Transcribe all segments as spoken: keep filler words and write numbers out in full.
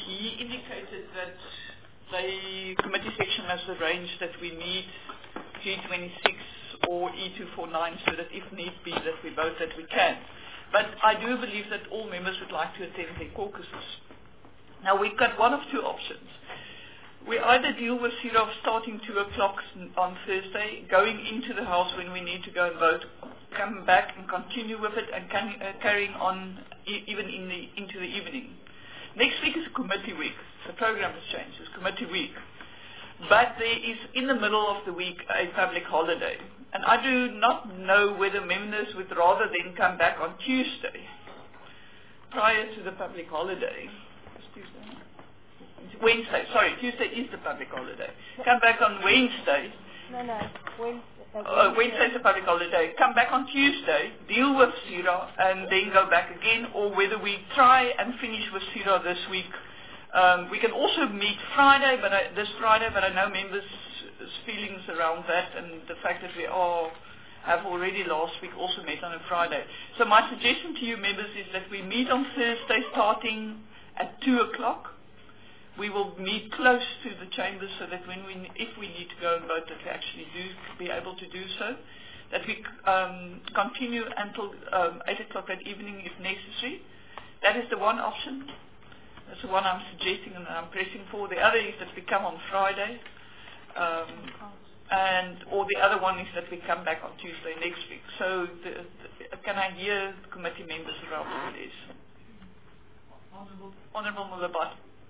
he indicated that the committee section has arranged that we meet G twenty-six or E two forty-nine so that if need be that we vote that we can. But I do believe that all members would like to attend their caucuses. Now we've got one of two options. We either deal with C I R O starting two o'clock on Thursday, going into the House when we need to go and vote, come back and continue with it and can, uh, carrying on e even in the, into the evening. Next week is a committee week. The program has changed. It's committee week. But there is, in the middle of the week, a public holiday. And I do not know whether members would rather then come back on Tuesday, prior to the public holiday. It's Tuesday. Wednesday, sorry, Tuesday is the public holiday. Come back on Wednesday. No, no, Wednesday. Uh, Wednesday is the public holiday. Come back on Tuesday, deal with C I R O, and then go back again, or whether we try and finish with C I R O this week. Um, we can also meet Friday, but I, this Friday, but I know members' feelings around that and the fact that we are have already last week also met on a Friday. So my suggestion to you members is that we meet on Thursday starting at two o'clock. We will meet close to the chambers so that when we, if we need to go and vote, that we actually do be able to do so. That we um, continue until um, eight o'clock that evening if necessary. That is the one option. That's the one I'm suggesting and I'm pressing for. The other is that we come on Friday. Um, and or the other one is that we come back on Tuesday next week. So the, the, can I hear committee members around this? Honourable, Honourable Mulebat.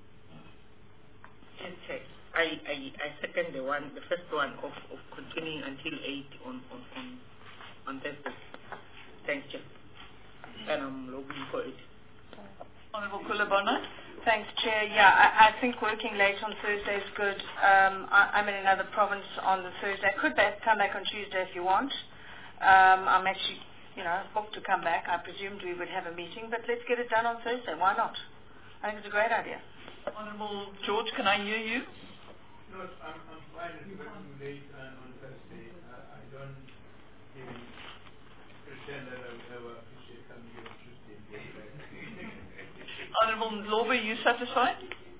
Yes, Chair. I, I, I second the one, the first one of, of continuing until eight on on on, on Thursday. Thanks, Chair. And I'm looking for it. Honourable Kulabona. Thanks, Chair. Yeah, I, I think working late on Thursday is good. Um, I, I'm in another province on the Thursday. I could back, come back on Tuesday if you want. Um, I'm actually, you know, booked to come back. I presumed we would have a meeting, but let's get it done on Thursday. Why not? I think it's a great idea. Honourable George, can I hear you? No, I'm, I'm fine with working late uh, on Thursday. Uh, I don't even pretend that I would ever appreciate coming here on Tuesday. Honourable Ndlovu, are you satisfied?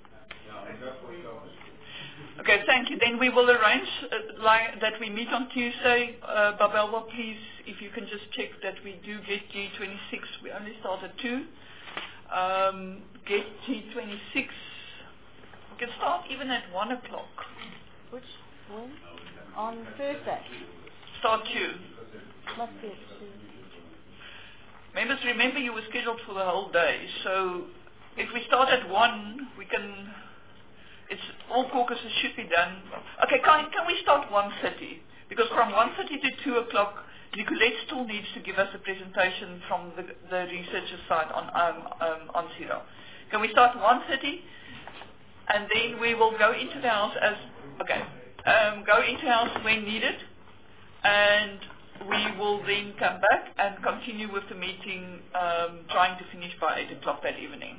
Okay, thank you. Then we will arrange uh, like, that we meet on Tuesday. Uh, Babelwa, please, if you can just check that we do get G twenty-six. We only start at two. Um, get G twenty-six. We can start even at one o'clock. Which when? On Thursday. Start two. Must be at two. Members, remember you were scheduled for the whole day, so if we start at one, we can. It's all caucuses should be done. Okay, can can we start one thirty? Because from one thirty to two o'clock, Nicolette still needs to give us a presentation from the the researcher side on um, um, on C I R O. Can we start one thirty? And then we will go into the house as, okay, um, go into the house when needed, and we will then come back and continue with the meeting, um, trying to finish by eight o'clock that evening.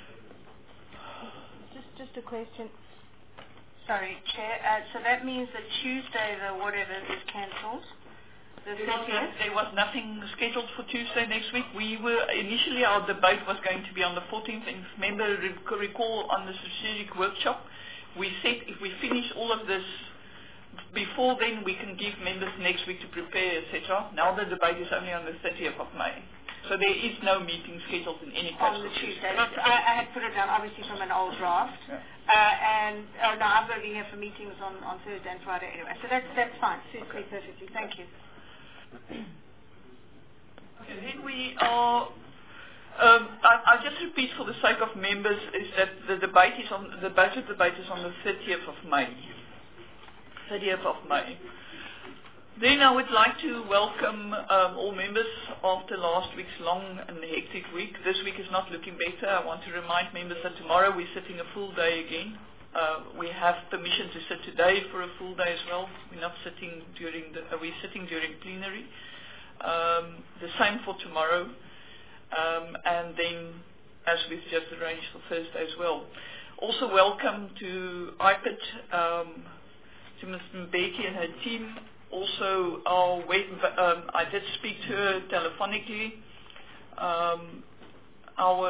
Just, just a question. Sorry, Chair. Uh, so that means that Tuesday, the whatever, is cancelled. The There was, thirtieth. there was nothing scheduled for Tuesday next week. We were initially our debate was going to be on the fourteenth. And if member rec recall on the strategic workshop, we said if we finish all of this before then, we can give members next week to prepare, et cetera. Now the debate is only on the thirtieth of May, so there is no meeting scheduled in any case. On the Tuesday. That's, I, I had put it down obviously from an old draft. Yeah. Uh, and oh, no, I'm going to be here for meetings on, on Thursday and Friday anyway. So that's that's fine. Suits me perfectly. Thank you. Okay, then we are. Um, I, I'll just repeat for the sake of members is that the debate is on the budget debate is on the thirtieth of May. thirtieth of May. Then I would like to welcome um, all members after last week's long and hectic week. This week is not looking better. I want to remind members that tomorrow we're sitting a full day again. Uh, we have permission to sit today for a full day as well. We're not sitting during the, uh, we're sitting during plenary. Um, the same for tomorrow. Um, and then, as we've just arranged for Thursday as well. Also welcome to I P I D, um, to Miz Mbeki and her team. Also, our web, um, I did speak to her telephonically. Um, our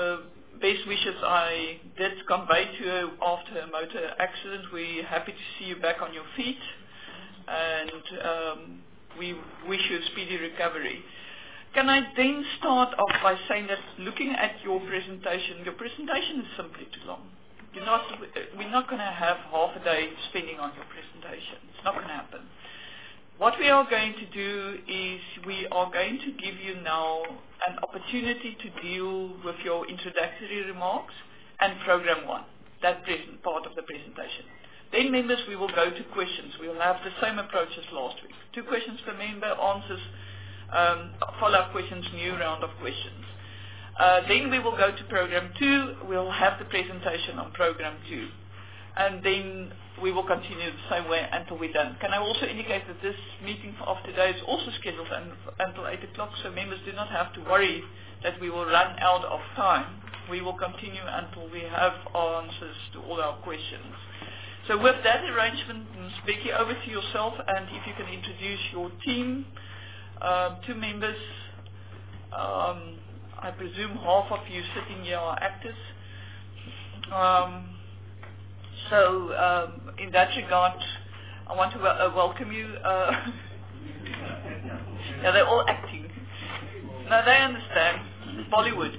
best wishes I did convey to her after a motor accident. We're happy to see you back on your feet, and um, we wish you a speedy recovery. Can I then start off by saying that looking at your presentation, your presentation is simply too long. You're not, we're not going to have half a day spending on your presentation. It's not going to happen. What we are going to do is we are going to give you now an opportunity to deal with your introductory remarks and program one, that present part of the presentation. Then members, we will go to questions. We will have the same approach as last week. Two questions per member, answers, um, follow-up questions, new round of questions. Uh, then we will go to program two. We'll have the presentation on program two. And then we will continue the same way until we're done. Can I also indicate that this meeting of today is also scheduled until eight o'clock, so members do not have to worry that we will run out of time. We will continue until we have answers to all our questions. So with that arrangement, Miz Becky, over to yourself, and if you can introduce your team. Um, two members, um, I presume half of you sitting here are actors. Um, so um, in that regard, I want to wel uh, welcome you. Uh, yeah, they're all acting. No, they understand. Bollywood.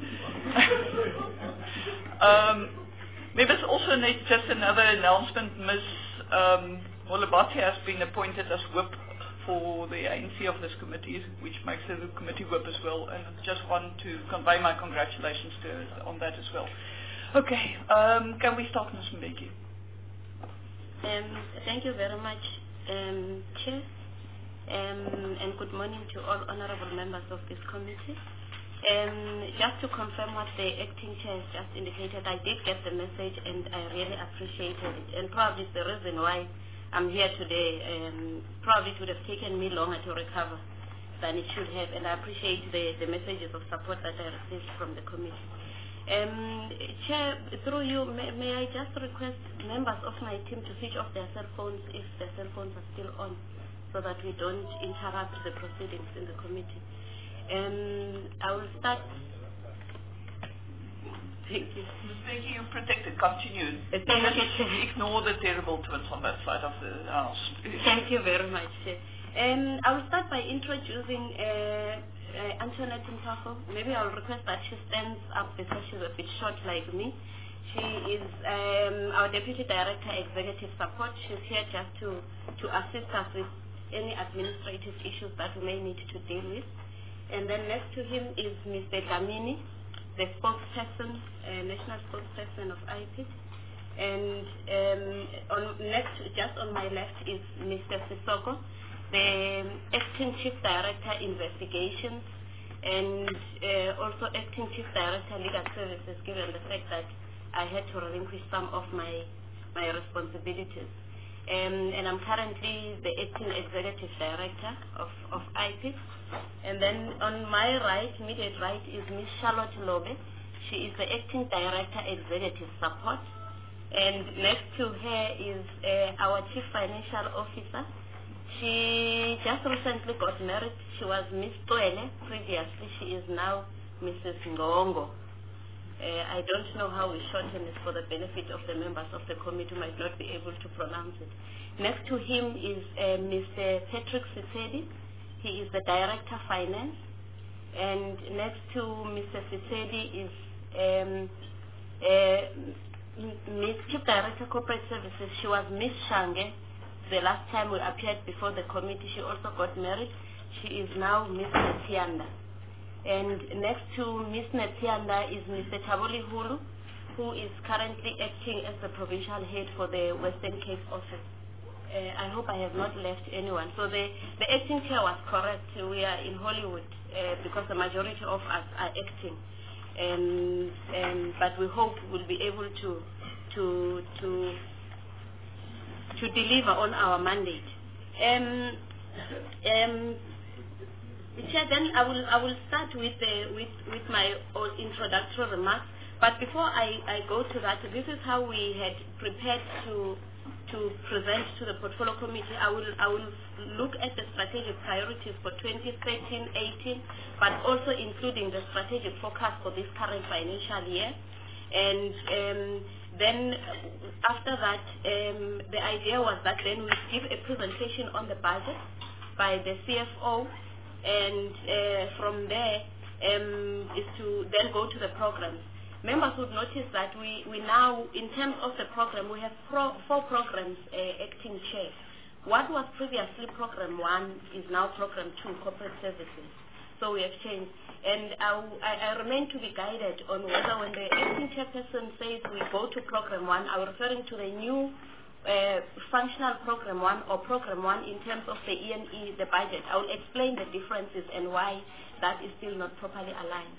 um, Maybe it's also need just another announcement. Miz Um, Molabati has been appointed as whip for the A N C of this committee, which makes her the committee whip as well, and I just want to convey my congratulations to her on that as well. Okay, um, can we start, Miz Mbeki? Um, thank you very much, um, Chair, um, and good morning to all honourable members of this committee. Um, just to confirm what the acting chair has just indicated, I did get the message and I really appreciated it, and probably it's the reason why I'm here today. Um, probably it would have taken me longer to recover than it should have, and I appreciate the, the messages of support that I received from the committee. Um, Chair, through you, may, may I just request members of my team to switch off their cell phones if their cell phones are still on, so that we don't interrupt the proceedings in the committee. Um, I will start. Thank you. Miz Becky, you're protected. Continue. Uh, thank you, Chair. Ignore the terrible twins on that side of the house. Thank you very much, Chair. Um, I will start by introducing uh, uh, Antoinette Ntafo. Maybe I will request that she stands up because she's a bit short like me. She is um, our Deputy Director, Executive Support. She's here just to, to assist us with any administrative issues that we may need to deal with. And then next to him is Mister Dlamini, the spokesperson, uh, national spokesperson of I P I D. And um, on next, just on my left is Mister Sisoko, the Acting Chief Director, Investigations, and uh, also Acting Chief Director, Legal Services, given the fact that I had to relinquish some of my, my responsibilities. Um, and I'm currently the Acting Executive Director of, of I P I D. And then on my right, immediate right, is Miz Charlotte Lobe. She is the Acting Director, Executive Support. And next to her is uh, our Chief Financial Officer. She just recently got married. She was Miz Toele previously. She is now Missus Ngongo. Uh, I don't know how we shorten it for the benefit of the members of the committee who might not be able to pronounce it. Next to him is uh, Mister Patrick Sisedi. He is the Director of Finance. And next to Mister Sisedi is um, uh, Miz Chief Director Corporate Services. She was Miz Shange. The last time we appeared before the committee, she also got married. She is now Miz Netianda. And next to Miz Netianda is Mister Taboli Hulu, who is currently acting as the provincial head for the Western Cape office. Uh, I hope I have not left anyone. So the, the acting chair was correct. We are in Hollywood uh, because the majority of us are acting. And, and, but we hope we'll be able to, to, to, to deliver on our mandate. Um, um, Chair, then I will I will start with the, with with my introductory remarks. But before I, I go to that, this is how we had prepared to to present to the portfolio committee. I will I will look at the strategic priorities for twenty thirteen eighteen, but also including the strategic forecast for this current financial year. And um, then after that, um, the idea was that then we give a presentation on the budget by the C F O, and uh, from there um, is to then go to the programs. Members would notice that we, we now, in terms of the program, we have pro, four programs uh, acting chair. What was previously program one is now program two, corporate services. So we have changed. And I, I, I remain to be guided on whether when the acting chairperson says we go to program one, I'm referring to the new uh, functional program one or program one in terms of the E and E, the budget. I will explain the differences and why that is still not properly aligned.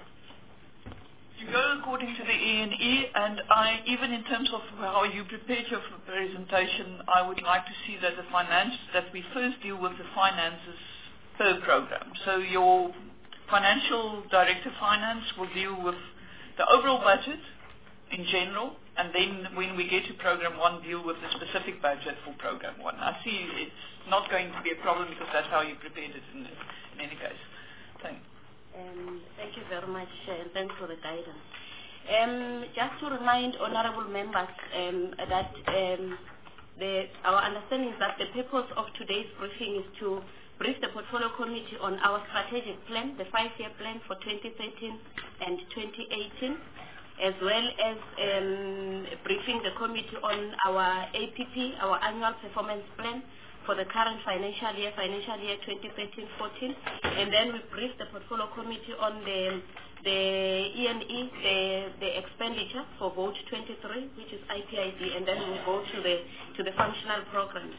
You go according to the E and E, and I, even in terms of how you prepared your presentation, I would like to see that the finance, that we first deal with the finances per program. So your financial director finance will deal with the overall budget in general, and then when we get to program one, deal with the specific budget for program one. I see it's not going to be a problem because that's how you prepared it in, in any case. Thanks. Um, thank you very much, uh, and thanks for the guidance. Um, just to remind honorable members um, that um, the, our understanding is that the purpose of today's briefing is to brief the portfolio committee on our strategic plan, the five-year plan for twenty thirteen and twenty eighteen, as well as um, briefing the committee on our A P P, our annual performance plan, for the current financial year, financial year twenty thirteen fourteen, and then we brief the portfolio committee on the the E and E, the, the expenditure for vote twenty-three, which is I P I D, and then we go to the to the functional programs.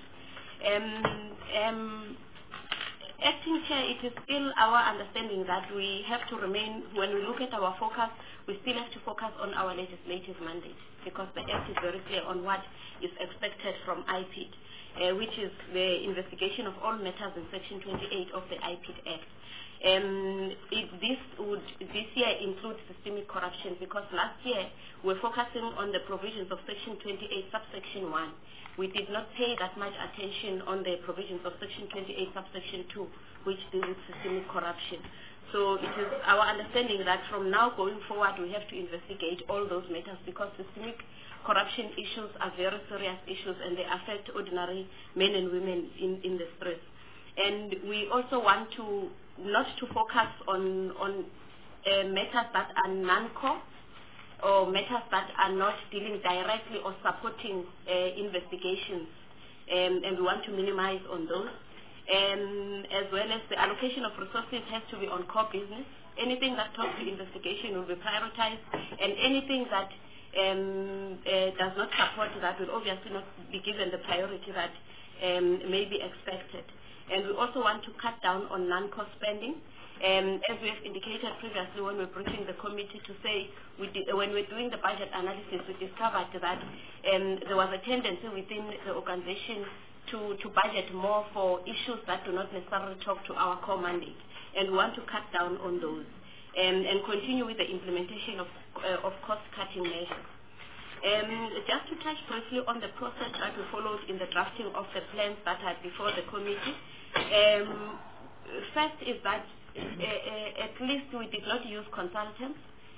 Um, um, Acting Chair, it is still our understanding that we have to remain, when we look at our focus, we still have to focus on our legislative mandate, because the Act is very clear on what is expected from I P I D. Uh, which is the investigation of all matters in Section twenty-eight of the I P I D Act. Um, it, this would this year include systemic corruption, because last year we were focusing on the provisions of Section twenty-eight, subsection one. We did not pay that much attention on the provisions of Section twenty-eight, subsection two, which deals with systemic corruption. So it is our understanding that from now going forward we have to investigate all those matters, because systemic corruption issues are very serious issues, and they affect ordinary men and women in, in the streets. And we also want to not to focus on, on uh, matters that are non-core or matters that are not dealing directly or supporting uh, investigations, um, and we want to minimize on those. Um, as well as the allocation of resources has to be on core business. Anything that talks to investigation will be prioritized, and anything that Um, uh, does not support that will obviously not be given the priority that um, may be expected. And we also want to cut down on non-core spending. Um, as we have indicated previously when we were briefing the committee, to say we did, when we were doing the budget analysis, we discovered that um, there was a tendency within the organization to, to budget more for issues that do not necessarily talk to our core mandate. And we want to cut down on those. And, and continue with the implementation of, uh, of cost-cutting measures. Um, just to touch briefly on the process that we followed in the drafting of the plans that are before the committee. Um, first is that uh, uh, at least we did not use consultants.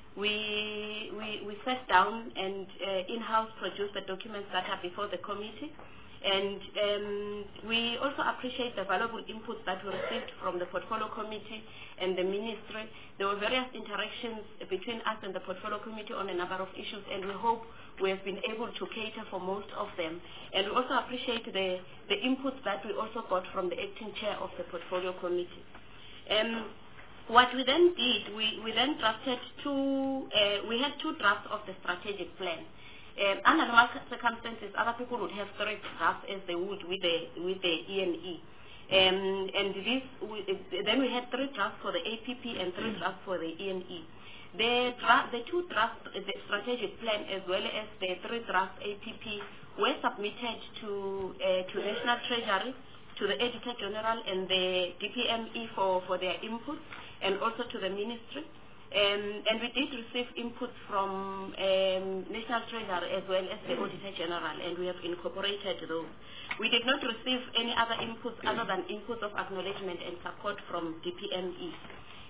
We, we, we sat down and uh, in-house produced the documents that are before the committee. And um, we also appreciate the valuable inputs that we received from the portfolio committee and the ministry. There were various interactions between us and the portfolio committee on a number of issues, and we hope we have been able to cater for most of them. And we also appreciate the, the inputs that we also got from the acting chair of the portfolio committee. Um, what we then did, we, we then drafted two, uh, we had two drafts of the strategic plan. Um, under normal circumstances, other people would have three drafts as they would with the with the E and E. Um, and this, we, then we had three drafts for the A P P and three drafts for the E and E. The, dra the two drafts, the strategic plan as well as the three drafts A P P were submitted to uh, to National Treasury, to the Editor General and the D P M E for, for their input, and also to the Ministry. Um, and we did receive inputs from um, National Treasury as well as the Auditor General, and we have incorporated those. We did not receive any other inputs other than inputs of acknowledgement and support from D P M E.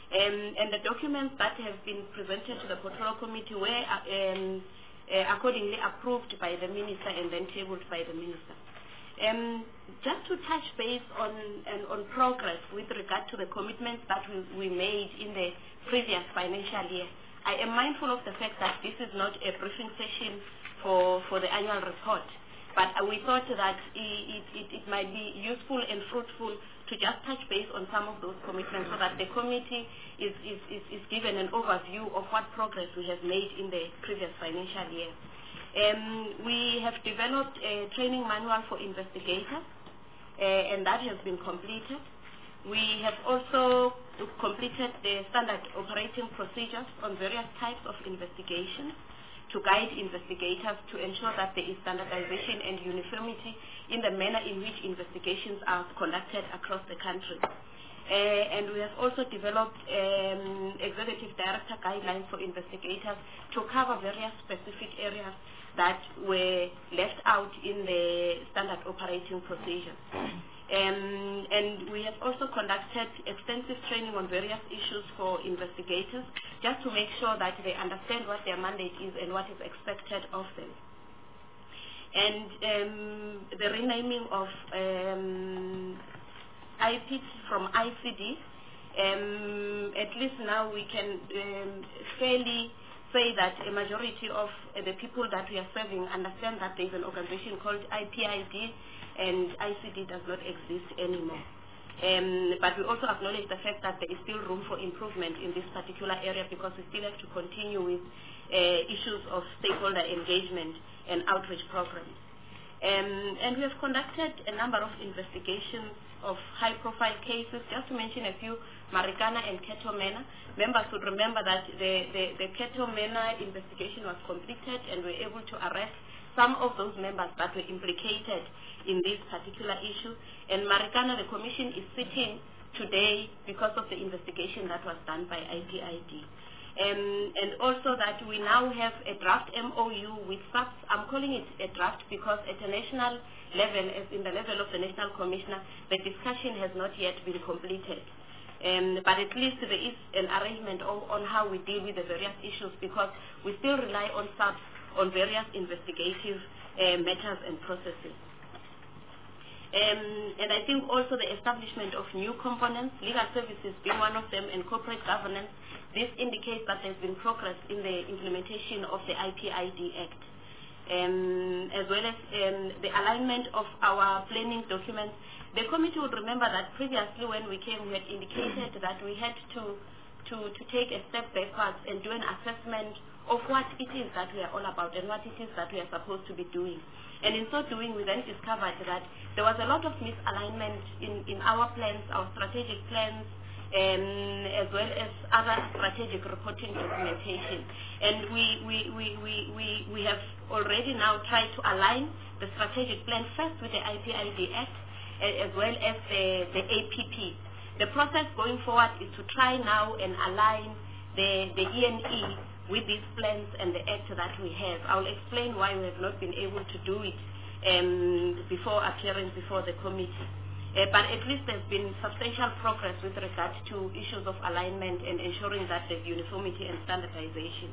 Um, and the documents that have been presented to the Portfolio Committee were uh, um, uh, accordingly approved by the Minister and then tabled by the Minister. Um, just to touch base on, and on progress with regard to the commitments that we, we made in the previous financial year, I am mindful of the fact that this is not a briefing session for, for the annual report, but uh, we thought that it, it, it might be useful and fruitful to just touch base on some of those commitments so that the committee is, is, is, is given an overview of what progress we have made in the previous financial year. Um, we have developed a training manual for investigators, uh, and that has been completed. We have also completed the standard operating procedures on various types of investigations to guide investigators to ensure that there is standardization and uniformity in the manner in which investigations are conducted across the country. Uh, and we have also developed um, executive director guidelines for investigators to cover various specific areas that were left out in the standard operating procedures. Um, and we have also conducted extensive training on various issues for investigators just to make sure that they understand what their mandate is and what is expected of them. And um, the renaming of um, I P T from I C D, um, at least now we can um, fairly say that a majority of uh, the people that we are serving understand that there is an organization called I P I D and I C D does not exist anymore. Um, but we also acknowledge the fact that there is still room for improvement in this particular area because we still have to continue with uh, issues of stakeholder engagement and outreach programs. Um, and we have conducted a number of investigations of high-profile cases. Just to mention a few, Marikana and Keto Mena. Members would remember that the, the, the Keto Mena investigation was completed and we were able to arrest some of those members that were implicated in this particular issue. And Marikana, the Commission is sitting today because of the investigation that was done by I P I D. Um, and also that we now have a draft M O U with S A P S. I'm calling it a draft because at a national level, as in the level of the National Commissioner, the discussion has not yet been completed. Um, but at least there is an arrangement of, on how we deal with the various issues because we still rely on S A P S on various investigative uh, matters and processes. Um, and I think also the establishment of new components, legal services being one of them, and corporate governance, this indicates that there's been progress in the implementation of the I P I D Act, um, as well as um, the alignment of our planning documents. The committee would remember that previously when we came, we had indicated that we had to, to, to take a step backwards and do an assessment of what it is that we are all about and what it is that we are supposed to be doing. And in so doing, we then discovered that there was a lot of misalignment in, in our plans, our strategic plans, um, as well as other strategic reporting documentation. And we, we, we, we, we, we have already now tried to align the strategic plan first with the I P I D Act as well as the, the A P P. The process going forward is to try now and align the, the E N E with these plans and the act that we have. I will explain why we have not been able to do it um, before appearing before the committee. Uh, but at least there's been substantial progress with regard to issues of alignment and ensuring that there's uniformity and standardization.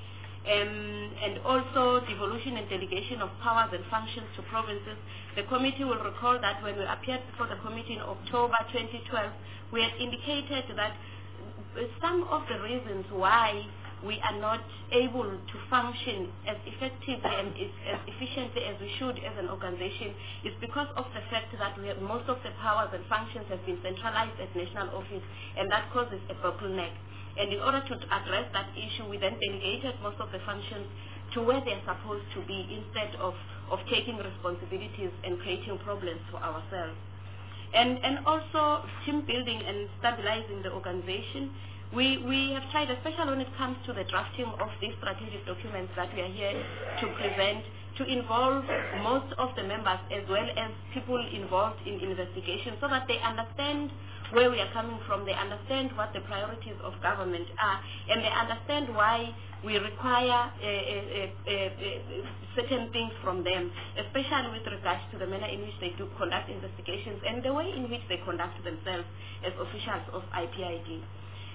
Um, and also devolution and delegation of powers and functions to provinces. The committee will recall that when we appeared before the committee in October twenty twelve, we had indicated that some of the reasons why we are not able to function as effectively and as efficiently as we should as an organization is because of the fact that we have most of the powers and functions have been centralized at national office, and that causes a bottleneck. And in order to address that issue, we then delegated most of the functions to where they're supposed to be instead of, of taking responsibilities and creating problems for ourselves. And, and also team building and stabilizing the organization. We, we have tried, especially when it comes to the drafting of these strategic documents that we are here to present, to involve most of the members as well as people involved in investigation so that they understand where we are coming from, they understand what the priorities of government are, and they understand why we require uh, uh, uh, uh, certain things from them, especially with regards to the manner in which they do conduct investigations and the way in which they conduct themselves as officials of I P I D.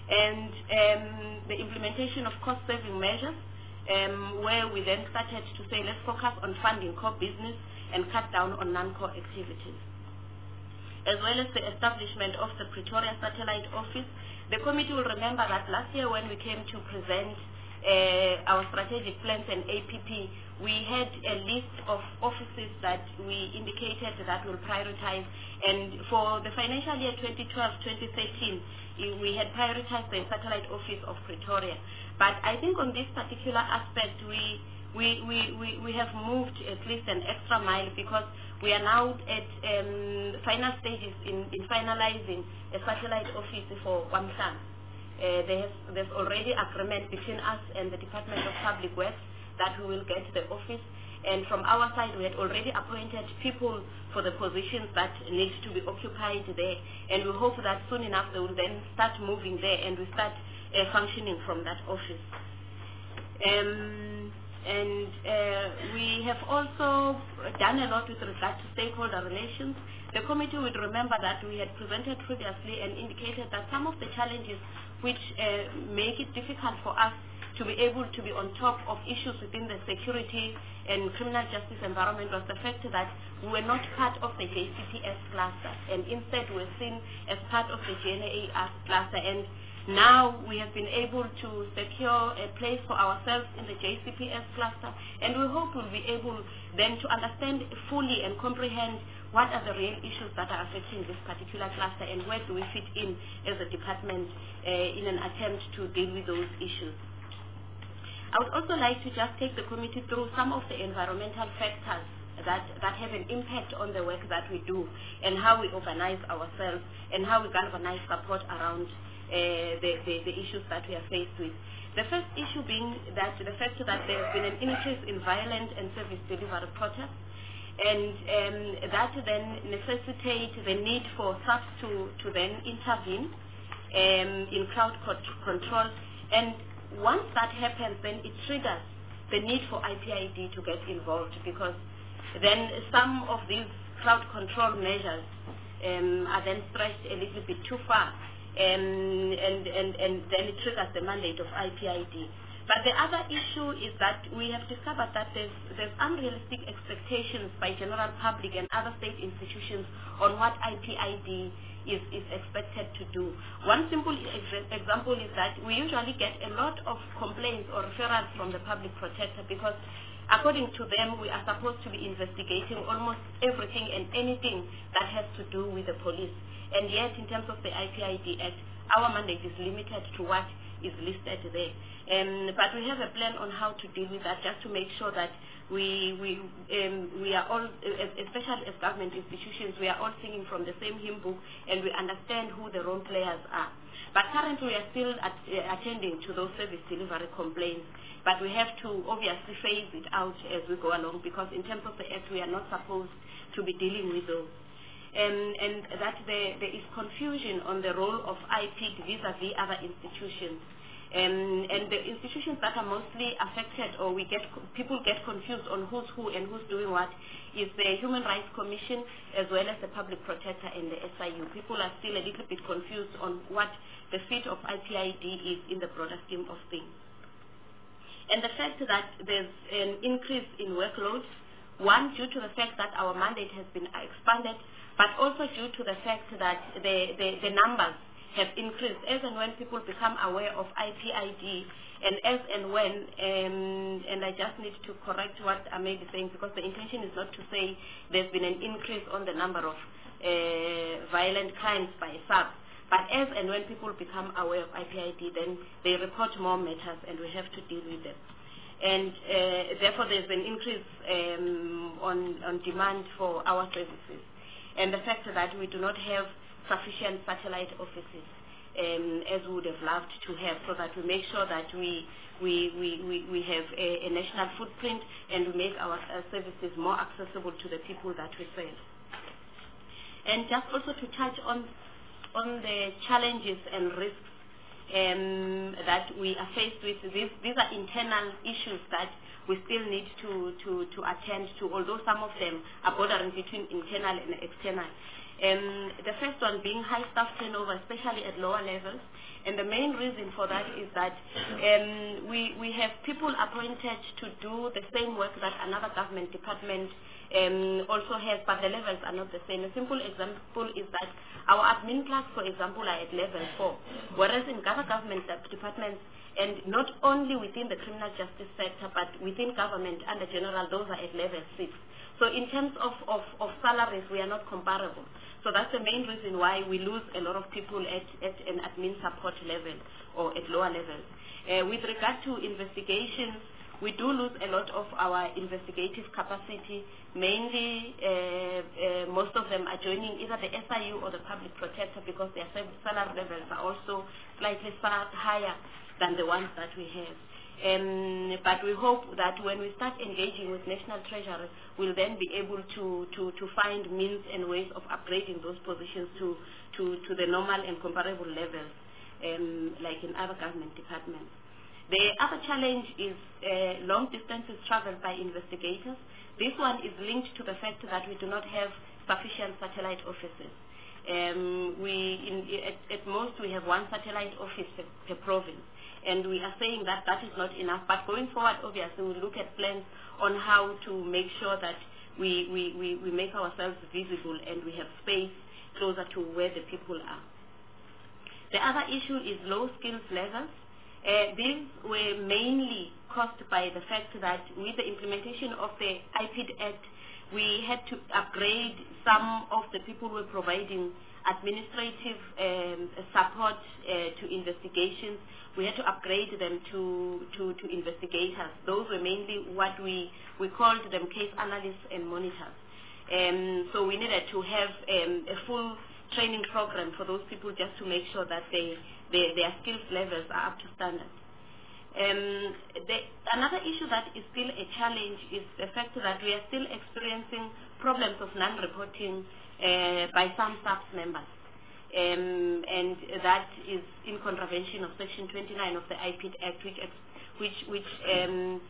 and um, the implementation of cost-saving measures, um, where we then started to say, let's focus on funding core business and cut down on non-core activities. As well as the establishment of the Pretoria Satellite Office. The committee will remember that last year when we came to present uh, our strategic plans and A P P, we had a list of offices that we indicated that we'll prioritize, and for the financial year twenty twelve twenty thirteen, we had prioritized the Satellite Office of Pretoria. But I think on this particular aspect, we We, we, we, we have moved at least an extra mile, because we are now at um, final stages in, in finalizing a satellite office for Kwamhlanga. Uh, there's, there's already agreement between us and the Department of Public Works that we will get the office. And from our side, we had already appointed people for the positions that need to be occupied there. And we hope that soon enough they will then start moving there and we start uh, functioning from that office. Um, And uh, we have also done a lot with regard to stakeholder relations. The committee would remember that we had presented previously and indicated that some of the challenges which uh, make it difficult for us to be able to be on top of issues within the security and criminal justice environment was the fact that we were not part of the J C P S cluster, and instead we were seen as part of the G N A R cluster. And now we have been able to secure a place for ourselves in the J C P S cluster, and we hope we'll be able then to understand fully and comprehend what are the real issues that are affecting this particular cluster and where do we fit in as a department uh, in an attempt to deal with those issues. I would also like to just take the committee through some of the environmental factors that, that have an impact on the work that we do, and how we organize ourselves and how we galvanize support around Uh, the, the, the issues that we are faced with. The first issue being that the fact that there has been an increase in violent and service delivery protests, and um, that then necessitates the need for S A P to, to then intervene um, in crowd control. And once that happens, then it triggers the need for I P I D to get involved, because then some of these crowd control measures um, are then stretched a little bit too far. Um, and, and, and then it triggers the mandate of I P I D. But the other issue is that we have discovered that there's, there's unrealistic expectations by general public and other state institutions on what I P I D is, is expected to do. One simple ex- example is that we usually get a lot of complaints or referrals from the public protector, because according to them, we are supposed to be investigating almost everything and anything that has to do with the police. And yet, in terms of the I P I D Act, our mandate is limited to what is listed there. Um, but we have a plan on how to deal with that, just to make sure that we we um, we are all, especially as government institutions, we are all singing from the same hymn book, and we understand who the role players are. But currently, we are still at, uh, attending to those service delivery complaints. But we have to obviously phase it out as we go along, because in terms of the Act, we are not supposed to be dealing with those. Um, and that there, there is confusion on the role of I P D vis-a-vis other institutions. Um, and the institutions that are mostly affected, or we get people get confused on who's who and who's doing what, is the Human Rights Commission as well as the Public Protector and the S I U. People are still a little bit confused on what the fit of I P I D is in the broader scheme of things. And the fact that there's an increase in workload, one, due to the fact that our mandate has been expanded, but also due to the fact that the, the, the numbers have increased as and when people become aware of I P I D, and as and when, um, and I just need to correct what I may be saying, because the intention is not to say there's been an increase on the number of uh, violent crimes by S A P, but as and when people become aware of I P I D, then they report more matters and we have to deal with them. And uh, therefore there's an increase um, on, on demand for our services. And the fact that we do not have sufficient satellite offices um, as we would have loved to have, so that we make sure that we we, we, we, we have a, a national footprint, and we make our uh, services more accessible to the people that we serve. And just also to touch on on the challenges and risks um, that we are faced with. These, these are internal issues that we still need to, to, to attend to, although some of them are bordering between internal and external. Um, the first one being high staff turnover, especially at lower levels. And the main reason for that is that um, we, we have people appointed to do the same work that another government department um, also has, but the levels are not the same. A simple example is that our admin clerks, for example, are at level four, whereas in other government departments, and not only within the criminal justice sector, but within government under general, those are at level six. So in terms of, of, of salaries, we are not comparable. So that's the main reason why we lose a lot of people at, at an admin support level or at lower levels. Uh, with regard to investigations, we do lose a lot of our investigative capacity. Mainly, uh, uh, most of them are joining either the S I U or the public protector because their salary levels are also slightly far higher than the ones that we have. Um, but we hope that when we start engaging with National Treasury, we'll then be able to, to, to find means and ways of upgrading those positions to, to, to the normal and comparable levels, um, like in other government departments. The other challenge is uh, long distances traveled by investigators. This one is linked to the fact that we do not have sufficient satellite offices. Um, we, in, at, at most, we have one satellite office per, per province. And we are saying that that is not enough. But going forward, obviously, we'll look at plans on how to make sure that we, we, we, we make ourselves visible and we have space closer to where the people are. The other issue is low skills levels. Uh, these were mainly caused by the fact that with the implementation of the I P I D Act, we had to upgrade some of the people who were providing administrative um, support uh, to investigations. We had to upgrade them to, to, to investigators. Those were mainly what we, we called them case analysts and monitors. Um, so we needed to have um, a full training program for those people just to make sure that they, they, their skills levels are up to standard. Um, the, another issue that is still a challenge is the fact that we are still experiencing problems of non-reporting uh, by some SAPS members. Um, and that is in contravention of Section twenty-nine of the I P I D Act, which, which, which um,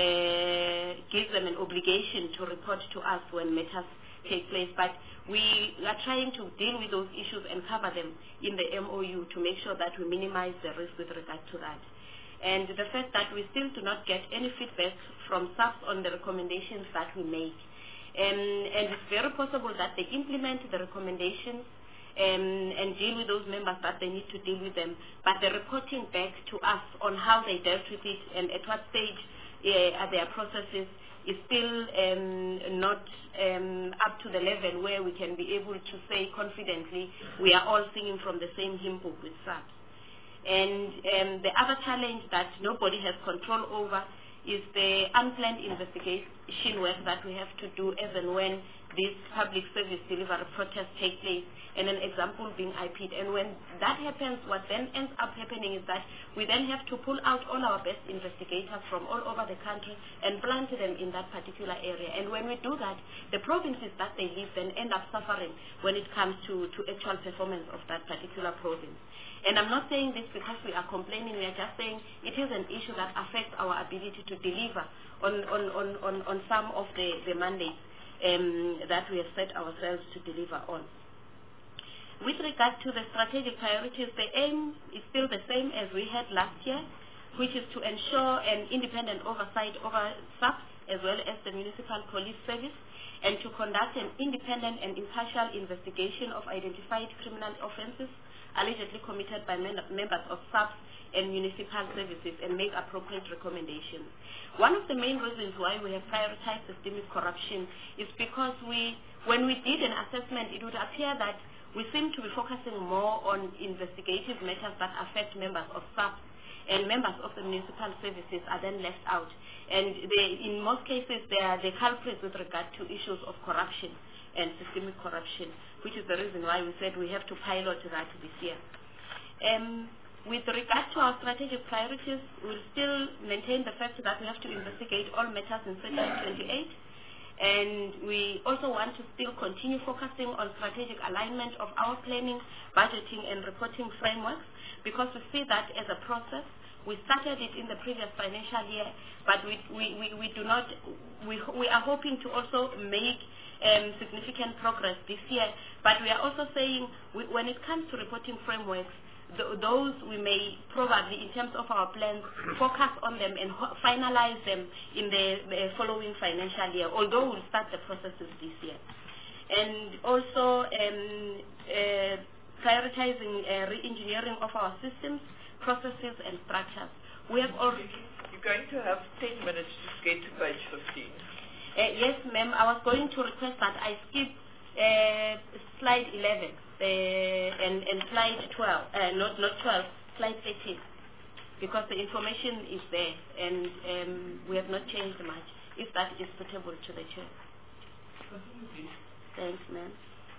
uh, gives them an obligation to report to us when matters take place. But we are trying to deal with those issues and cover them in the M O U to make sure that we minimize the risk with regard to that. And the fact that we still do not get any feedback from SAPS on the recommendations that we make. Um, and it's very possible that they implement the recommendations um, and deal with those members that they need to deal with them, but the reporting back to us on how they dealt with it and at what stage uh, are their processes is still um, not um, up to the level where we can be able to say confidently we are all singing from the same hymn book with SAPS. And um, the other challenge that nobody has control over is the unplanned investigation work that we have to do as and when these public service delivery protests take place, and an example being I P I D. And when that happens, what then ends up happening is that we then have to pull out all our best investigators from all over the country and plant them in that particular area. And when we do that, the provinces that they live then end up suffering when it comes to, to actual performance of that particular province. And I'm not saying this because we are complaining, we are just saying it is an issue that affects our ability to deliver on, on, on, on, on some of the, the mandates um, that we have set ourselves to deliver on. With regard to the strategic priorities, the aim is still the same as we had last year, which is to ensure an independent oversight over SAPS as well as the Municipal Police Service, and to conduct an independent and impartial investigation of identified criminal offences allegedly committed by men members of SAPS and municipal services and make appropriate recommendations. One of the main reasons why we have prioritized systemic corruption is because we, when we did an assessment, it would appear that we seem to be focusing more on investigative matters that affect members of SAPS, and members of the municipal services are then left out. And they, in most cases, they are the culprits with regard to issues of corruption and systemic corruption, which is the reason why we said we have to pilot that this year. Um, with regard to our strategic priorities, we'll still maintain the fact that we have to investigate all matters in Section twenty-eight, and we also want to still continue focusing on strategic alignment of our planning, budgeting, and reporting frameworks, because we see that as a process We started it in the previous financial year, but we, we, we, we do not, we, we are hoping to also make um, significant progress this year. But we are also saying we, when it comes to reporting frameworks, th those we may probably, in terms of our plans, focus on them and finalize them in the, the following financial year, although we'll start the processes this year. And also um, uh, prioritizing uh, re-engineering of our systems, processes and structures. We have already... You're going to have ten minutes to get to page fifteen. Uh, yes, ma'am. I was going to request that I skip uh, slide eleven uh, and, and slide twelve, uh, not, not twelve, slide thirteen, because the information is there and um, we have not changed much, if that is suitable to the chair. Thanks, ma'am.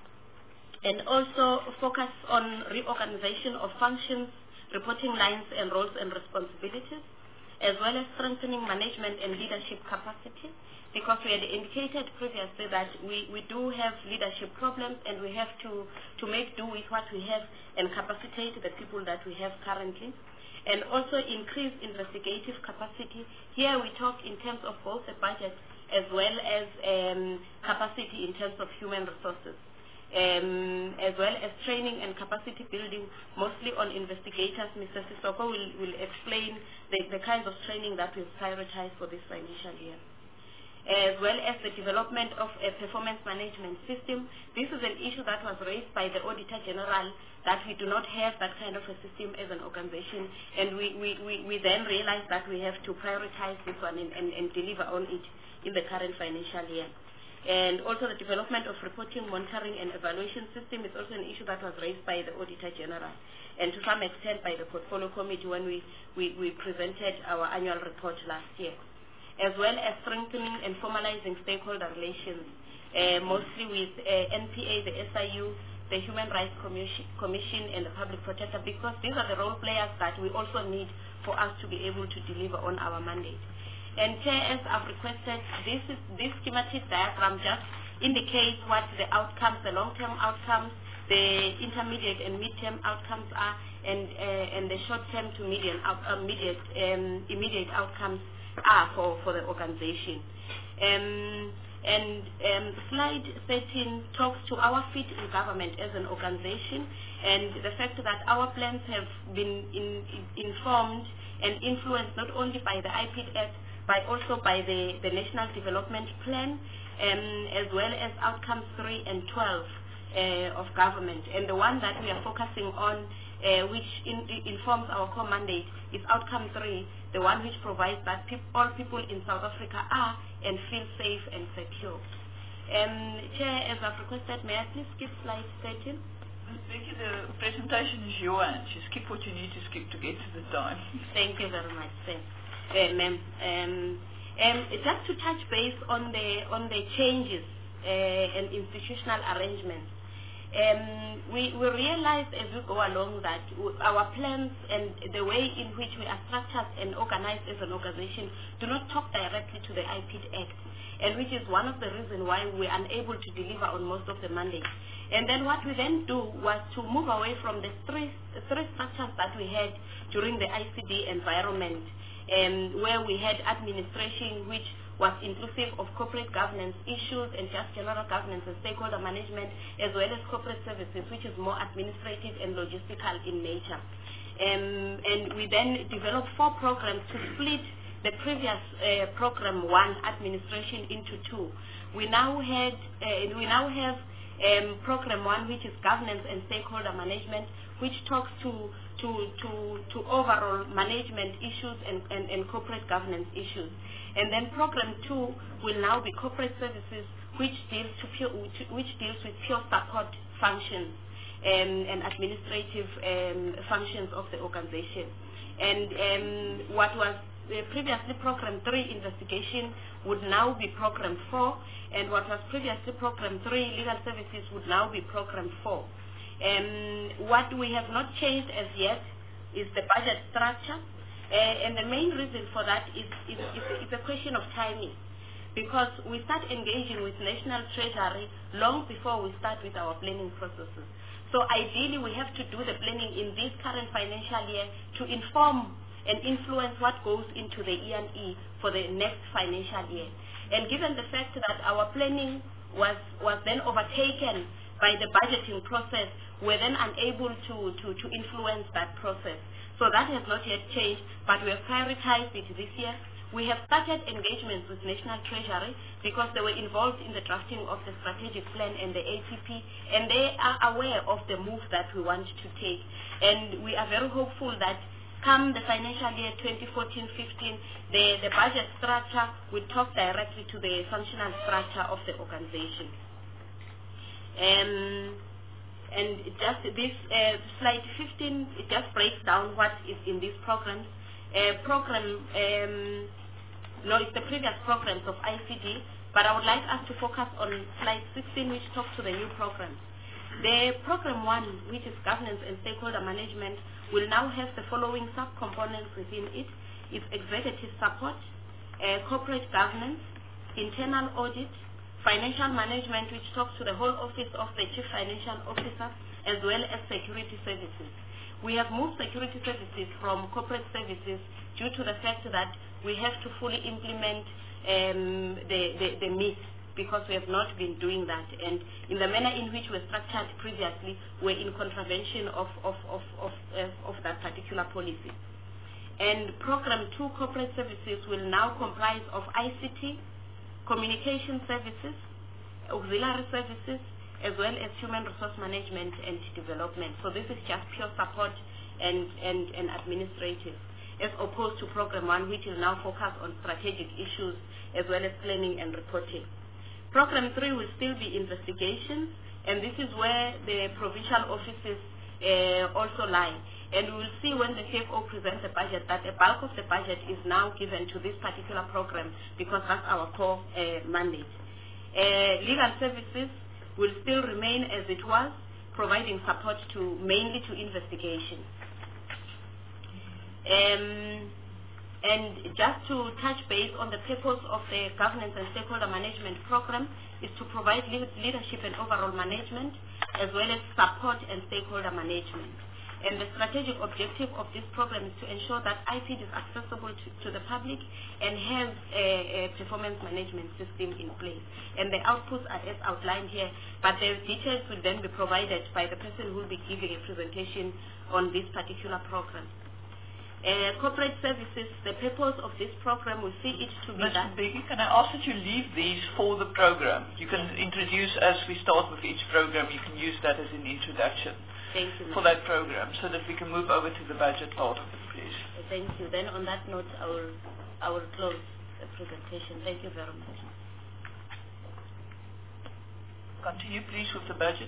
And also focus on reorganization of functions, reporting lines and roles and responsibilities, as well as strengthening management and leadership capacity, because we had indicated previously that we, we do have leadership problems and we have to, to make do with what we have and capacitate the people that we have currently. And also increase investigative capacity. Here we talk in terms of both the budget as well as um, capacity in terms of human resources. Um, as well as training and capacity building, mostly on investigators. Mister Sisoko will, will explain the, the kinds of training that we've prioritized for this financial year. As well as the development of a performance management system. This is an issue that was raised by the Auditor General, that we do not have that kind of a system as an organization, and we, we, we, we then realized that we have to prioritize this one and, and, and deliver on it in the current financial year. And also the development of reporting, monitoring and evaluation system is also an issue that was raised by the Auditor General and to some extent by the Portfolio Committee when we, we, we presented our annual report last year. As well as strengthening and formalizing stakeholder relations, uh, mostly with uh, N P A, the S I U, the Human Rights Commission, Commission and the Public Protector, because these are the role players that we also need for us to be able to deliver on our mandate. And Chair, as I've requested, this, is, this schematic diagram just indicates what the outcomes, the long-term outcomes, the intermediate and mid-term outcomes are, and, uh, and the short-term to medium, uh, immediate, um, immediate outcomes are for, for the organization. Um, and um, slide thirteen talks to our fit in government as an organization and the fact that our plans have been in, in, informed and influenced not only by the I P D Act, but also by the, the National Development Plan, um, as well as outcomes three and twelve uh, of government. And the one that we are focusing on, uh, which in, informs our core mandate, is outcome three, the one which provides that peop all people in South Africa are and feel safe and secure. Um, Chair, as I've requested, may I please skip slide thirteen? Thank you. The presentation is your hand. You skip what you need to skip to get to the time. Thank you very much, sir. Uh, ma'am. Um, um, just to touch base on the on the changes uh, and institutional arrangements, um, we, we realized as we go along that our plans and the way in which we are structured and organized as an organization do not talk directly to the I P D Act, and which is one of the reasons why we are unable to deliver on most of the mandates. And then what we then do was to move away from the three, three structures that we had during the I C D environment, um, where we had administration, which was inclusive of corporate governance issues and just general governance and stakeholder management, as well as corporate services, which is more administrative and logistical in nature. Um, and we then developed four programs to split the previous uh, program one, administration, into two. We now had, uh, we now have um, program one, which is governance and stakeholder management, which talks to to to, to overall management issues and, and, and corporate governance issues. And then program two will now be corporate services, which deals to pure, which deals with pure support functions um, and administrative um, functions of the organization. And um, what was uh, previously program three, investigation, would now be program four, and what was previously program three, legal services, would now be program four. Um, what we have not changed as yet is the budget structure. Uh, and the main reason for that is, is, is, a, is a question of timing, because we start engaging with National Treasury long before we start with our planning processes. So ideally we have to do the planning in this current financial year to inform and influence what goes into the E and E for the next financial year. And given the fact that our planning was, was then overtaken by the budgeting process, we're then unable to, to, to influence that process. So that has not yet changed, but we have prioritized it this year. We have started engagements with National Treasury because they were involved in the drafting of the strategic plan and the A T P, and they are aware of the move that we want to take. And we are very hopeful that come the financial year twenty fourteen fifteen, the, the budget structure will talk directly to the functional structure of the organization. Um, and just this uh, slide fifteen, it just breaks down what is in these programs. Uh, program, um, no, it's the previous programs of I C D, but I would like us to focus on slide sixteen, which talks to the new programs. The program one, which is governance and stakeholder management, will now have the following subcomponents within it. It's executive support, uh, corporate governance, internal audit, financial management, which talks to the whole office of the chief financial officer, as well as security services. We have moved security services from corporate services due to the fact that we have to fully implement um, the, the, the M I T, because we have not been doing that. And in the manner in which we're structured previously, we're in contravention of, of, of, of, uh, of that particular policy. And Program two corporate services will now comprise of I C T, communication services, auxiliary services, as well as human resource management and development. So this is just pure support and, and, and administrative, as opposed to Program one, which will now focus on strategic issues as well as planning and reporting. Program three will still be investigations, and this is where the provincial offices uh, also lie. And we will see when the C F O presents the budget that a bulk of the budget is now given to this particular program, because that's our core uh, mandate. Uh, legal services will still remain as it was, providing support to mainly to investigation. Um, and just to touch base on the purpose of the governance and stakeholder management program is to provide leadership and overall management, as well as support and stakeholder management. And the strategic objective of this program is to ensure that I P I D is accessible to, to the public and has a, a performance management system in place. And the outputs are as outlined here, but the details will then be provided by the person who will be giving a presentation on this particular program. Uh, corporate services, the purpose of this program, we see it to be Miz that... Mbeki, can I ask that you leave these for the program? You can introduce, as we start with each program, you can use that as an introduction. Thank you. For that program, so that we can move over to the budget part of it, please. Thank you. Then on that note, I will, I will close the presentation. Thank you very much. Continue, please, with the budget.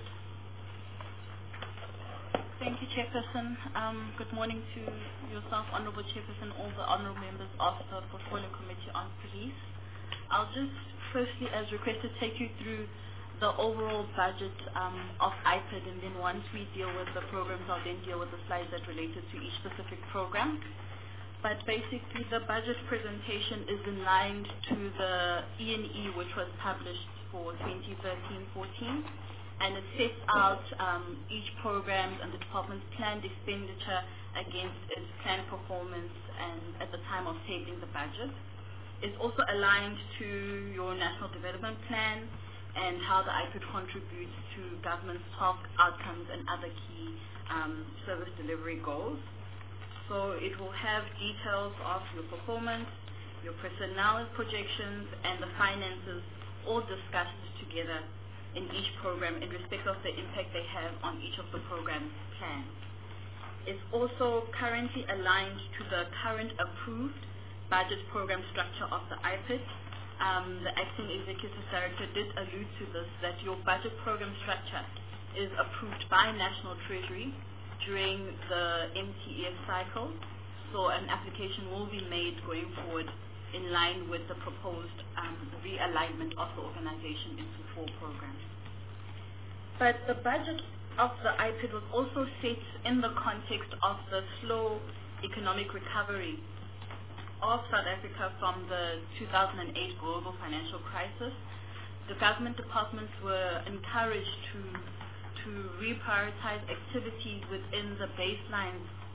Thank you, Chairperson. Um, good morning to yourself, Honourable Chairperson, all the honourable members of the Portfolio Committee on Police. I'll just firstly, as requested, take you through the overall budget um, of I P I D, and then once we deal with the programs, I'll then deal with the slides that related to each specific program. But basically, the budget presentation is in line to the E and E, which was published for twenty thirteen fourteen, and it sets out um, each program and the department's planned expenditure against its planned performance and at the time of tabling the budget. It's also aligned to your National Development Plan and how the I P I D contributes to government's twelve outcomes and other key um, service delivery goals. So it will have details of your performance, your personnel projections, and the finances all discussed together in each program in respect of the impact they have on each of the program plans. It's also currently aligned to the current approved budget program structure of the I P I D. Um, the acting executive director did allude to this, that your budget program structure is approved by National Treasury during the M T E F cycle, so an application will be made going forward in line with the proposed um, realignment of the organization into four programs. But the budget of the I P I D was also set in the context of the slow economic recovery of South Africa from the two thousand eight global financial crisis. The government departments were encouraged to, to reprioritize activities within the baselines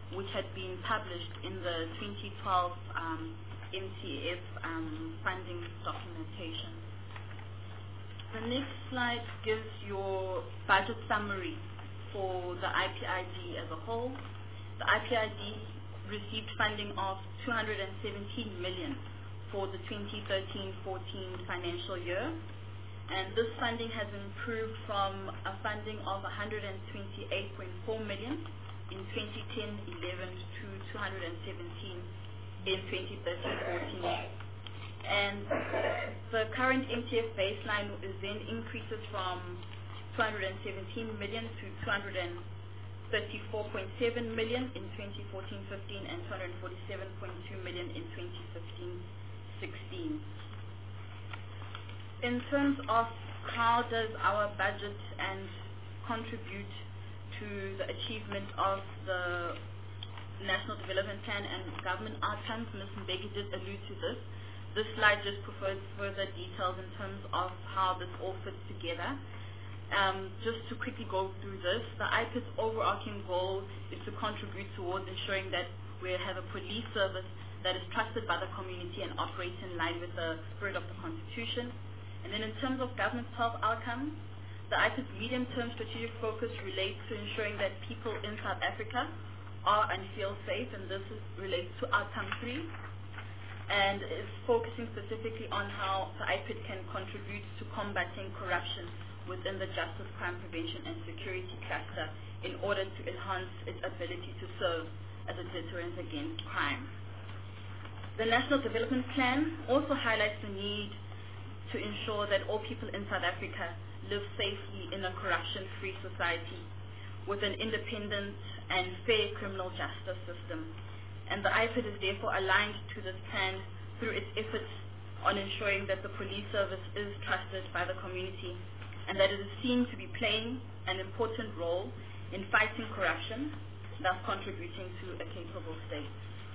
which had been published in the twenty twelve um, M T F um, funding documentation. The next slide gives your budget summary for the I P I D as a whole. The I P I D received funding of two hundred seventeen million for the twenty thirteen fourteen financial year, and this funding has improved from a funding of one hundred twenty-eight point four million in twenty ten eleven to two hundred seventeen in twenty thirteen fourteen. And the current M T F baseline is then increases from two hundred seventeen million to two hundred thirty-four point seven million in twenty fourteen fifteen and two hundred forty-seven point two million in twenty fifteen sixteen. In terms of how does our budget and contribute to the achievement of the National Development Plan and government outcomes, Miz Mbeki did allude to this. This slide just provides further details in terms of how this all fits together. Um, just to quickly go through this, the I P I D's overarching goal is to contribute towards ensuring that we have a police service that is trusted by the community and operates in line with the spirit of the Constitution. And then in terms of government health outcomes, the I P I D's medium-term strategic focus relates to ensuring that people in South Africa are and feel safe, and this is, relates to outcome three, and is focusing specifically on how the I P I D can contribute to combating corruption within the Justice, Crime Prevention and Security cluster in order to enhance its ability to serve as a deterrent against crime. The National Development Plan also highlights the need to ensure that all people in South Africa live safely in a corruption-free society with an independent and fair criminal justice system. And the I P I D is therefore aligned to this plan through its efforts on ensuring that the police service is trusted by the community and that it is seen to be playing an important role in fighting corruption, thus contributing to a capable state.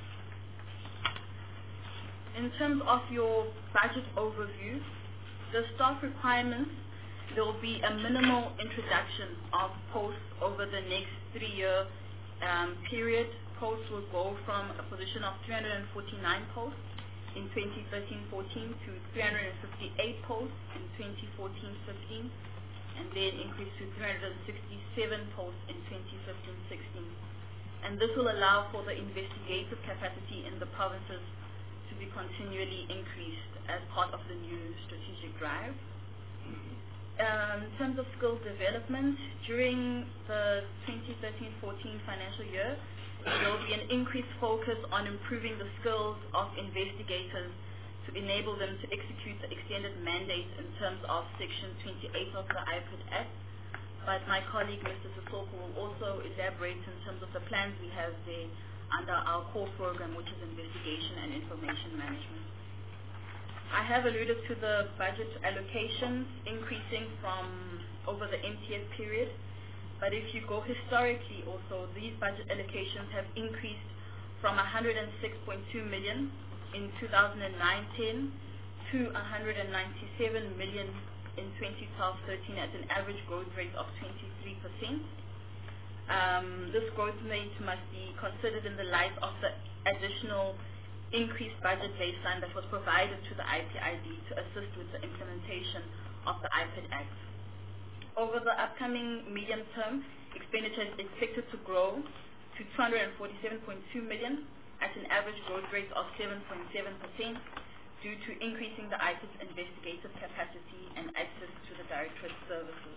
In terms of your budget overview, the staff requirements, there will be a minimal introduction of posts over the next three-year um, period. Posts will go from a position of three hundred forty-nine posts in twenty thirteen fourteen to three hundred fifty-eight posts in twenty fourteen fifteen, and then increase to three hundred sixty-seven posts in twenty fifteen sixteen. And this will allow for the investigative capacity in the provinces to be continually increased as part of the new strategic drive. Um, in terms of skills development, during the twenty thirteen fourteen financial year, there will be an increased focus on improving the skills of investigators to enable them to execute the extended mandate in terms of Section twenty-eight of the I P I D Act. But my colleague, Mister Sisoko, will also elaborate in terms of the plans we have there under our core program, which is investigation and information management. I have alluded to the budget allocations increasing from over the M T F period. But if you go historically also, these budget allocations have increased from one hundred six point two million in two thousand nine ten to one hundred ninety-seven million in twenty twelve thirteen at an average growth rate of twenty-three percent. Um, this growth rate must be considered in the light of the additional increased budget baseline that was provided to the I P I D to assist with the implementation of the I P I D Act. Over the upcoming medium term, expenditure is expected to grow to two hundred forty-seven point two million at an average growth rate of seven point seven percent due to increasing the I P I D's investigative capacity and access to the Directorate services.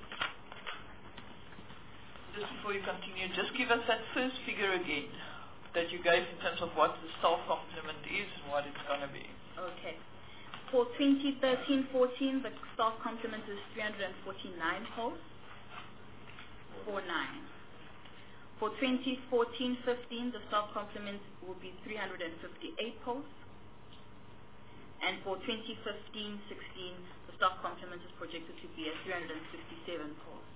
Just before you continue, just give us that first figure again that you gave in terms of what the staff complement is and what it's going to be. Okay. For twenty thirteen fourteen, the staff complement is three hundred forty-nine posts, forty-nine. For twenty fourteen fifteen, the staff complement will be three hundred fifty-eight posts. And for twenty fifteen sixteen, the staff complement is projected to be at three hundred sixty-seven posts.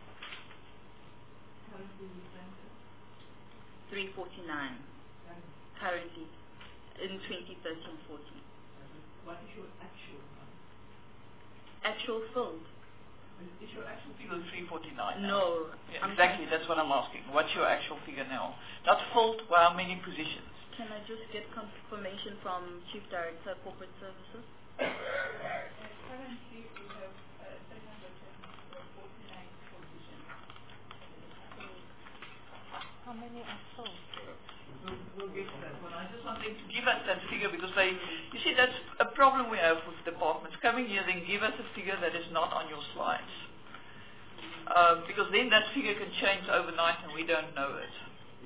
three forty-nine currently in twenty thirteen fourteen. What is your actual number? Actual filled Is your actual figure three forty-nine now? No. Yeah, I'm exactly, that's what I'm asking. What's your actual figure now? Not full, well, how many positions? Can I just get confirmation from Chief Director Corporate Services? Currently, we have uh, seven hundred forty-nine positions. How many are full? We'll, we'll get to that one. I just want them to give us that figure because they, you see, that's a problem we have with departments. Coming here, then give us a figure that is not on your slides. Um, because then that figure can change overnight and we don't know it.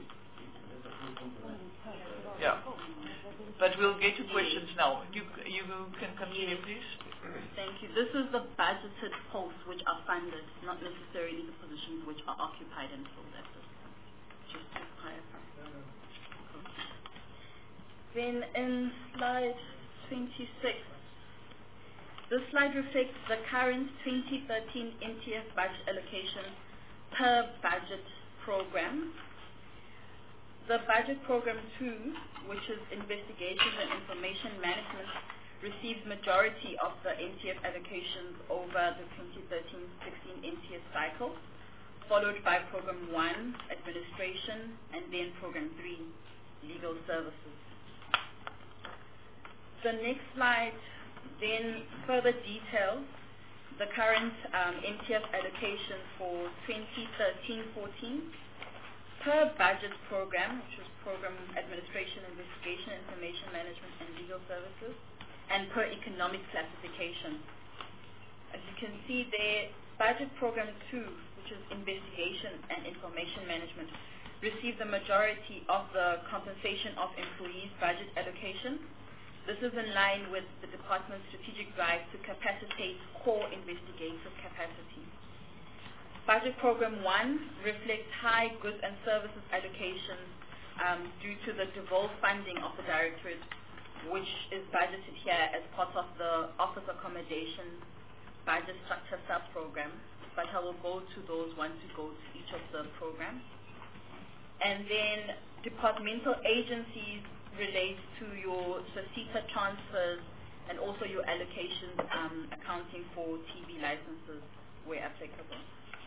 Yeah. But we'll get to questions now. You, you can continue, please. Thank you. This is the budgeted posts which are funded, not necessarily the positions which are occupied and filled at this time. Just to clarify. Then in slide twenty-six, this slide reflects the current twenty thirteen M T F budget allocation per budget program. The budget program two, which is investigations and information management, receives majority of the M T F allocations over the twenty thirteen sixteen M T F cycle, followed by program one, administration, and then program three, legal services. The next slide then further details the current um, M T F allocation for twenty thirteen fourteen per budget program, which is program administration, investigation, information management, and legal services, and per economic classification. As you can see there, budget program two, which is investigation and information management, received the majority of the compensation of employees budget allocation. This is in line with the department's strategic drive to capacitate core investigative capacity. Budget program one reflects high goods and services allocations um, due to the devolved funding of the directorate, which is budgeted here as part of the office accommodation budget structure sub-program, but I will go to those once we go to each of the programs. And then departmental agencies relate to your SASITA transfers and also your allocations um, accounting for T V licenses where applicable.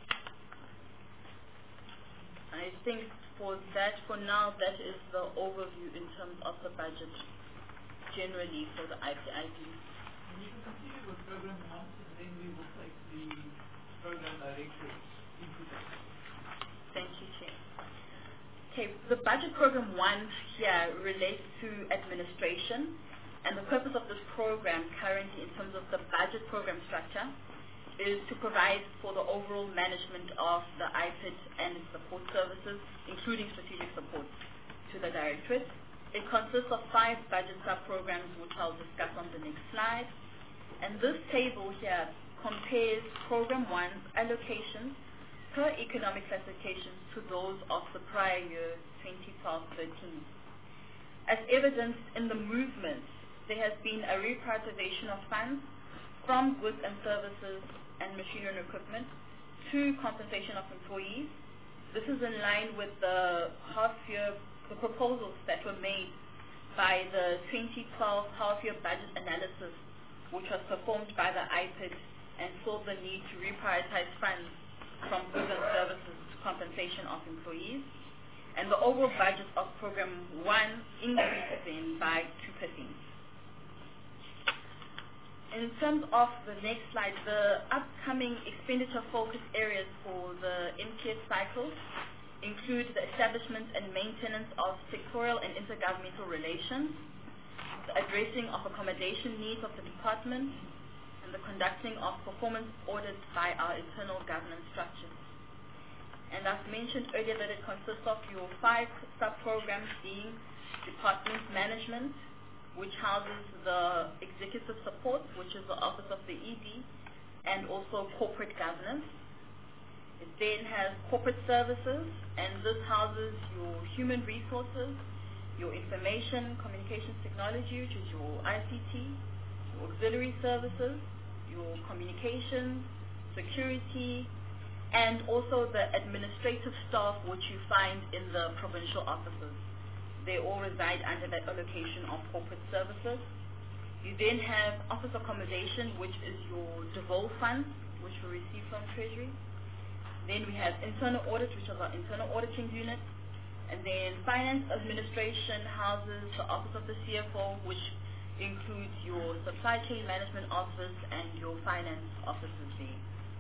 I think for that, for now, that is the overview in terms of the budget generally for the I P I B. We can continue with program one, and then we will take the program director's input. Thank you, Chair. Okay, the budget program one here relates to administration, and the purpose of this program currently in terms of the budget program structure is to provide for the overall management of the I P I D and its support services, including strategic support to the directorate. It consists of five budget sub-programs, which I'll discuss on the next slide. And this table here compares program one's allocations per economic classification to those of the prior year, twenty twelve thirteen. As evidenced in the movements, there has been a reprioritization of funds from goods and services and machinery and equipment to compensation of employees. This is in line with the half-year, the proposals that were made by the twenty twelve half-year budget analysis, which was performed by the I P I D and saw the need to reprioritize funds from goods and services to compensation of employees. And the overall budget of program one increased then by two percent. In terms of the next slide, the upcoming expenditure focus areas for the M T S cycle include the establishment and maintenance of sectorial and intergovernmental relations, the addressing of accommodation needs of the department, and the conducting of performance audits by our internal governance structures. And I've mentioned earlier that it consists of your five sub-programs being department management, which houses the executive support, which is the Office of the E D, and also corporate governance. It then has corporate services, and this houses your human resources, your information communications technology, which is your I C T, your auxiliary services, your communications, security, and also the administrative staff which you find in the provincial offices. They all reside under that allocation of corporate services. You then have office accommodation, which is your devolved funds, which we receive from Treasury. Then we have internal audit, which is our internal auditing unit. And then finance administration houses the office of the C F O, which includes your supply chain management office and your finance offices there.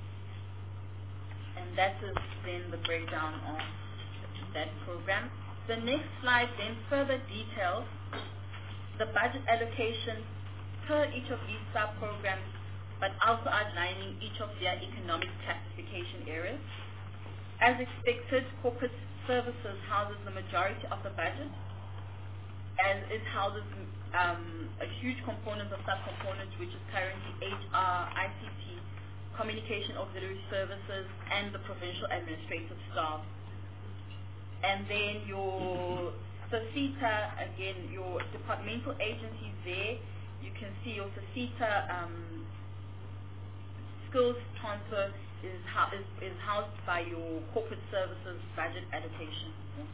And that is then the breakdown of that program. The next slide then further details the budget allocation per each of these sub-programs, but also outlining each of their economic classification areas. As expected, corporate services houses the majority of the budget, and it houses um, a huge component of sub-components, which is currently H R, I C T, communication auxiliary services, and the provincial administrative staff. And then your SACITA, again, your departmental agencies there, you can see your SACITA um, skills transfer is, ho is, is housed by your corporate services budget allocation.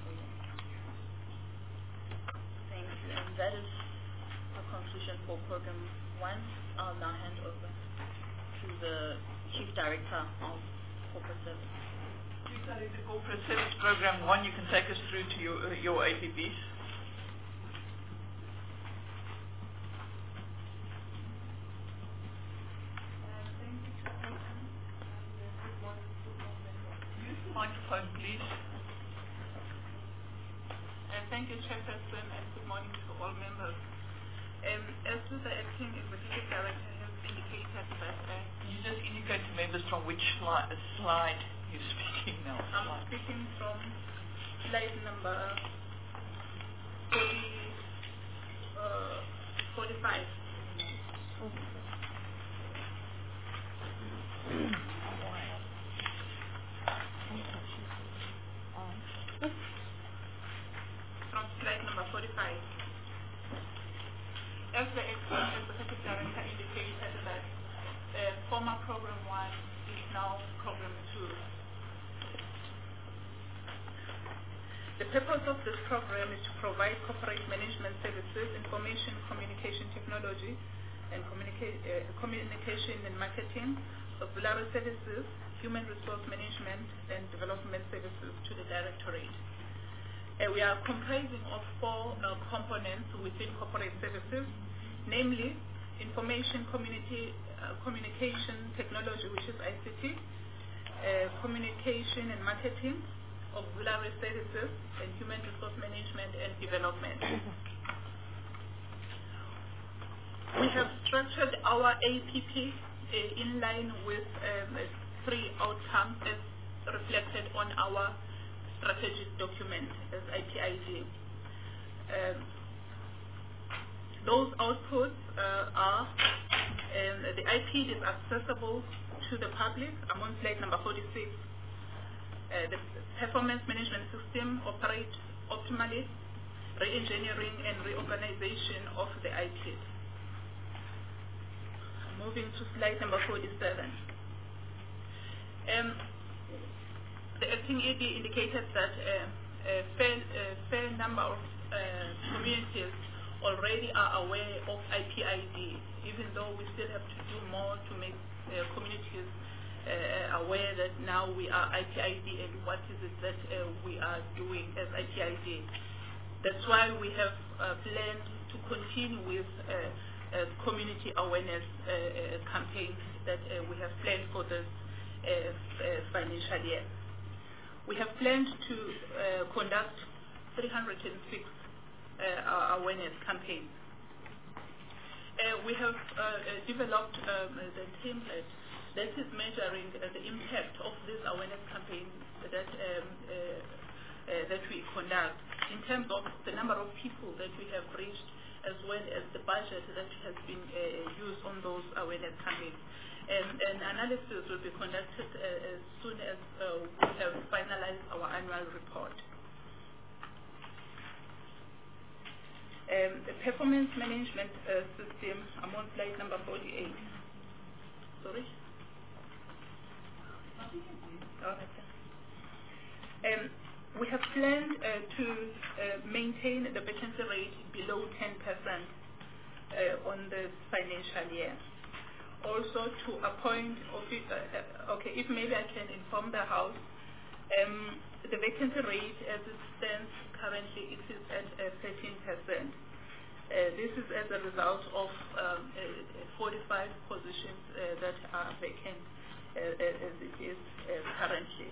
Thank you. And that is the conclusion for program one. I'll now hand over to the Chief Director of Corporate Services. Chief Director Corporate Service Program one, you can take us through to your, uh, your A P Ps. Microphone, please. Uh, thank you, Chairperson, and good morning to all members. Um, as to the acting executive director has indicated that uh, Can you just indicate to members from which slide, slide you're speaking now? I'm Slide. speaking from slide number forty, uh, forty-five. From slide number forty-five. As the executive director indicated that uh, former program one is now program two. The purpose of this program is to provide corporate management services, information communication technology, and communica uh, communication and marketing, auxiliary services, human resource management, and development services to the Directorate. Uh, we are comprising of four uh, components within corporate services, namely information community, uh, communication technology, which is I C T, uh, communication and marketing, auxiliary services, and human resource management and development. We have structured our A P P uh, in line with um, three outcomes as reflected on our strategic document as I P I D. Um, those outputs uh, are, um, the I P is accessible to the public. I'm on slide number forty-six. Uh, the performance management system operates optimally, re-engineering and reorganization of the I P. Moving to slide number forty-seven. Um, the acting E D indicated that uh, a fair, a fair number of uh, communities already are aware of I P I D, even though we still have to do more to make uh, communities uh, aware that now we are I P I D and what is it that uh, we are doing as I P I D. That's why we have uh, planned to continue with uh, uh, community awareness uh, uh, campaigns that uh, we have planned for this uh, uh, financial year. We have planned to uh, conduct three hundred six uh, awareness campaigns. Uh, we have uh, uh, developed um, the template that is measuring uh, the impact of these awareness campaigns that um, uh, uh, that we conduct in terms of the number of people that we have reached, as well as the budget that has been uh, used on those awareness campaigns. And an analysis will be conducted uh, as soon as uh, we have finalized our annual report. Um, the performance management uh, system, I'm on slide number forty-eight. Sorry? Oh, okay. Um, we have planned uh, to uh, maintain the vacancy rate below ten percent uh, on this financial year. also to appoint, offi- uh, okay, if maybe I can inform the House, um, the vacancy rate as it stands currently, it is at uh, thirteen percent. Uh, this is as a result of um, uh, forty-five positions uh, that are vacant uh, as it is uh, currently.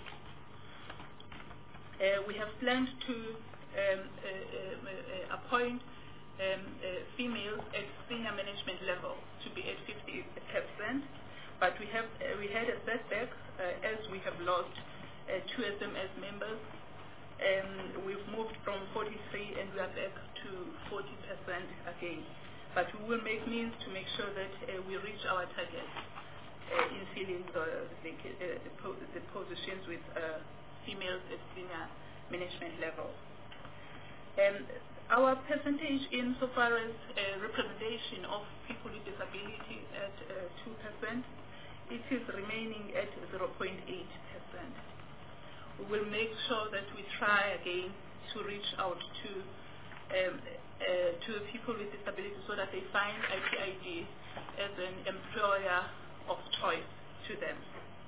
Uh, we have planned to um, uh, uh, appoint um, uh, females at senior management level to be at fifty percent, but we have uh, we had a setback uh, as we have lost uh, two S M S members. Um, we've moved from forty-three and we are back to forty percent again. But we will make means to make sure that uh, we reach our target uh, in filling the, the, uh, the, po the positions with uh, females at senior management level. Um, our percentage insofar as uh, representation of people with disability at uh, two percent, it is remaining at zero point eight percent. We will make sure that we try again to reach out to um, uh, to people with disabilities so that they find I P I D as an employer of choice to them.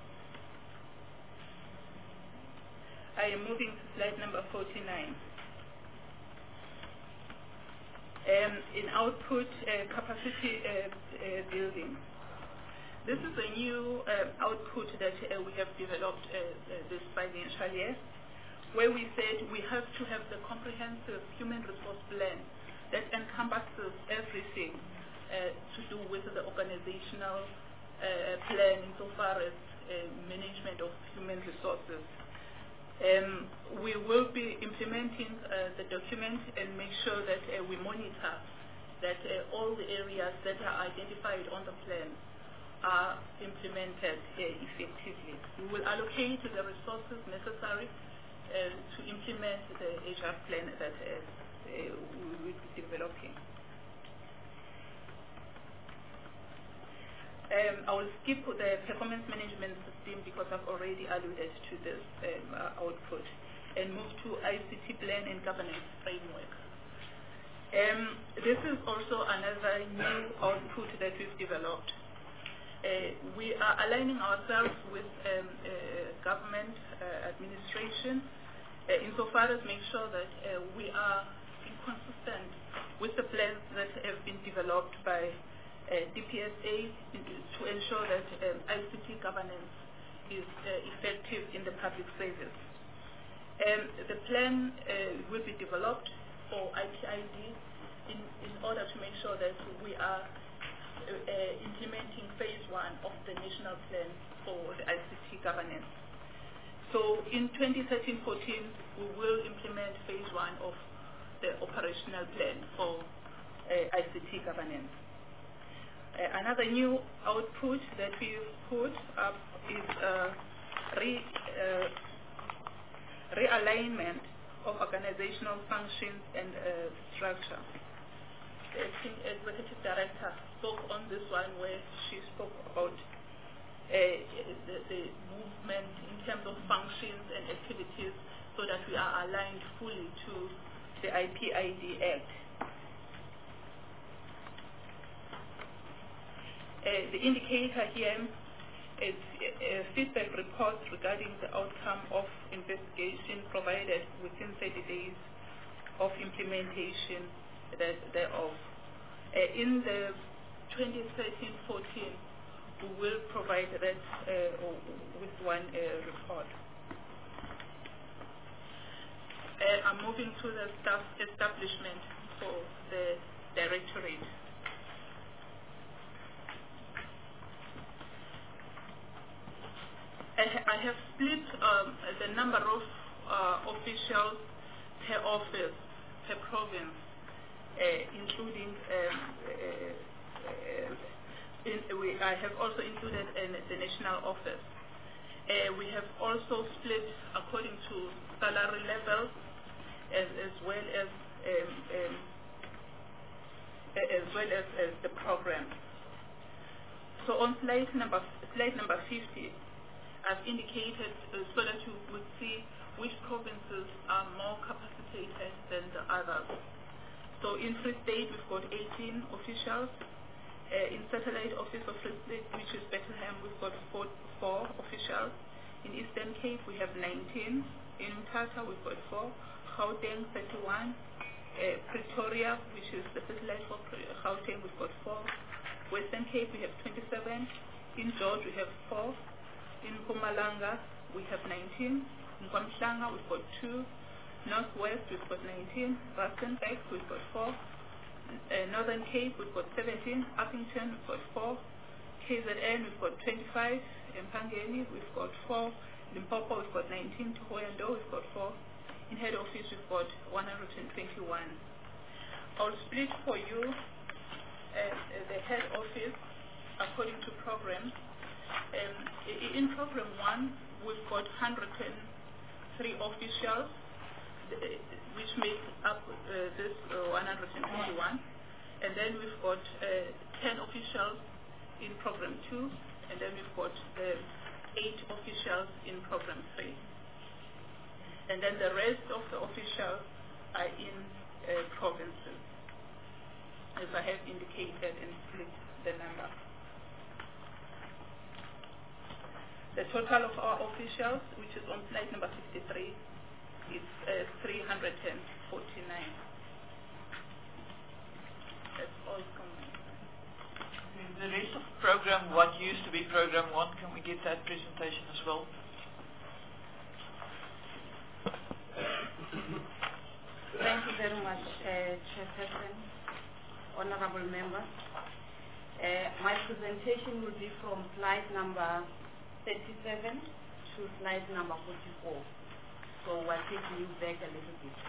I am moving to slide number forty-nine. Um, in output uh, capacity uh, uh, building. This is a new uh, output that uh, we have developed uh, uh, this financial year, where we said we have to have the comprehensive human resource plan that encompasses everything uh, to do with the organizational uh, plan insofar as uh, management of human resources. Um, we will be implementing uh, the document and make sure that uh, we monitor that uh, all the areas that are identified on the plan are implemented uh, effectively. We will allocate the resources necessary uh, to implement the H R plan that uh, uh, we will be developing. Um, I will skip the performance management system because I've already alluded to this um, uh, output and move to I C T plan and governance framework. Um, this is also another new output that we've developed. Uh, we are aligning ourselves with um, uh, government uh, administration uh, insofar as make sure that uh, we are inconsistent with the plans that have been developed by uh, D P S A to ensure that um, I C T governance is uh, effective in the public service. Um, the plan uh, will be developed for I P I D in, in order to make sure that we are Uh, uh, implementing phase one of the national plan for the I C T governance. So in twenty thirteen fourteen, we will implement phase one of the operational plan for uh, I C T governance. Uh, another new output that we've put up is uh, re, uh, realignment of organizational functions and uh, structure. The acting executive director spoke on this one where she spoke about uh, the, the movement in terms of functions and activities so that we are aligned fully to the I P I D Act. Uh, the indicator here is a feedback report regarding the outcome of investigation provided within thirty days of implementation thereof. Uh, in the twenty thirteen fourteen, we will provide that uh, with one uh, report. Uh, I'm moving to the staff establishment for the directorate. I, ha I have split um, the number of uh, officials per office, per province, Uh, including, um, uh, uh, in, we, I have also included in the national office. Uh, we have also split according to salary levels as, as well as um, um, as well as, as the program. So on slide number slide number fifty, I've indicated uh, so that you would see which provinces are more capacitated than the others. So in Free State, we've got eighteen officials. Uh, in Satellite Office of Free State, which is Bethlehem, we've got four, four officials. In Eastern Cape, we have nineteen. In Mthatha, we've got four. Gauteng, thirty-one. Uh, Pretoria, which is the satellite for Gauteng, we've got four. Western Cape, we have twenty-seven. In George, we have four. In Mpumalanga, we have nineteen. In Kwamhlanga, we've got two. Northwest, we've got nineteen. Rustenburg, we've got four. Uh, Northern Cape, we've got seventeen. Uppington, we've got four. K Z N, we've got twenty-five. Mpangeni, we've got four. Limpopo, we've got nineteen. Thohoyandou, we've got four. In head office, we've got one hundred twenty-one. I'll split for you uh, the head office according to programs. Um, in program one, we've got one hundred three officials, which make up uh, this uh, one hundred twenty-one. And then we've got uh, ten officials in program two, and then we've got uh, eight officials in program three. And then the rest of the officials are in uh, provinces, as I have indicated and split the number. The total of our officials, which is on slide number fifty-three, is uh, three hundred forty-nine. That's all from my side. The rest of program one used to be program one. Can we get that presentation as well? Thank you very much, uh, Chairperson, honorable members. Uh, my presentation will be from slide number thirty-seven to slide number forty-four. So we're taking you back a little bit.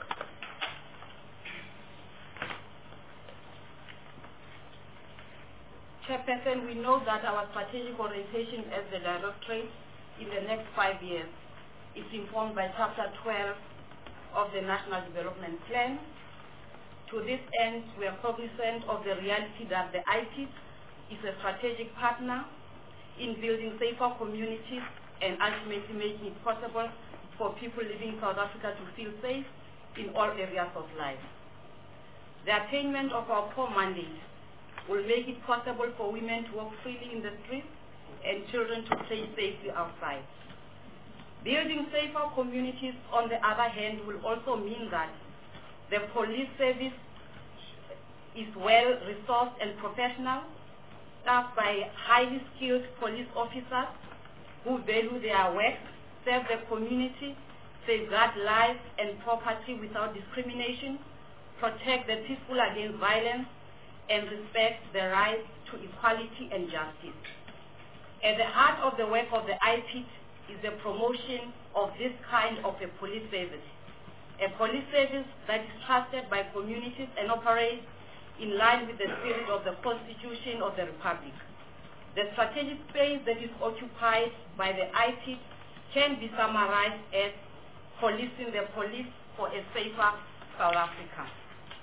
Chairperson, we know that our strategic orientation as the Directorate in the next five years is informed by Chapter twelve of the National Development Plan. To this end, we are cognizant of the reality that the I P is a strategic partner in building safer communities and ultimately making it possible for people living in South Africa to feel safe in all areas of life. The attainment of our core mandate will make it possible for women to walk freely in the streets and children to play safely outside. Building safer communities, on the other hand, will also mean that the police service is well-resourced and professional, staffed by highly skilled police officers who value their work, serve the community, safeguard lives and property without discrimination, protect the peaceful against violence, and respect the right to equality and justice. At the heart of the work of the I P is the promotion of this kind of a police service, a police service that is trusted by communities and operates in line with the spirit of the Constitution of the Republic. The strategic space that is occupied by the I P can be summarized as policing the police for a safer South Africa.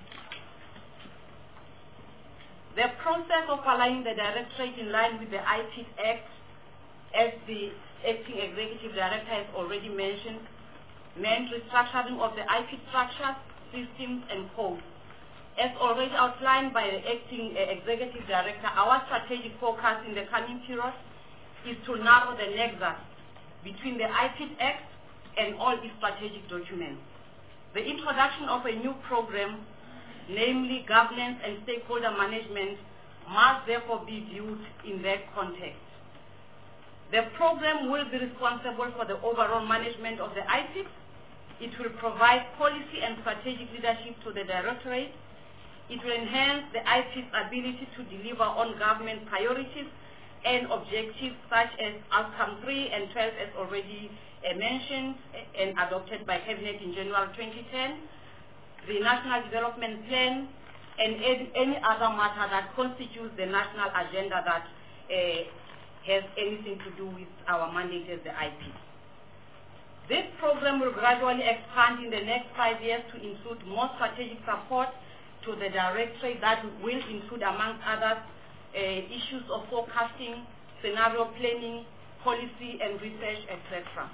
The process of aligning the Directorate in line with the I P Act, as the Acting Executive Director has already mentioned, meant restructuring of the I P structures, systems, and codes. As already outlined by the Acting uh, Executive Director, our strategic focus in the coming period is to narrow the nexus between the I P Act and all its strategic documents. The introduction of a new program, namely governance and stakeholder management, must therefore be viewed in that context. The program will be responsible for the overall management of the I P. It will provide policy and strategic leadership to the Directorate. It will enhance the I P's ability to deliver on government priorities and objectives such as Outcome three and twelve, as already uh, mentioned and adopted by Cabinet in January twenty ten, the National Development Plan, and any other matter that constitutes the national agenda that uh, has anything to do with our mandate as the I P. This program will gradually expand in the next five years to include more strategic support to the Directorate that will include, among others, uh, issues of forecasting, scenario planning, policy and research, et cetera.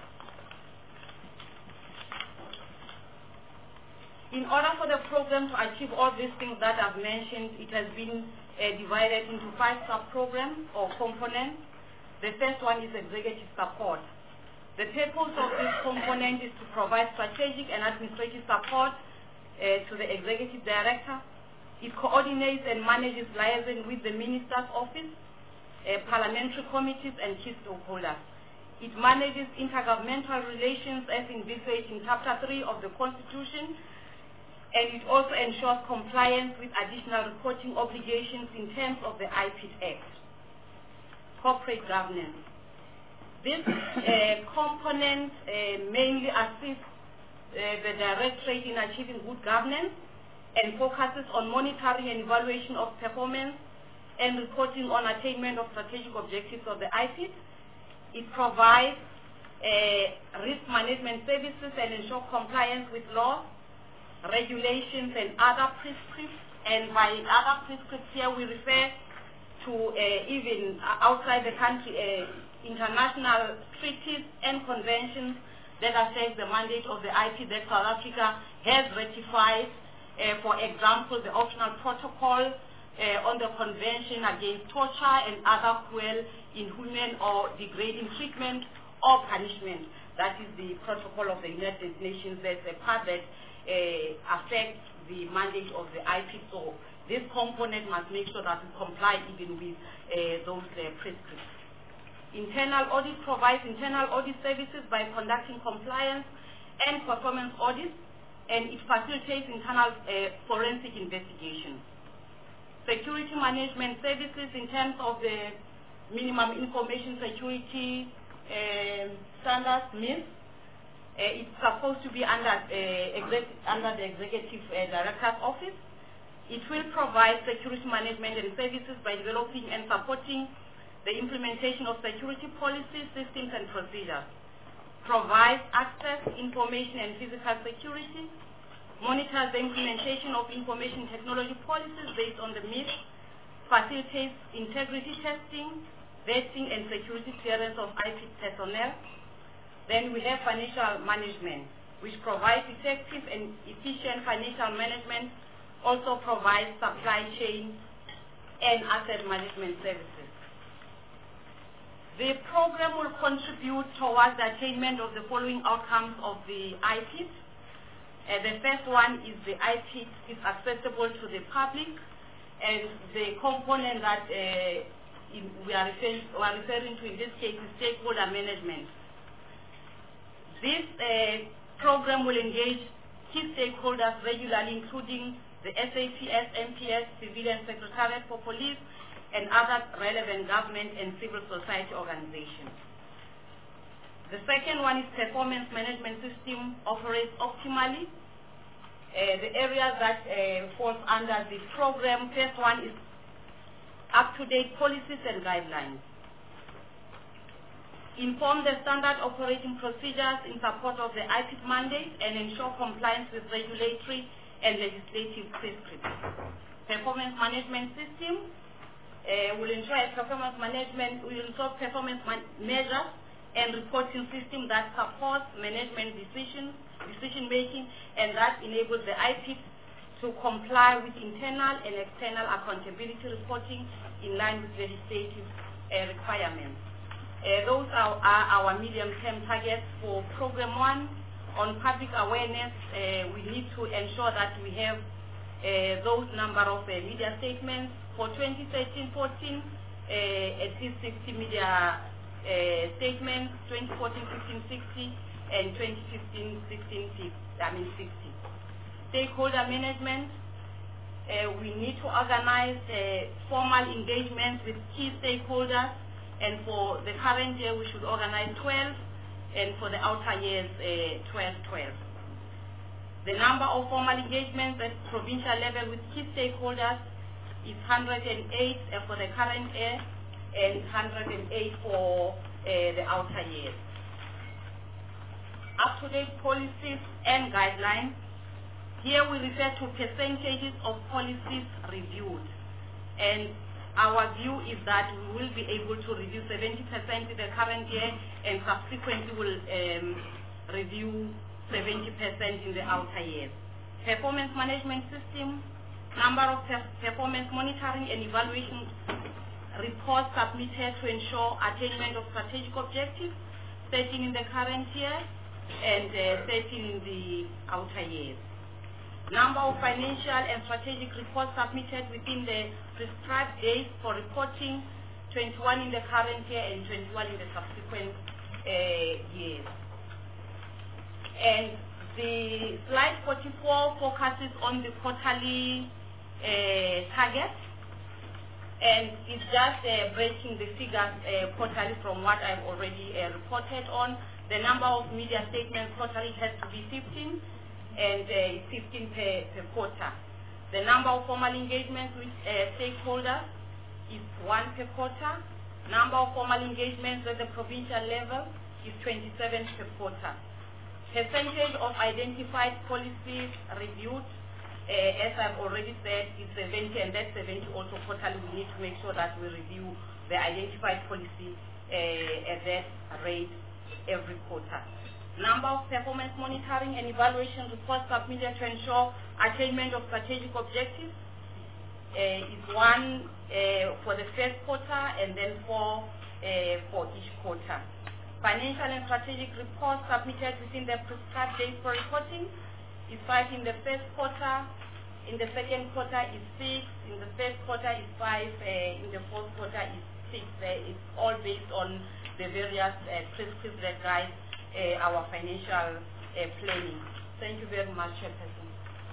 In order for the program to achieve all these things that I've mentioned, it has been uh, divided into five sub-programs or components. The first one is executive support. The purpose of this component is to provide strategic and administrative support uh, to the executive director. It coordinates and manages liaison with the minister's office, uh, parliamentary committees, and key stakeholders. It manages intergovernmental relations as envisaged in Chapter three of the Constitution, and it also ensures compliance with additional reporting obligations in terms of the I P T Act. Corporate governance. This uh, component uh, mainly assists uh, the Directorate in achieving good governance and focuses on monitoring and evaluation of performance and reporting on attainment of strategic objectives of the I P T. It provides uh, risk management services and ensure compliance with laws, regulations, and other prescripts. And by other prescripts here, we refer to uh, even outside the country, uh, international treaties and conventions that affect the mandate of the I P that South Africa has ratified. Uh, for example, the optional protocol Uh, on the Convention Against Torture and Other Cruel, Inhuman, or Degrading Treatment or Punishment. That is the protocol of the United Nations. That's a part that uh, affects the mandate of the I P. So this component must make sure that we comply even with uh, those uh, prescripts. Internal audit provides internal audit services by conducting compliance and performance audits, and it facilitates internal uh, forensic investigations. Security management services in terms of the minimum information security uh, standards, M I S. Uh, it's supposed to be under, uh, exec under the Executive uh, Director's Office. It will provide security management and services by developing and supporting the implementation of security policies, systems, and procedures. Provides access, information, and physical security. Monitors the implementation of information technology policies based on the M I S, facilitates integrity testing, vetting, and security clearance of I P personnel. Then we have financial management, which provides effective and efficient financial management, also provides supply chain and asset management services. The program will contribute towards the attainment of the following outcomes of the I P. Uh, the first one is the I P is accessible to the public, and the component that uh, in, we, are referring, we are referring to in this case is stakeholder management. This uh, program will engage key stakeholders regularly, including the S A P S, M P S, Civilian Secretariat for Police, and other relevant government and civil society organizations. The second one is performance management system operates optimally. Uh, the areas that uh, falls under the program, first one is up-to-date policies and guidelines. Inform the standard operating procedures in support of the I P mandate and ensure compliance with regulatory and legislative prescriptions. Performance management system uh, will ensure performance management, will ensure performance man measures and reporting system that supports management decisions, decision making, and that enables the I P to comply with internal and external accountability reporting in line with legislative uh, requirements. Uh, those are, are our medium-term targets for Program one. On public awareness, uh, we need to ensure that we have uh, those number of uh, media statements. For twenty thirteen fourteen, uh, at least sixty media Uh, statements, twenty fourteen fifteen sixty, and twenty fifteen sixteen I mean sixty. Stakeholder management, uh, we need to organize uh, formal engagements with key stakeholders, and for the current year we should organize twelve, and for the outer years uh, twelve twelve. The number of formal engagements at provincial level with key stakeholders is one hundred eight uh, for the current year, and one hundred eight for uh, the outer years. Up-to-date policies and guidelines. Here we refer to percentages of policies reviewed. And our view is that we will be able to review seventy percent in the current year, and subsequently will um, review seventy percent in the outer years. Performance management system, Number of per performance monitoring and evaluation reports submitted to ensure attainment of strategic objectives, thirteen in the current year and uh, thirteen in the outer years. Number of financial and strategic reports submitted within the prescribed days for reporting, twenty-one in the current year and twenty-one in the subsequent uh, years. And the slide forty-four focuses on the quarterly uh, targets, and it's just uh, breaking the figures uh, quarterly from what I've already uh, reported on. The number of media statements quarterly has to be fifteen, and uh, it's fifteen per, per quarter. The number of formal engagements with uh, stakeholders is one per quarter. Number of formal engagements at the provincial level is twenty-seven per quarter. Percentage of identified policies reviewed, uh, as I've already said, is seventy, and that seventy also quarterly we need to make sure that we review the identified policy uh, at that rate every quarter. Number of performance monitoring and evaluation reports submitted to ensure attainment of strategic objectives uh, is one uh, for the first quarter and then four uh, for each quarter. Financial and strategic reports submitted within the prescribed days for reporting is five in the first quarter, in the second quarter is six, in the third quarter is five, uh, in the fourth quarter is six. Uh, it's all based on the various uh, prescripts that guide uh, our financial uh, planning. Thank you very much, Chairperson.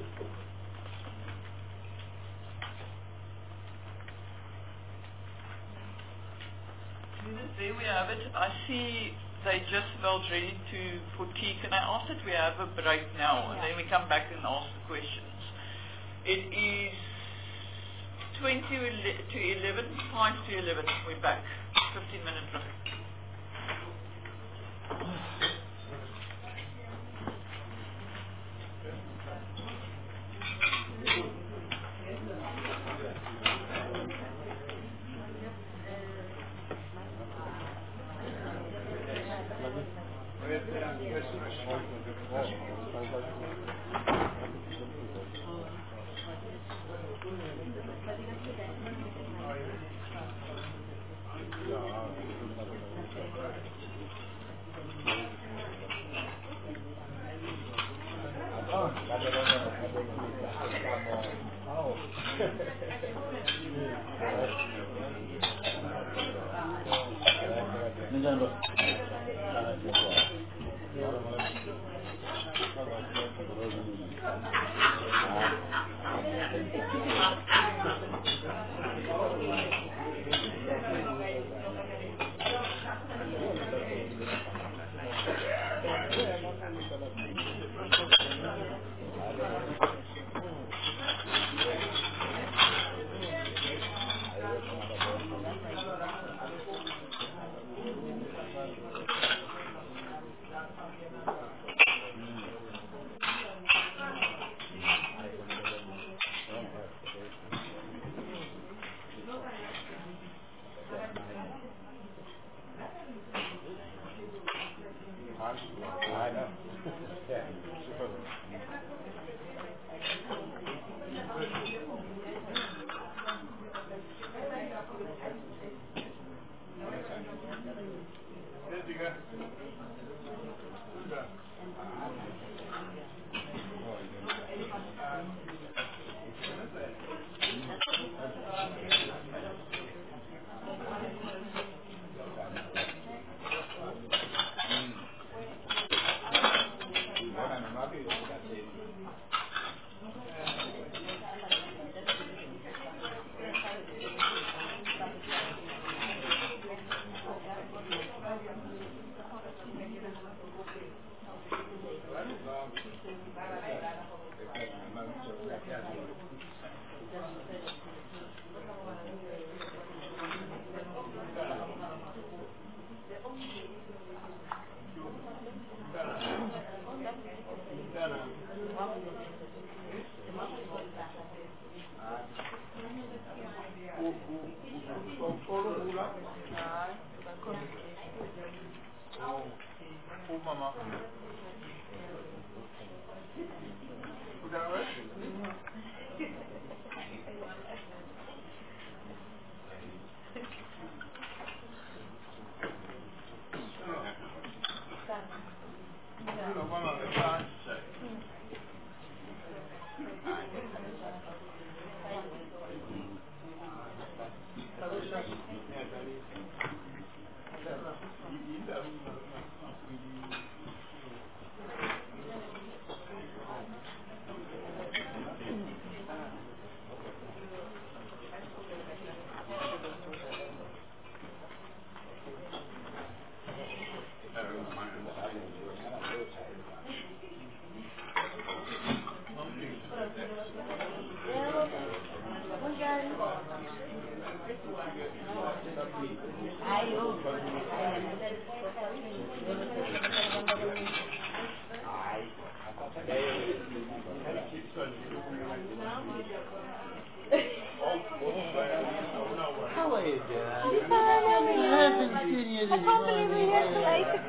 There we have it. I see they just about ready to for tea. Can I ask that we have a break now, and then we come back and ask the questions? It is twenty to eleven, five to eleven. We're back. fifteen minute break.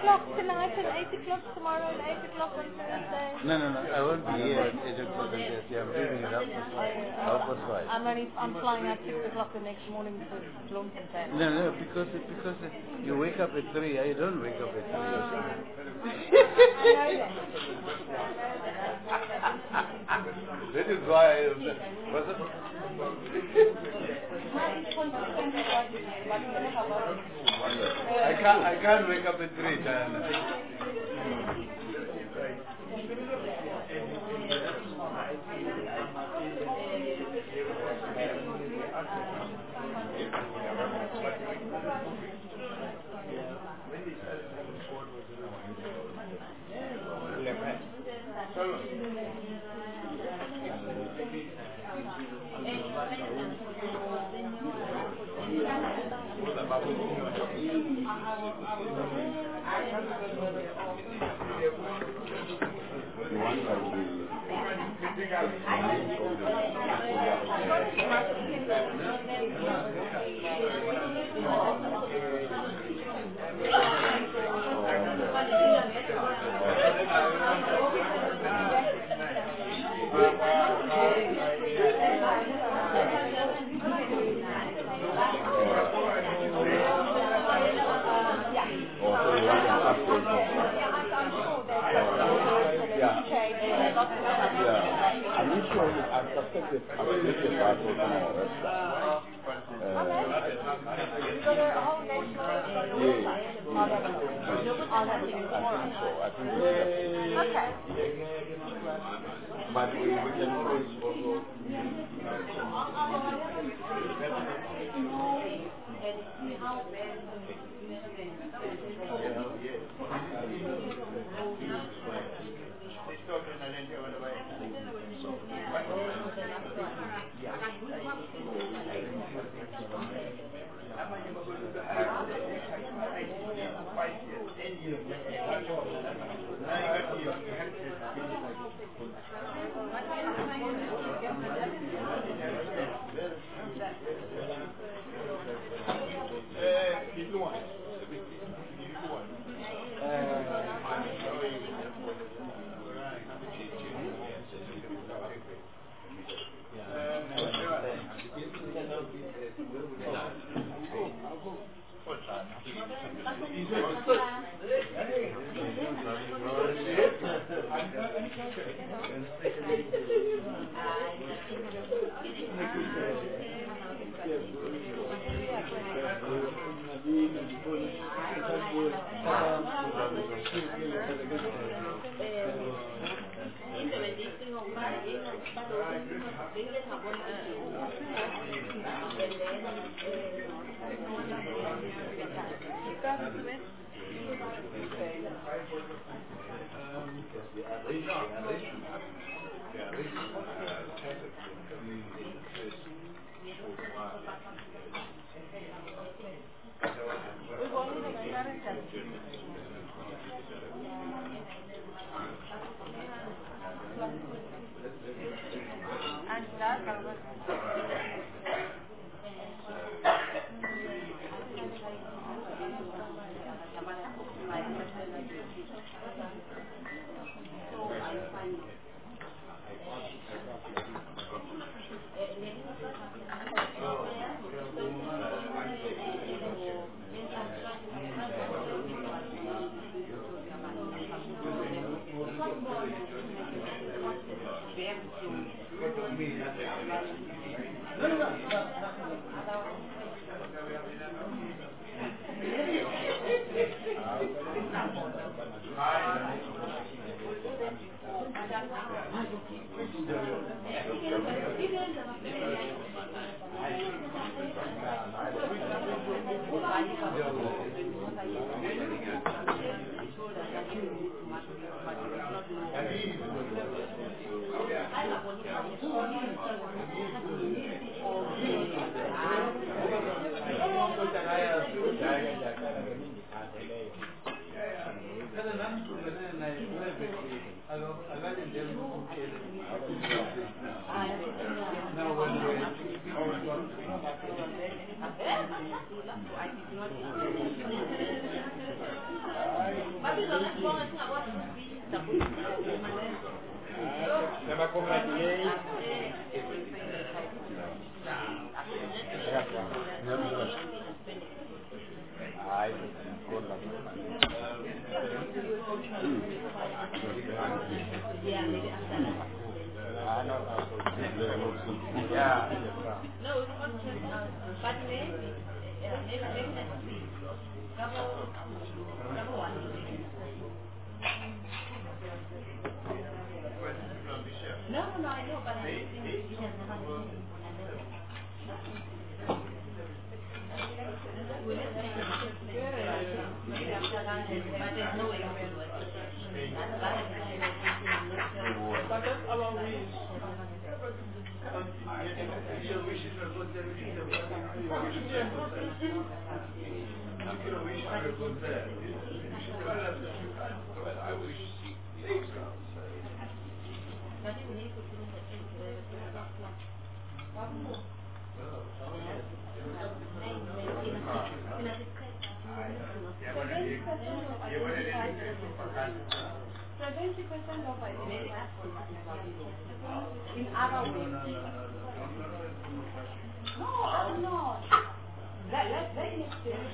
o'clock tonight and eight o'clock tomorrow and eight o'clock on Thursday. No, no, no. I won't be here at eight o'clock on Thursday. I'm leaving it up to half past five. I'm only I'm flying out six o'clock the next morning to Bloemfontein. No, no, because because you wake up at three. I don't wake up at three. That is why I was it? I can't I can't wake up at three, Diana. But we, we can always also I Leva come lei. Ai, con la Ah, no, no. Yeah. No, it's not just us. But maybe, uh, maybe, maybe next week. Double, double one. No, no, no, I know, but I think he has never seen it. But there's no way to do it. But that's our wish. Your wishes are good there. Your wishes are good there. You should call us if you can. Well, I wish to see the extra. seventy percent of it in other ways. No, no. Let, let, let me finish.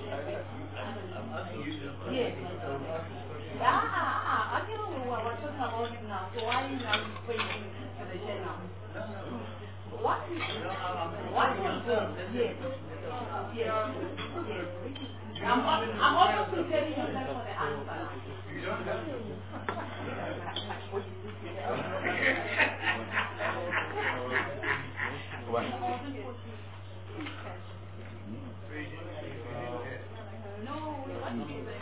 Yes. Ah, I don't know what we're talking about now. So why are you now waiting for the general? What is what is good? Yes. Yes. Yes. I'm, I'm also preparing yourself for the answer. You don't have to. No, we want to be very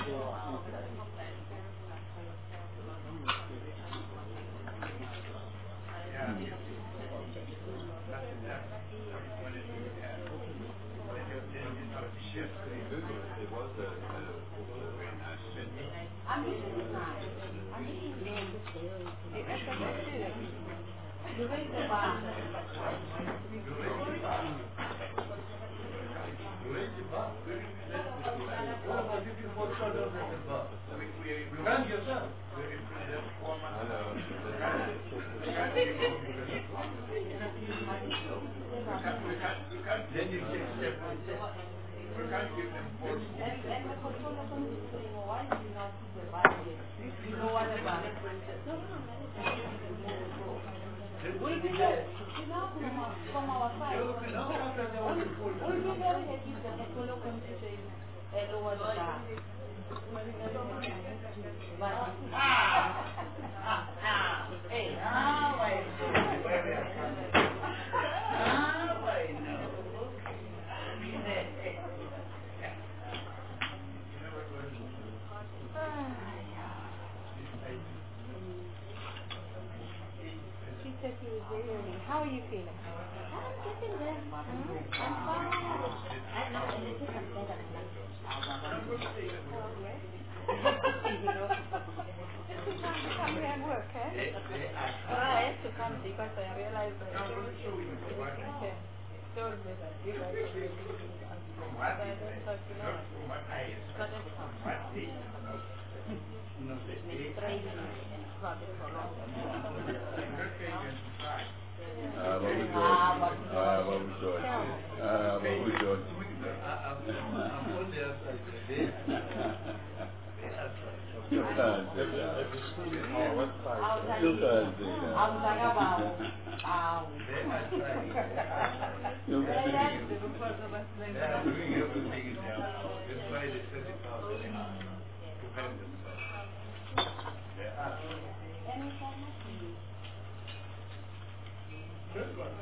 I'm using it now. I'm using it. You raise the bar. You raise the bar. What about if you fall short of the bar? You run yourself. Hello. Then you take step by step. We can't give them force. And, and the controller comes to say, well, why do you not put the bar here? You know what about it? No, no, no. We'll be there. You know, from our, from our side. We'll, we'll be very happy if the controller comes to say, hey, lower the bar. But, ah, ah, ah, hey, ah, wait. Ah, wait, no. She said she was very early. How are you feeling? I'm getting there. I'm fine. I'm not going to take some better. Just to come, come here and work, eh? Well, I have to come because I realized that I told me that you guys are really good. But I don't talk to know. But that's fine. Administration and project for long. Ah, vamos Jorge. Ah, vamos Jorge. Ah, vamos Jorge. Still Thursday, yeah. Still Thursday, yeah. I'm talking about um, Still Thursday. They are doing everything now. That's why they set it out to defend themselves. They are. Good one.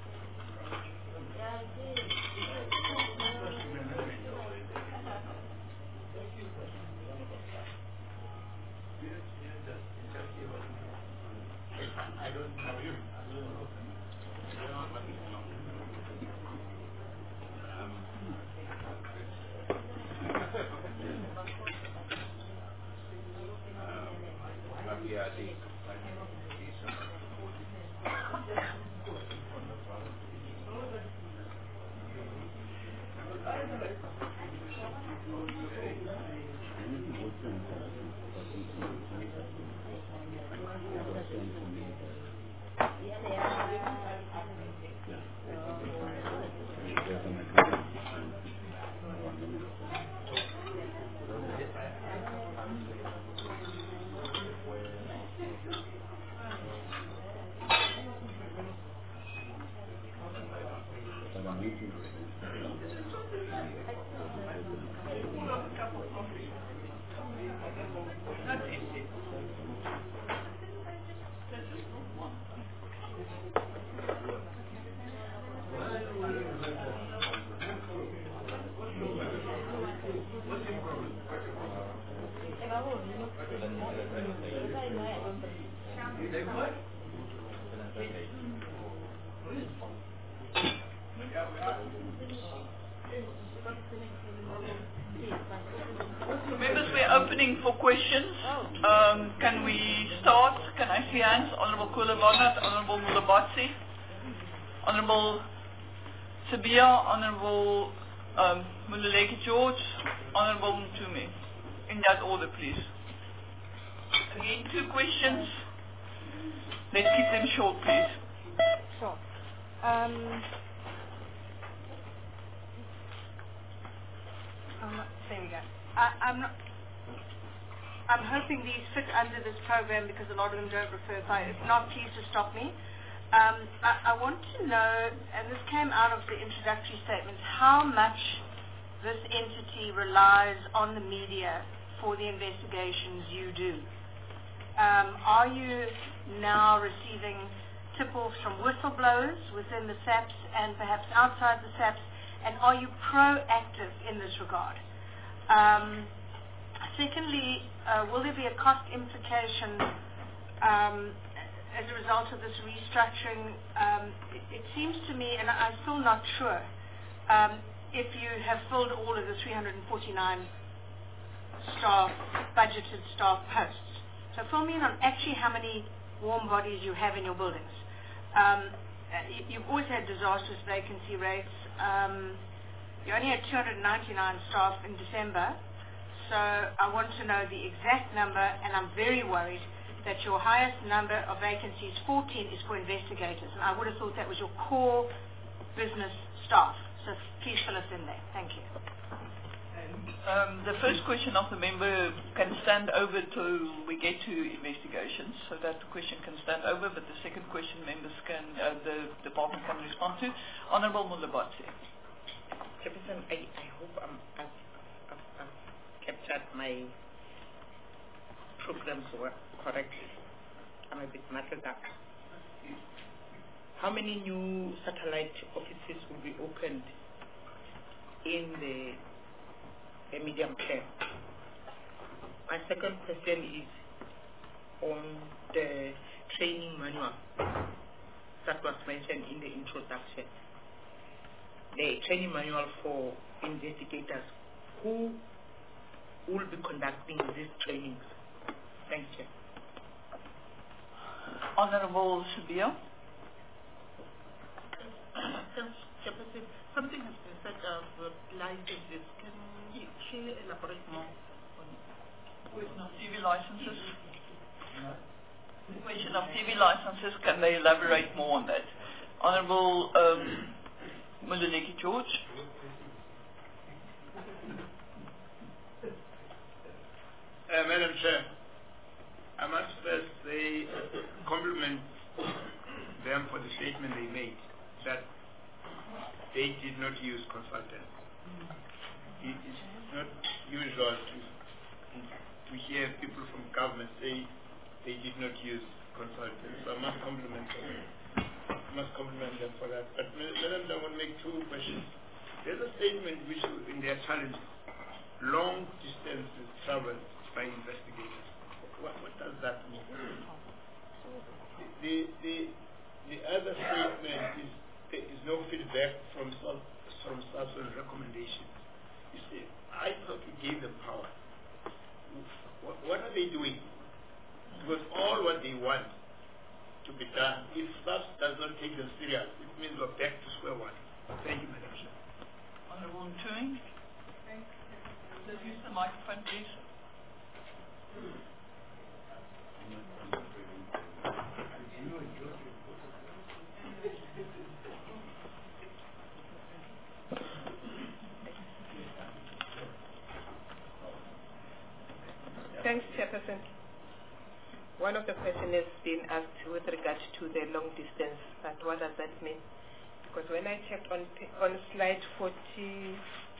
I don't know you. Members, we're opening for questions. Um, can we start? Can I see hands? Honourable Kula-Barnard, Honourable Mulabatsi, Honourable Sabia, Honourable um, Mululeki George, Honourable Mtumi. In that order, please. Again, two questions. Let's keep them short, please. Sure. Um, I'm not, there we go. I, I'm not. I'm hoping these fit under this program because a lot of them don't refer by. If not, please just stop me. Um, I, I want to know, and this came out of the introductory statements, how much this entity relies on the media for the investigations you do. Um, are you now receiving tip-offs from whistleblowers within the S A Ps and perhaps outside the S A Ps, and are you proactive in this regard? Um, secondly, uh, will there be a cost implication um, as a result of this restructuring? Um, it, it seems to me, and I'm still not sure, um, if you have filled all of the three hundred forty-nine staff, budgeted staff posts. So fill me in on actually how many warm bodies you have in your buildings. Um, you, you've always had disastrous vacancy rates. Um, you only had two hundred ninety-nine staff in December. So I want to know the exact number, and I'm very worried that your highest number of vacancies, fourteen, is for investigators. And I would have thought that was your core business staff. So please fill us in there. Thank you. Um, the first question of the member can stand over till we get to investigations, so that the question can stand over, but the second question members can, uh, the department can respond to. Honourable Mulabatsi. Chairperson, I, I hope I'm, I've, I've, I've captured my programs work correctly. I'm a bit muddled up. How many new satellite offices will be opened in the a medium term? My second question is on the training manual that was mentioned in the introduction. The training manual for investigators. Who will be conducting these trainings? Thank you. Honourable Sabia. Something has been said of uh, licenses. Can she elaborate more on T V licenses? The question of T V licenses, can they elaborate more on that? Honourable um, Mululeki George. Uh, Madam Chair, I must first say, compliment them for the statement they made, that they did not use consultants. It is not usual to, to hear people from government say they did not use consultants. So I must compliment them. I must compliment them for that. But Madam, I want to make two questions. There's a statement which in their challenges, long distances traveled by investigators. What, what does that mean? The, the, the other statement is there is no feedback from some from some recommendations. You see, I thought we gave them power. What, what are they doing? Because all what they want to be done, if S A F does not take them serious, it means we're back to square one. Thank you, Madam Chair. Honourable Ntuli. Let's use the microphone, please. Thanks, Chairperson. One of the questions has been asked with regard to the long distance, but what does that mean? Because when I checked on on slide forty,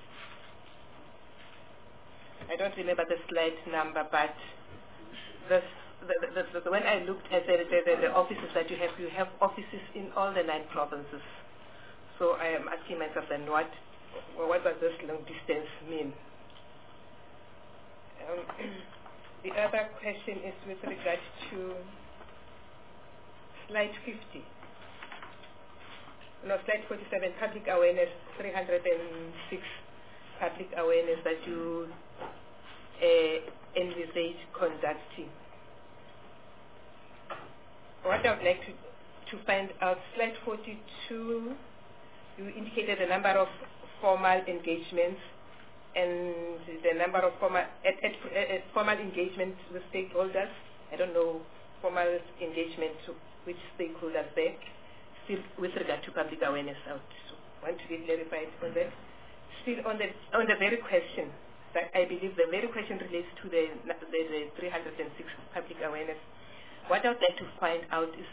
I don't remember the slide number, but the, the, the, the, when I looked at the, the, the, the offices that you have, you have offices in all the nine provinces. So I am asking myself then, what, what does this long distance mean? Um, The other question is with regard to slide fifty. No, slide forty-seven, public awareness, three hundred six public awareness that you uh, envisage conducting. What I would like to, to find out, slide forty-two, you indicated the number of formal engagements and the number of formal, at, at, at formal engagements with stakeholders. I don't know formal engagement to which stakeholders there, still with regard to public awareness. I want to get clarified on that. Still on the on the very question, that I believe the very question relates to the, the, the three hundred six public awareness. What I would like to find out is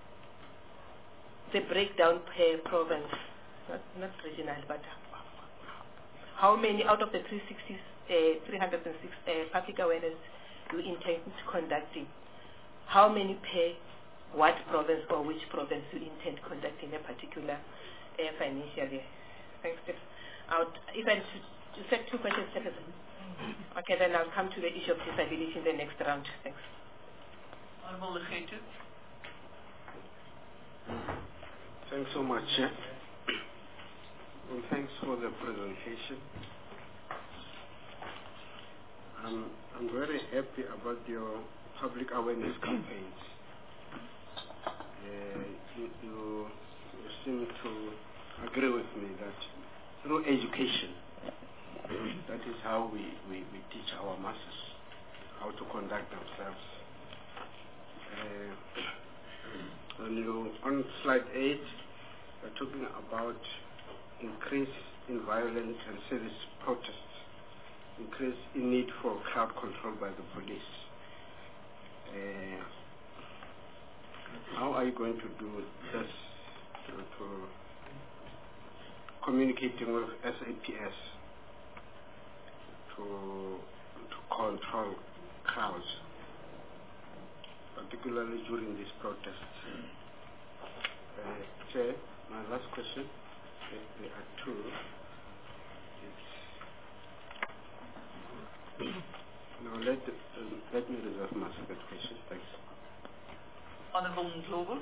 the breakdown per province, not, not regional, but how many out of the three hundred six uh, public awareness you intend conducting? How many per what province or which province you intend conducting a particular uh, financial year? Thanks, Steph. If I should set two questions, okay, then I'll come to the issue of disability in the next round. Thanks. Honorable Legetu. Thanks so much, Chair. And thanks for the presentation. Um, I'm very happy about your public awareness campaigns. Uh, you, you, you seem to agree with me that through education, that is how we, we, we teach our masses how to conduct themselves. Uh, and you, on slide eight, we're talking about increase in violent and serious protests, increase in need for crowd control by the police. Uh, how are you going to do this to, to communicating with S A P S to, to control crowds, particularly during these protests? Uh, Chair, my last question. There are two. It's no, let, uh, let me reserve my second question. Thanks. Honorable Ndlovu.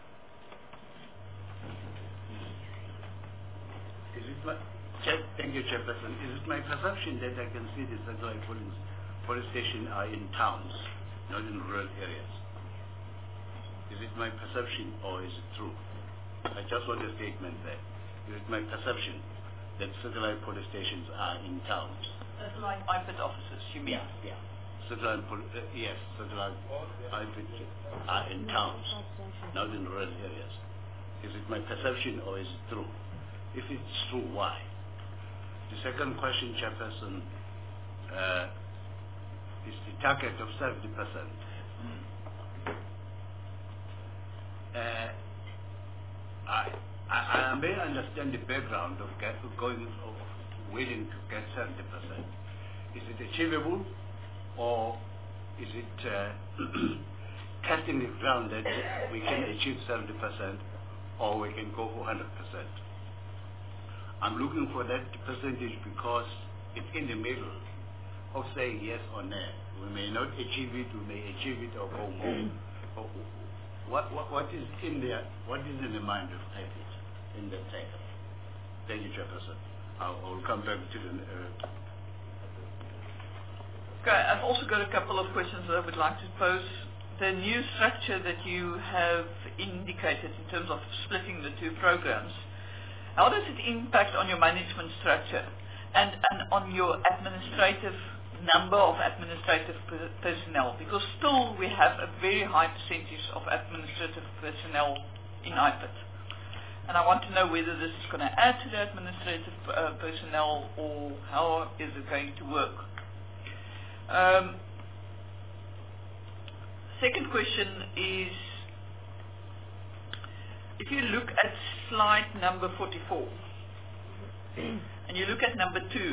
Is it my, thank you, Chairperson. Is it my perception that I can see the satellite police, police stations are in towns, not in rural areas? Is it my perception or is it true? I just want a statement there. Is it my perception that satellite police stations are in towns? Satellite I P I D offices, you mean? Yeah, yeah. Satellite, uh, yes, satellite I P I D are in towns, not in rural areas. Is it my perception or is it true? If it's true, why? The second question, Chairperson, uh, is the target of seventy percent. Uh, I, I, I may understand the background of get, going of willing to get seventy percent. Is it achievable, or is it uh, casting the ground that we can achieve seventy percent, or we can go for one hundred percent? I'm looking for that percentage because it's in the middle of saying yes or no. We may not achieve it, we may achieve it or go more. What, what, what is in there, what is in the mind of I P I D in that sector? Thank you, Chairperson. I'll, I'll come back to the... Uh, okay, I've also got a couple of questions that I would like to pose. The new structure that you have indicated in terms of splitting the two programs, how does it impact on your management structure and, and on your administrative number of administrative per personnel? Because still we have a very high percentage of administrative personnel in I P I D. And I want to know whether this is going to add to the administrative uh, personnel or how is it going to work. Um, second question is, if you look at slide number forty-four and you look at number two,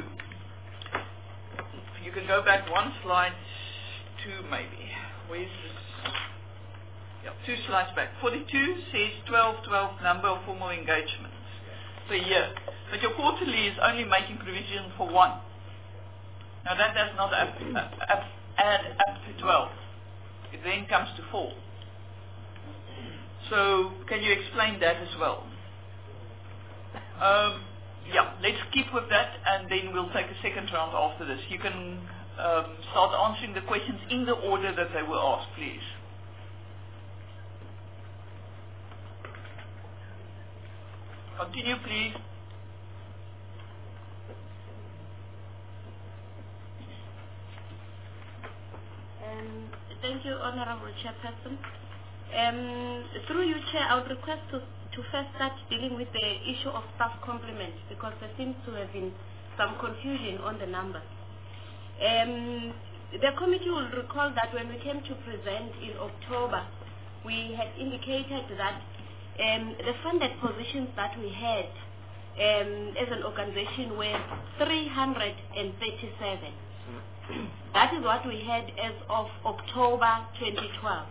you can go back one slide, two maybe. Where's this? Yeah, two slides back. forty-two says twelve, twelve number of formal engagements per year. But your quarterly is only making provision for one. Now that does not ap ap add up to twelve. It then comes to four. So can you explain that as well? Um, yeah, let's keep with that and then we'll take a second round after this. You can um, start answering the questions in the order that they were asked, please. Continue, please. Um, thank you, Honorable Chairperson. Um, through you, Chair, I would request to, to first start dealing with the issue of staff complement because there seems to have been some confusion on the numbers. Um, the committee will recall that when we came to present in October, we had indicated that um, the funded positions that we had um, as an organization were three hundred thirty-seven. That is what we had as of October twenty twelve.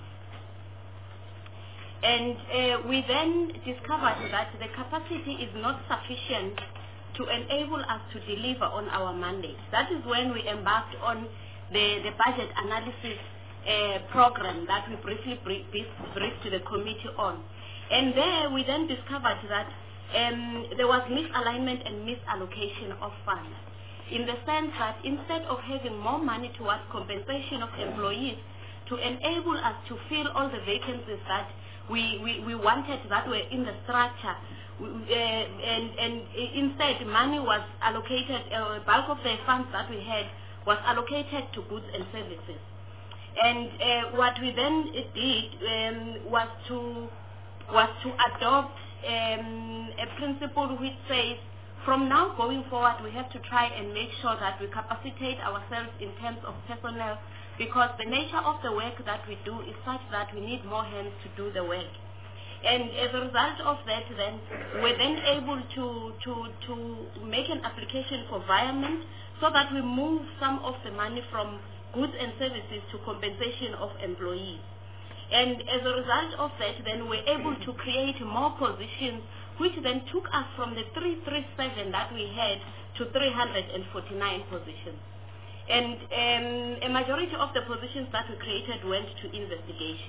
And uh, we then discovered that the capacity is not sufficient to enable us to deliver on our mandate. That is when we embarked on the, the budget analysis uh, program that we briefly briefed, briefed to the committee on. And there we then discovered that um, there was misalignment and misallocation of funds, in the sense that instead of having more money towards compensation of employees to enable us to fill all the vacancies that we, we, we wanted that were in the structure, we, uh, and, and instead money was allocated, uh, bulk of the funds that we had was allocated to goods and services. And uh, what we then did um, was to was to adopt um, a principle which says from now going forward we have to try and make sure that we capacitate ourselves in terms of personnel, because the nature of the work that we do is such that we need more hands to do the work. And as a result of that, then we're then able to, to, to make an application for virement so that we move some of the money from goods and services to compensation of employees. And as a result of that, then we're able to create more positions, which then took us from the three hundred thirty-seven that we had to three hundred forty-nine positions. And um, a majority of the positions that we created went to investigation.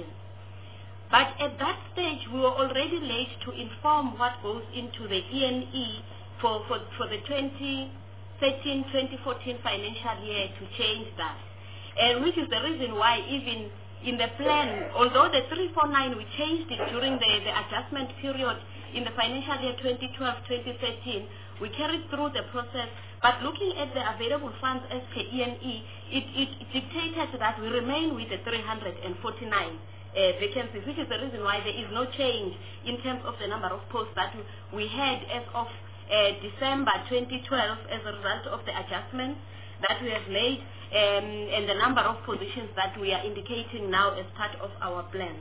But at that stage, we were already late to inform what goes into the E N E for, for, for the twenty thirteen twenty fourteen financial year to change that. And which is the reason why even in the plan, although the three forty-nine, we changed it during the, the adjustment period in the financial year twenty twelve twenty thirteen, we carried through the process, but looking at the available funds as per E N E, it, it dictated that we remain with the three hundred forty-nine uh, vacancies, which is the reason why there is no change in terms of the number of posts that we had as of uh, December twenty twelve as a result of the adjustments that we have made um, and the number of positions that we are indicating now as part of our plans.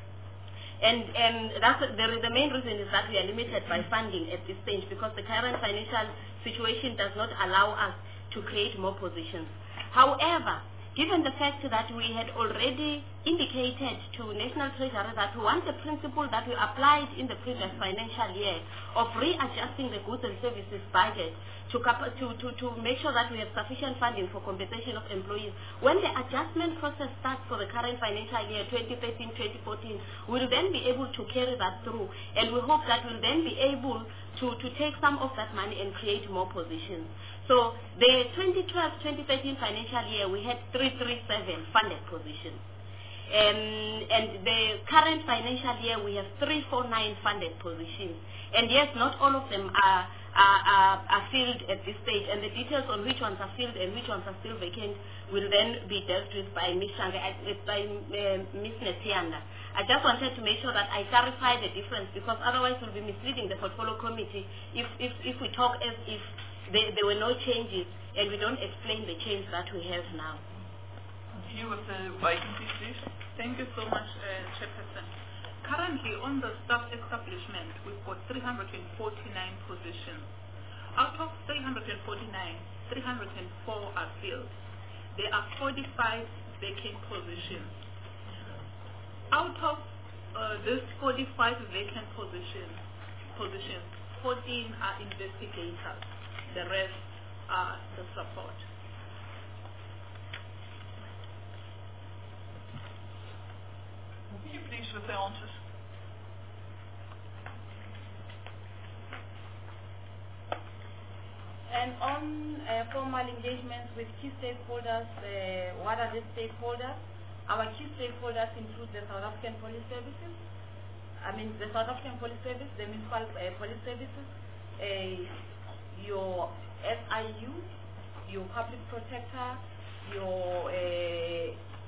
And um, that's the, the main reason is that we are limited by funding at this stage, because the current financial situation does not allow us to create more positions. However, given the fact that we had already indicated to National Treasury that we want the principle that we applied in the previous financial year of readjusting the goods and services budget to, to, to, to make sure that we have sufficient funding for compensation of employees. When the adjustment process starts for the current financial year, twenty thirteen twenty fourteen, we'll then be able to carry that through, and we hope that we'll then be able to, to take some of that money and create more positions. So the twenty twelve twenty thirteen financial year, we had three hundred thirty-seven funded positions. Um, and the current financial year, we have three hundred forty-nine funded positions. And yes, not all of them are, are, are, are filled at this stage, and the details on which ones are filled and which ones are still vacant will then be dealt with by Miz Shanga, by uh, Miz Netianda. I just wanted to make sure that I clarify the difference, because otherwise we'll be misleading the portfolio committee if, if, if we talk as if there, there were no changes and we don't explain the change that we have now. Continue with the vacancies, please. Thank you so much, uh, Chairperson. Currently, on the staff establishment, we've got three hundred forty-nine positions. Out of three hundred forty-nine, three hundred four are filled. There are forty-five vacant positions. Out of uh, these forty-five vacant positions, positions, fourteen are investigators. The rest are the support. Continue, please, with the answers. And on uh, formal engagements with key stakeholders, uh, what are the stakeholders? Our key stakeholders include the South African Police Services, I mean the South African Police Service, the Municipal uh, Police Services, uh, your S I U, your Public Protector, your uh,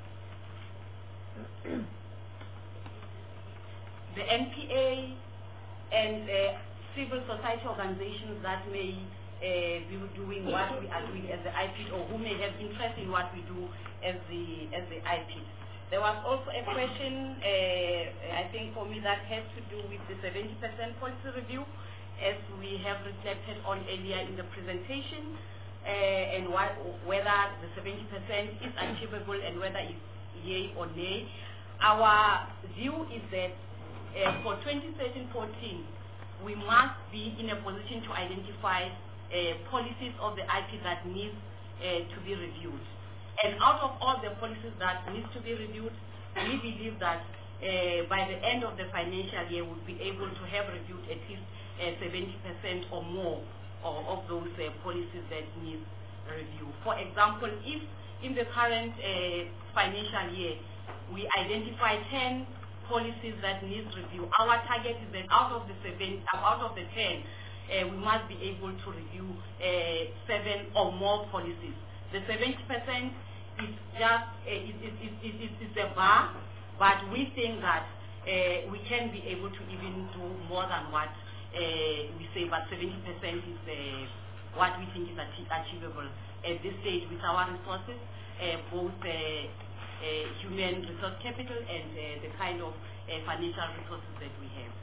the N P A, and uh, civil society organizations that may Uh, be doing what we are doing as the I P D, or who may have interest in what we do as the as the I P D. There was also a question, uh, I think for me, that has to do with the seventy percent policy review, as we have reflected on earlier in the presentation, uh, and what, whether the seventy percent is achievable and whether it's yay or nay. Our view is that uh, for twenty thirteen fourteen, we must be in a position to identify Uh, policies of the I P that needs uh, to be reviewed. And out of all the policies that needs to be reviewed, we believe that uh, by the end of the financial year, we'll be able to have reviewed at least uh, seventy percent or more of, of those uh, policies that need review. For example, if in the current uh, financial year, we identify ten policies that need review, our target is that out of the seven, out of the ten, Uh, we must be able to review uh, seven or more policies. The seventy percent is just uh, is, is, is, is, is a bar, but we think that uh, we can be able to even do more than what uh, we say, but seventy percent is uh, what we think is achie achievable at this stage with our resources, uh, both uh, uh, human resource capital and uh, the kind of uh, financial resources that we have.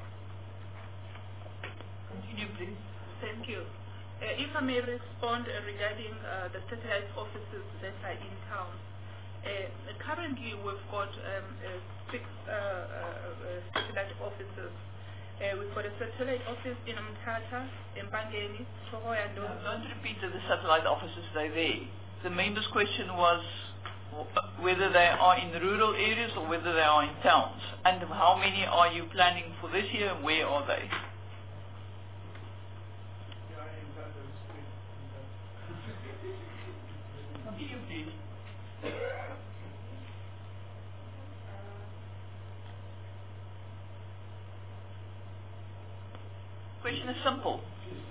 Continue, please. Thank you. Uh, if I may respond uh, regarding uh, the satellite offices that are in town. Uh, currently, we've got um, uh, six uh, uh, satellite offices. Uh, we've got a satellite office in Mthatha, in Bangeni, Thohoya, and no, don't repeat that the satellite offices, they're there. The member's question was whether they are in rural areas or whether they are in towns. And how many are you planning for this year and where are they? Question is simple.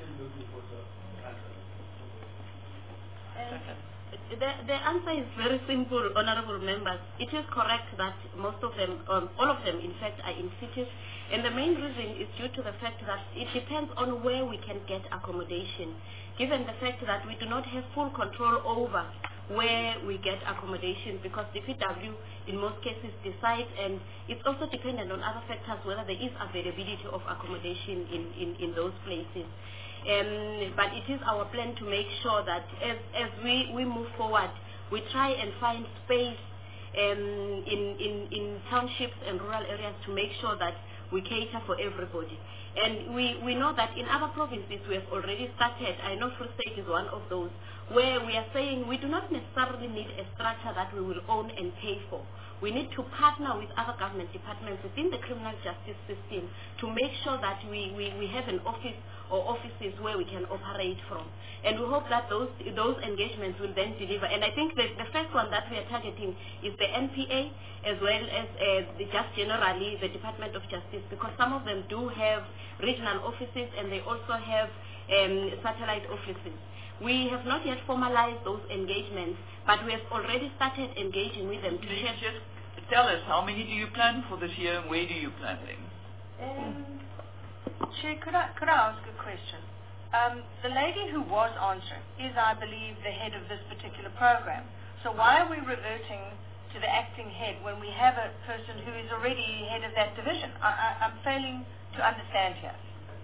Uh, the, the answer is very simple, honorable members. It is correct that most of them, um, all of them in fact, are in cities, and the main reason is due to the fact that it depends on where we can get accommodation, given the fact that we do not have full control over where we get accommodation, because the P W in most cases decides, and it's also dependent on other factors whether there is availability of accommodation in, in, in those places. Um, but it is our plan to make sure that as, as we, we move forward, we try and find space um, in, in, in townships and rural areas to make sure that we cater for everybody. And we, we know that in other provinces we have already started, I know Free State is one of those, where we are saying we do not necessarily need a structure that we will own and pay for. We need to partner with other government departments within the criminal justice system to make sure that we, we, we have an office or offices where we can operate from. And we hope that those, those engagements will then deliver. And I think that the first one that we are targeting is the N P A, as well as uh, the, just generally the Department of Justice, because some of them do have regional offices and they also have um, satellite offices. We have not yet formalized those engagements, but we have already started engaging with them. To Please just tell us, how many do you plan for this year and where do you plan them? Um, Chair, could I, could I ask a question? Um, the lady who was answering is, I believe, the head of this particular program. So why are we reverting to the acting head when we have a person who is already head of that division? I, I, I'm failing to understand here.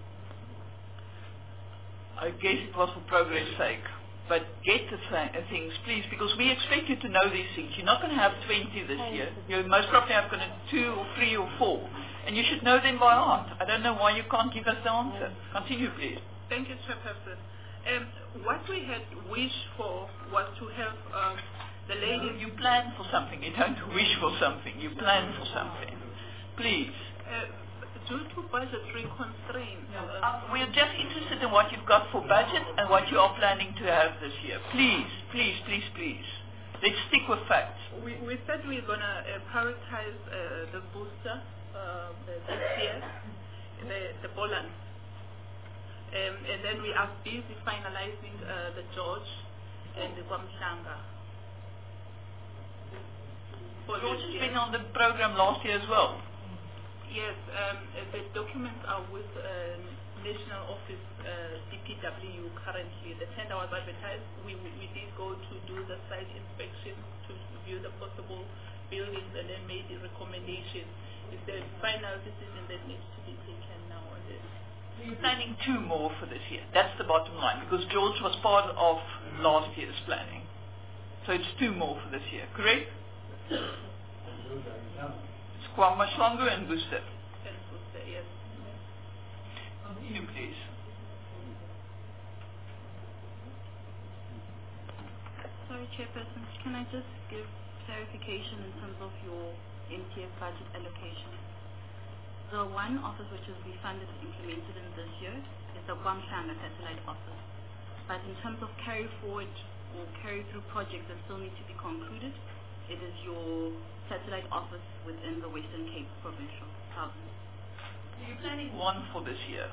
I guess it was for progress' sake. But get the th things, please, because we expect you to know these things. You're not going to have twenty this year. You're most probably have going to two or three or four. And you should know them by heart. I don't know why you can't give us the answer. Continue, please. Thank you, Chairperson. Um, what we had wished for was to have um, the lady... You plan for something. You don't wish for something. You plan for something. Please. Uh, due to budgetary constraints. Uh, Uh, we're just interested in what you've got for budget and what you are planning to have this year. Please, please, please, please. Let's stick with facts. we, we said we're going to uh, prioritize uh, the booster uh, the, this year, the, the Boland. Um, and then we are busy finalizing uh, the George and the Kwamhlanga. George has been on the program last year as well. Yes, um, uh, the documents are with uh, National Office uh, D P W currently. The tender was advertised. We, we, we did go to do the site inspection to view the possible buildings and then made the recommendation. It's the final decision that needs to be taken now on this. You're planning two more for this year. That's the bottom line, because George was part of last year's planning. So it's two more for this year, correct? It's Kwamhlanga and Booster. And Booster, yes. Continue, please. Sorry, Chairperson, can I just give clarification in terms of your M T F budget allocation? The one office which is be funded and implemented in this year is the Kwamhlanga satellite office. But in terms of carry forward or carry through projects that still need to be concluded, it is your satellite office within the Western Cape Provincial Province. Are you planning one for this year?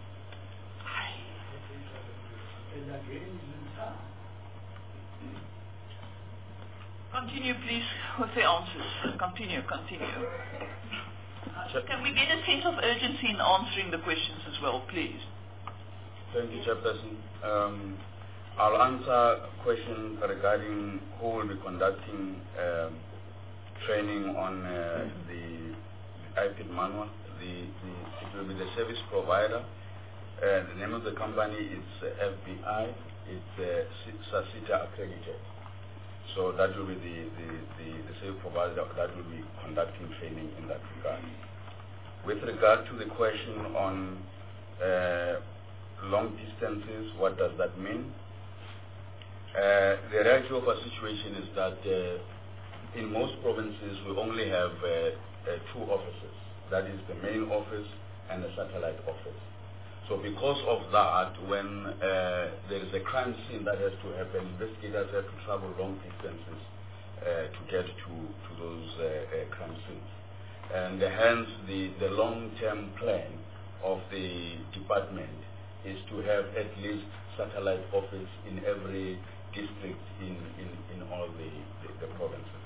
Continue, please, with the answers. Continue, continue. Can we get a sense of urgency in answering the questions as well, please? Thank you, Chairperson. Um, I'll answer a question regarding who will be conducting um, training on uh, the I P I D manual. The, the, it will be the service provider. Uh, the name of the company is uh, F B I. It's uh, SASITA accredited. So that will be the, the, the, the service provider that will be conducting training in that regard. With regard to the question on uh, long distances, what does that mean? Uh, the reality of our situation is that uh, in most provinces we only have uh, uh, two offices. That is the main office and the satellite office. So because of that, when uh, there is a crime scene that has to happen, investigators have to travel long distances uh, to get to, to those uh, uh, crime scenes. And uh, hence the, the long-term plan of the department is to have at least satellite office in every district in, in, in all the, the, the provinces.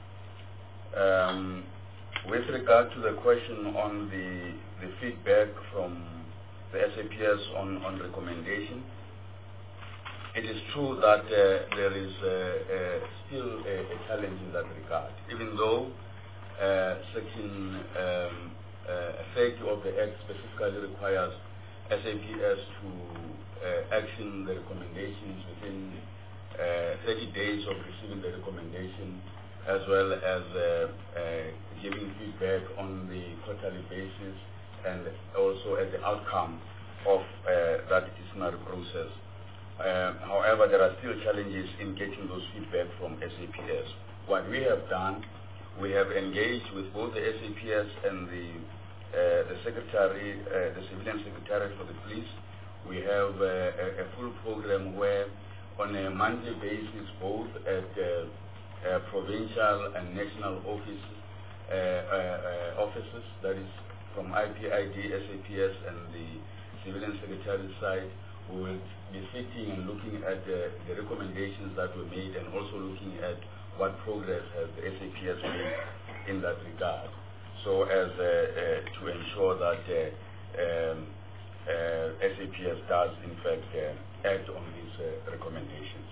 Um, with regard to the question on the, the feedback from the S A P S on, on recommendation, it is true that uh, there is uh, uh, still a, a challenge in that regard, even though uh, Section um, uh, thirty of the Act specifically requires S A P S to uh, action the recommendations within uh, thirty days of receiving the recommendation, as well as uh, uh, giving feedback on the quarterly basis and also as the outcome of uh, that disciplinary process. Uh, however, there are still challenges in getting those feedback from S A P S. What we have done, we have engaged with both the S A P S and the, uh, the secretary, uh, the civilian secretariat for the police. We have uh, a, a full program where on a monthly basis, both at uh, uh, provincial and national office, uh, uh, uh, offices, that is from I P I D, S A P S and the civilian secretariat side, we will be sitting and looking at uh, the recommendations that were made and also looking at what progress has the S A P S made in that regard, so as uh, uh, to ensure that uh, um, uh, S A P S does in fact uh, act on these uh, recommendations.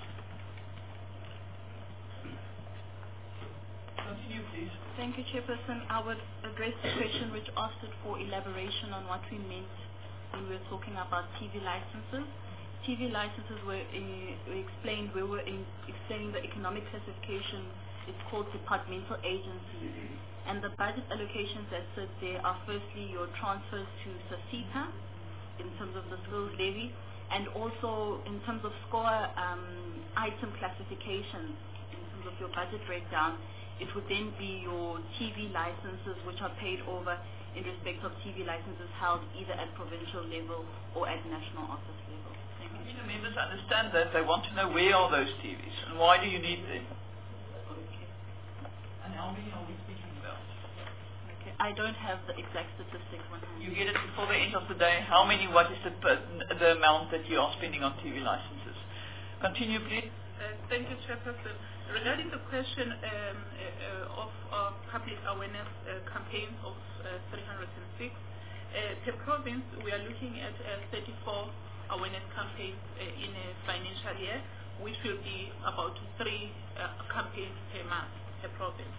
Continue, please. Thank you, Chairperson. I would address the question which asked it for elaboration on what we meant when we were talking about T V licenses. T V licenses were, uh, were explained, we were in explaining the economic classification is called departmental agencies. And the budget allocations that sit there are firstly your transfers to SASITA in terms of the skills levy, and also in terms of score um, item classifications in terms of your budget breakdown. it would then be your T V licenses which are paid over in respect of T V licenses held either at provincial level or at national office level. Thank you. The members understand that. They want to know where are those T Vs and why do you need them? Okay. And how many are we speaking about? Okay. I don't have the exact statistics on hand. You get it before the end of the day. How many, what is the, the amount that you are spending on T V licenses? Continue, please. Uh, thank you, Chairperson. Regarding the question um, uh, of uh, public awareness uh, campaigns of uh, three hundred six, uh, per province we are looking at uh, thirty-four awareness campaigns uh, in a financial year, which will be about three uh, campaigns per month per province.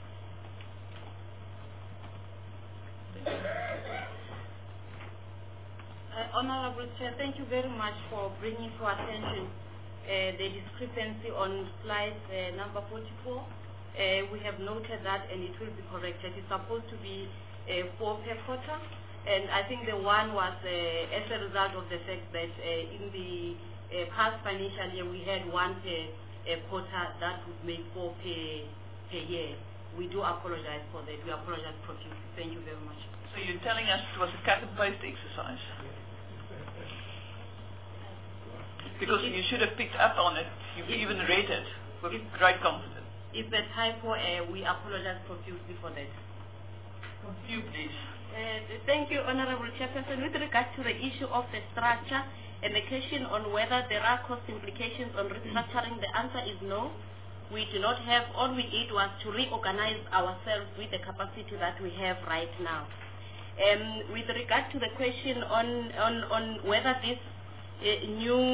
Uh, Honorable Chair, thank you very much for bringing to attention uh, the discrepancy on slide uh, number forty-four. Uh, we have noted that and it will be corrected. It's supposed to be uh, four per quarter, and I think the one was uh, as a result of the fact that uh, in the uh, past financial year we had one per uh, quarter that would make four per, per year. We do apologize for that. We apologize profusely. Thank you very much. So you're telling us it was a cat-and-paste exercise? Because you should have picked up on it. You've even read it with great confidence. If the typo, uh, we apologize profusely for that. You, please. Uh, thank you, Honorable Chairperson. With regard to the issue of the structure and the question on whether there are cost implications on restructuring, the answer is no. We do not have. All we did was to reorganize ourselves with the capacity that we have right now. Um, with regard to the question on, on, on whether this uh,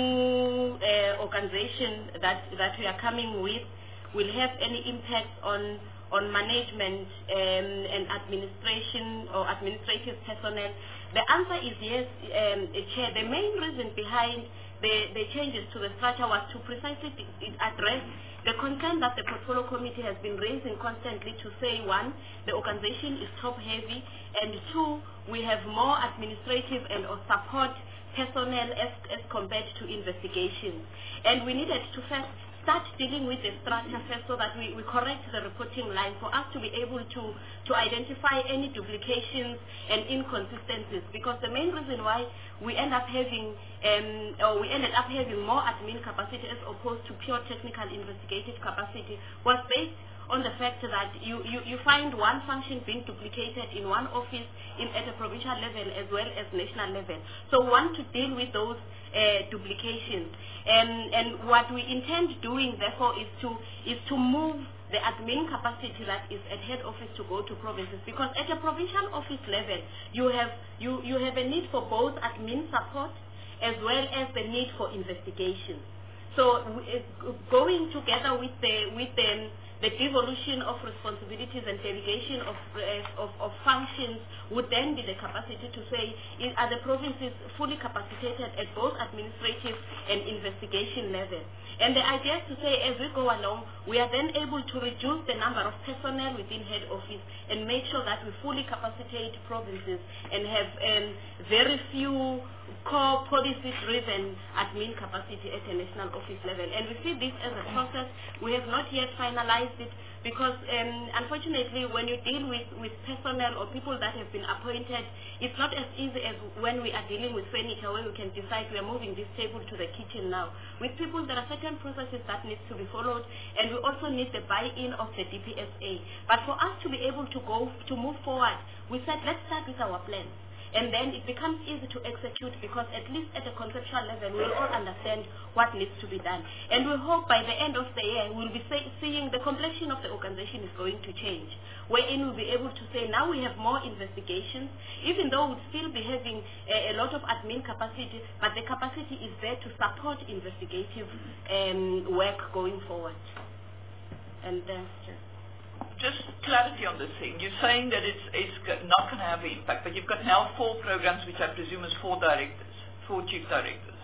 new uh, organization that, that we are coming with will have any impact on, on management um, and administration or administrative personnel, the answer is yes, um, Chair. The main reason behind the, the changes to the structure was to precisely address the concern that the portfolio committee has been raising constantly to say, one, the organization is top-heavy, and two, we have more administrative and or support personnel as, as compared to investigations. And we needed to first start dealing with the structure first so that we, we correct the reporting line for us to be able to, to identify any duplications and inconsistencies, because the main reason why we end up having um, or we ended up having more admin capacity as opposed to pure technical investigative capacity was based on the fact that you, you, you find one function being duplicated in one office in, at a provincial level as well as national level. So we want to deal with those uh, duplications. And, and what we intend doing, therefore, is to, is to move the admin capacity that is at head office to go to provinces, because at a provincial office level, you have, you, you have a need for both admin support as well as the need for investigation. So uh, going together with the, with the the devolution of responsibilities and delegation of, uh, of, of functions would then be the capacity to say, are the provinces fully capacitated at both administrative and investigation level? And the idea is to say, as we go along, we are then able to reduce the number of personnel within head office and make sure that we fully capacitate provinces and have um, very few core policy-driven admin capacity at a national office level. And we see this as a process. We have not yet finalized it because, um, unfortunately, when you deal with, with personnel or people that have been appointed, it's not as easy as when we are dealing with furniture, where we can decide we are moving this table to the kitchen now. With people, there are certain processes that need to be followed, and we also need the buy-in of the D P S A. But for us to be able to go, to move forward, we said, let's start with our plans. And then it becomes easy to execute because at least at a conceptual level, we'll all understand what needs to be done. And we hope by the end of the year, we'll be say, seeing the complexion of the organization is going to change, wherein we'll be able to say now we have more investigations, even though we'll still be having a, a lot of admin capacity, but the capacity is there to support investigative um, work going forward. And uh, just Just clarity on this thing. You're saying that it's, it's not going to have an impact, but you've got now four programs, which I presume is four directors, four chief directors.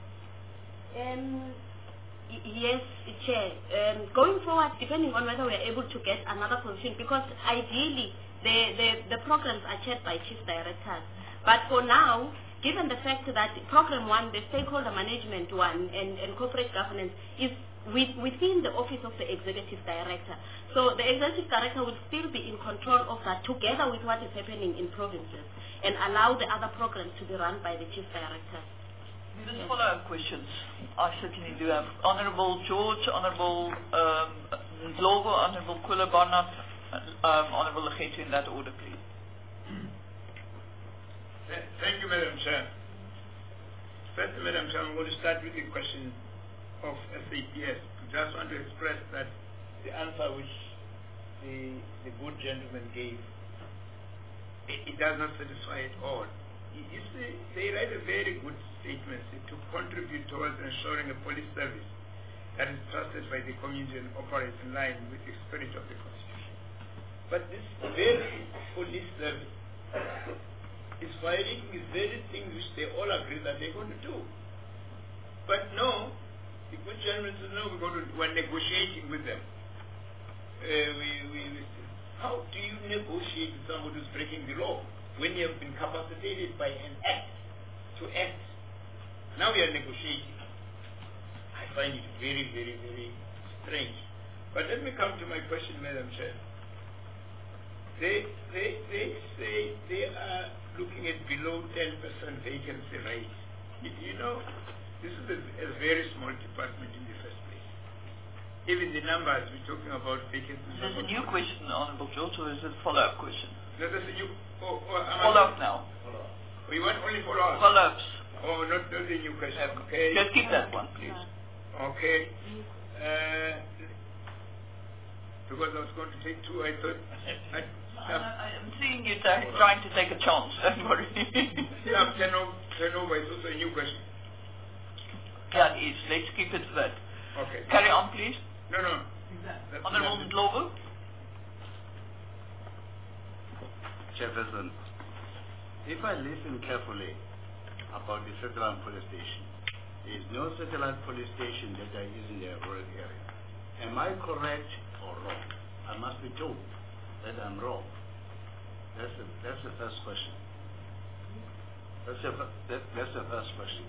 Um, yes, Chair. Um, going forward, depending on whether we're able to get another position, because ideally the, the, the programs are chaired by chief directors. But for now, given the fact that program one, the stakeholder management one, and, and corporate governance is with, within the office of the executive director. So the executive director will still be in control of that together with what is happening in provinces and allow the other programs to be run by the chief director. There's follow-up questions. I certainly do have. Honourable George, Honourable um, Ndlovu, Honourable Kula Barnard, um, Honourable Legetu, in that order, please. Thank you, Madam Chair. First, Madam Chair, I'm going to start with the question of S A P S. I just want to express that the answer which the, the good gentleman gave, it, it does not satisfy at all. You, you see, they write a very good statement to contribute towards ensuring a police service that is trusted by the community and operates in line with the spirit of the Constitution. But this very police service is violating the very thing which they all agree that they're going to do. But no, the good gentleman says, no, we're, going to, we're negotiating with them. Uh, we, we, we, how do you negotiate with somebody who's breaking the law when you have been capacitated by an act to act? Now we are negotiating. I find it very, very, very strange. But let me come to my question, Madam Chair. They, they, they say they are looking at below ten percent vacancy rate. You, you know, this is a, a very small department in the first place. Even the numbers we're talking about vacancies. Is this a new question, Honourable George, or is it a follow-up question? No, that's a new... Oh, oh, follow-up now. Follow-up. Oh, you want only follow-up? Follow-ups. Oh, not, not the new question. Okay. Just keep that one, please. Okay. Uh, because I was going to take two, I thought... I, I'm seeing you trying to take a chance, don't worry. Yeah, turnover, turnover is also a new question. Yeah, it is. Let's keep it to that. Okay. Carry on, please. No, no. Honourable Ndlovu. Chairperson, if I listen carefully about the satellite police station, there is no satellite police station that are using the rural area. Am I correct or wrong? I must be told that I'm wrong. That's the, that's the first question. That's the, that, that's the first question.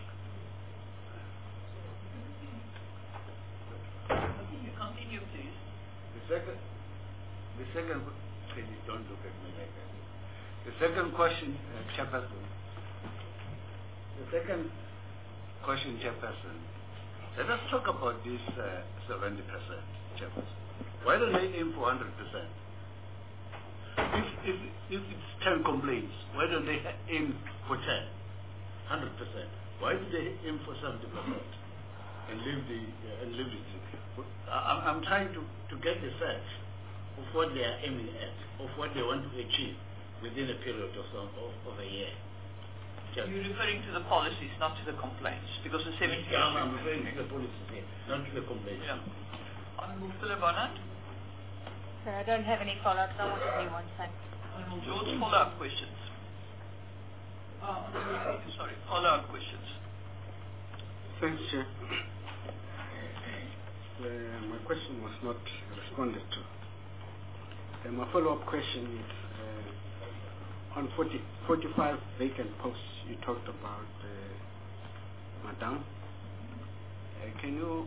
Continue, please. The second, the second, please don't look at me like that. The second question, uh, Chairperson. The second question, Chairperson. Let us talk about this uh, seventy percent, Chairperson. Why don't they aim for one hundred percent? If, if, if it's ten complaints, why don't they aim for ten? one hundred percent. Why do they aim for seventy percent and leave the uh, and leave the? I'm, I'm trying to, to get the sense of what they are aiming at, of what they want to achieve within a period of some, of, of a year. Just You're referring to the policies, not to the complaints, because the seventy. Yeah, I'm referring to the policies here, not to the complaints. Yeah. Honourable Philip Barnard. So I don't have any follow-ups. I want a new one, thanks. Honourable George, follow-up questions. Oh, sorry, follow-up questions. Thanks, Chair. Uh, my question was not responded to. Uh, my follow-up question is uh, on forty, forty-five vacant posts you talked about, uh, Madam. Uh, can you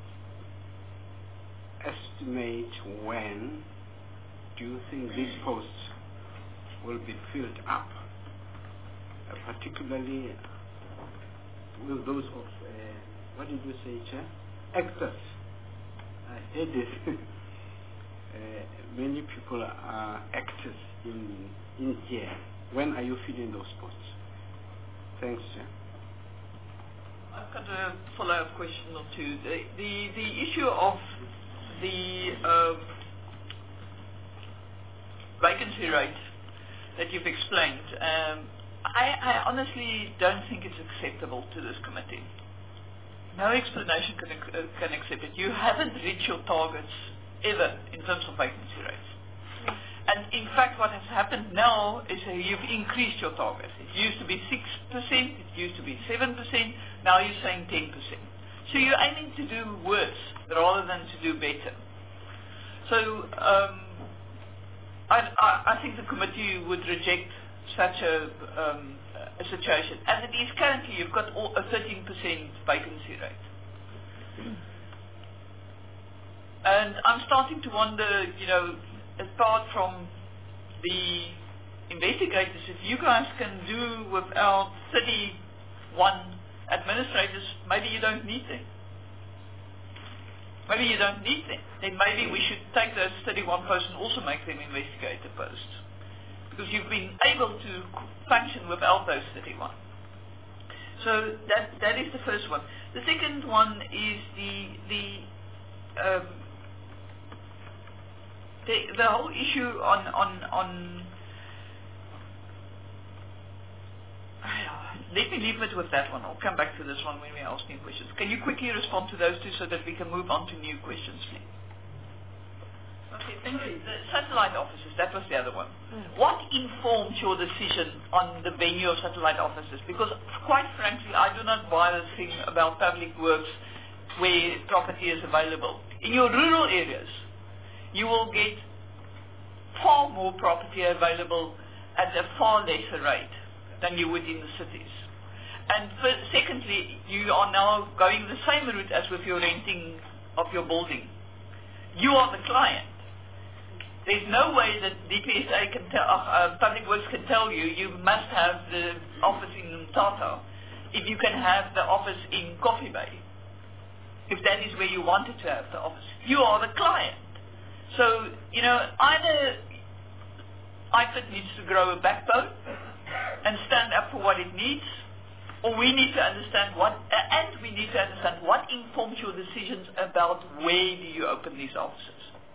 estimate when do you think these posts will be filled up, uh, particularly with those of, uh, what did you say, Chair? Actors. I heard this. uh, many people are actors in, in here. When are you filling those posts? Thanks, Chair. I've got a follow-up question or two. The, the, the issue of the uh, vacancy rate that you've explained, um, I, I honestly don't think it's acceptable to this committee. No explanation can, uh, can accept it. You haven't reached your targets ever in terms of vacancy rates. And in fact, what has happened now is uh, you've increased your target. It used to be six percent, it used to be seven percent, now you're saying ten percent. So you're aiming to do worse rather than to do better. So um, I, I, I think the committee would reject such a, um, a situation. As it is currently, you've got all, a thirteen percent vacancy rate. And I'm starting to wonder, you know, apart from the investigators, if you guys can do without thirty-one administrators, maybe you don't need them. Maybe you don't need them. Then maybe we should take those thirty-one posts and also make them investigator posts. Because you've been able to function without those thirty-one. So that that is the first one. The second one is the the um, the, the whole issue on on on. Let me leave it with that one. I'll come back to this one when we ask new questions. Can you quickly respond to those two so that we can move on to new questions, please? Okay, thank you. The satellite offices, that was the other one. Mm. What informed your decision on the venue of satellite offices? Because quite frankly, I do not buy the thing about public works where property is available. In your rural areas, you will get far more property available at a far lesser rate than you would in the cities. And for, secondly, you are now going the same route as with your renting of your building. You are the client. There's no way that D P S A can tell, uh, Public Works can tell you, you must have the office in Tata if you can have the office in Coffee Bay, if that is where you wanted to have the office. You are the client. So, you know, either I F I T needs to grow a backbone and stand up for what it needs, or we need to understand what, uh, and we need to understand what informs your decisions about where do you open these offices.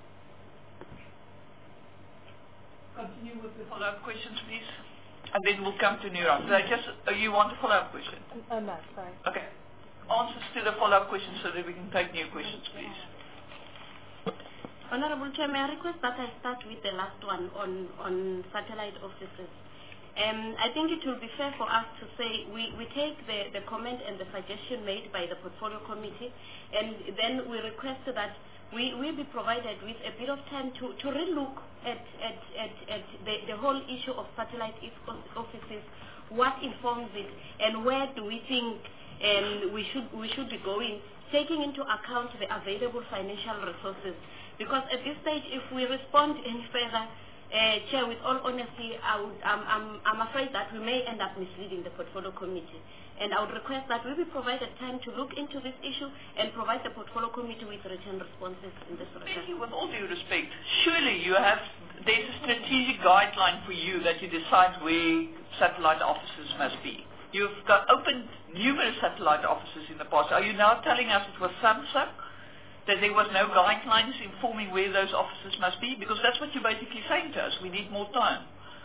Continue with the follow-up questions, please. And then we'll come to new round. So I just, uh, you want a follow-up question? Uh, no, sorry. Okay. Answers to the follow-up questions so that we can take new questions, please. Honorable Chair, may I request that I start with the last one on, on satellite offices. Um, I think it will be fair for us to say we, we take the, the comment and the suggestion made by the portfolio committee, and then we request that we will be provided with a bit of time to, to relook at, at, at, at the, the whole issue of satellite offices, what informs it, and where do we think um, we, should, we should be going, taking into account the available financial resources. Because at this stage, if we respond any further, Uh, Chair, with all honesty, I would, um, I'm, I'm afraid that we may end up misleading the portfolio committee. And I would request that we be provided time to look into this issue and provide the portfolio committee with written responses in this regard. Thank you. With all due respect, surely you have, there's a strategic guideline for you that you decide where satellite offices must be. You've got opened numerous satellite offices in the past. Are you now telling us it was Samsung? That there was no guidelines informing where those offices must be? Because that's what you're basically saying to us. We need more time.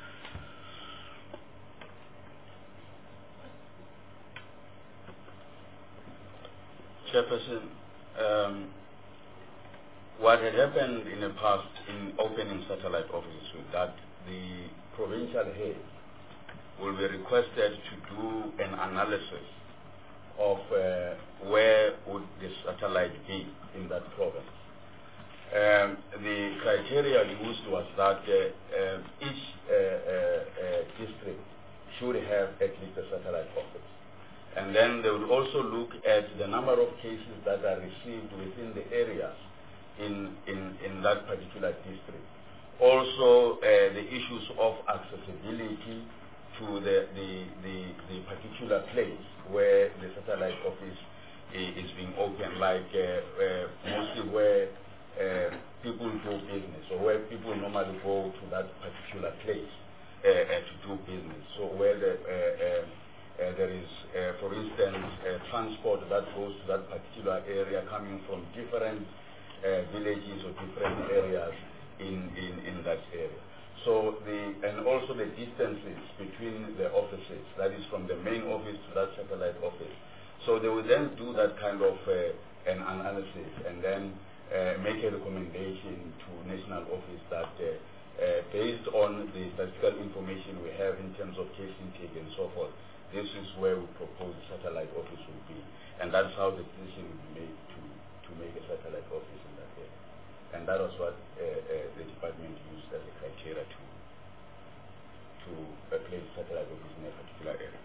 Chairperson, um, what had happened in the past in opening satellite offices was that the provincial head will be requested to do an analysis of uh, where would the satellite be in that province. Um, the criteria used was that uh, uh, each uh, uh, uh, district should have at least a satellite office. And then they would also look at the number of cases that are received within the areas in, in, in that particular district. Also, uh, the issues of accessibility to the, the, the, the particular place where the satellite office is being opened, like uh, uh, mostly where uh, people do business, or where people normally go to that particular place uh, uh, to do business. So where the, uh, uh, uh, there is, uh, for instance, uh, transport that goes to that particular area coming from different uh, villages or different areas in, in, in that area. So the, and also the distances between the offices, that is from the main office to that satellite office. So they will then do that kind of uh, an analysis and then uh, make a recommendation to national office that uh, uh, based on the statistical information we have in terms of case intake and so forth, this is where we propose the satellite office will be. And that's how the decision will be made to, to make a satellite office in that area. And that was what uh, uh, the department used as a criteria to, to uh, place satellite office in a particular area.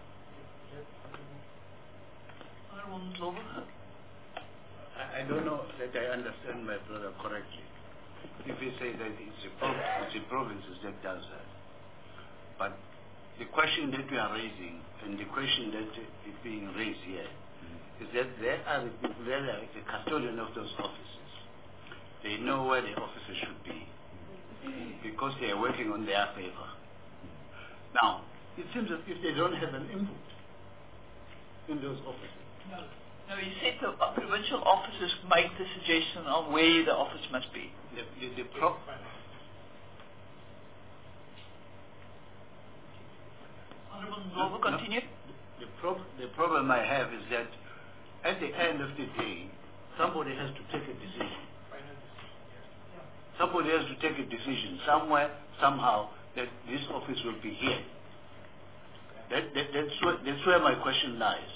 I, I don't know that I understand my brother correctly. If you say that it's a prov- it's a provinces that does that, but the question that we are raising and the question that is being raised here is that there are the people, there are the custodian of those offices. They know where the officers should be because they are working on their favor. Now, it seems as if they don't have an input in those offices. No, no you said the uh, provincial officers make the suggestion on where the office must be. The, the, the pro- Will we continue? The, prob- the problem I have is that at the end of the day, somebody has to take a decision. Somebody has to take a decision somewhere, somehow, that this office will be here. That, that, that's, where, that's where my question lies.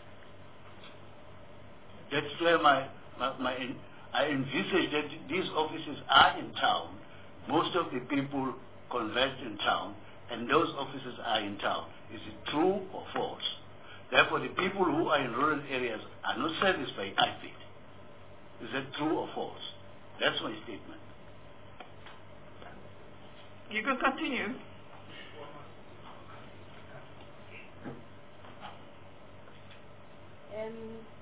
That's where my, my, my I envisage that these offices are in town. Most of the people converge in town, and those offices are in town. Is it true or false? Therefore, the people who are in rural areas are not serviced by I F I D. Is that true or false? That's my statement. You can continue. Um,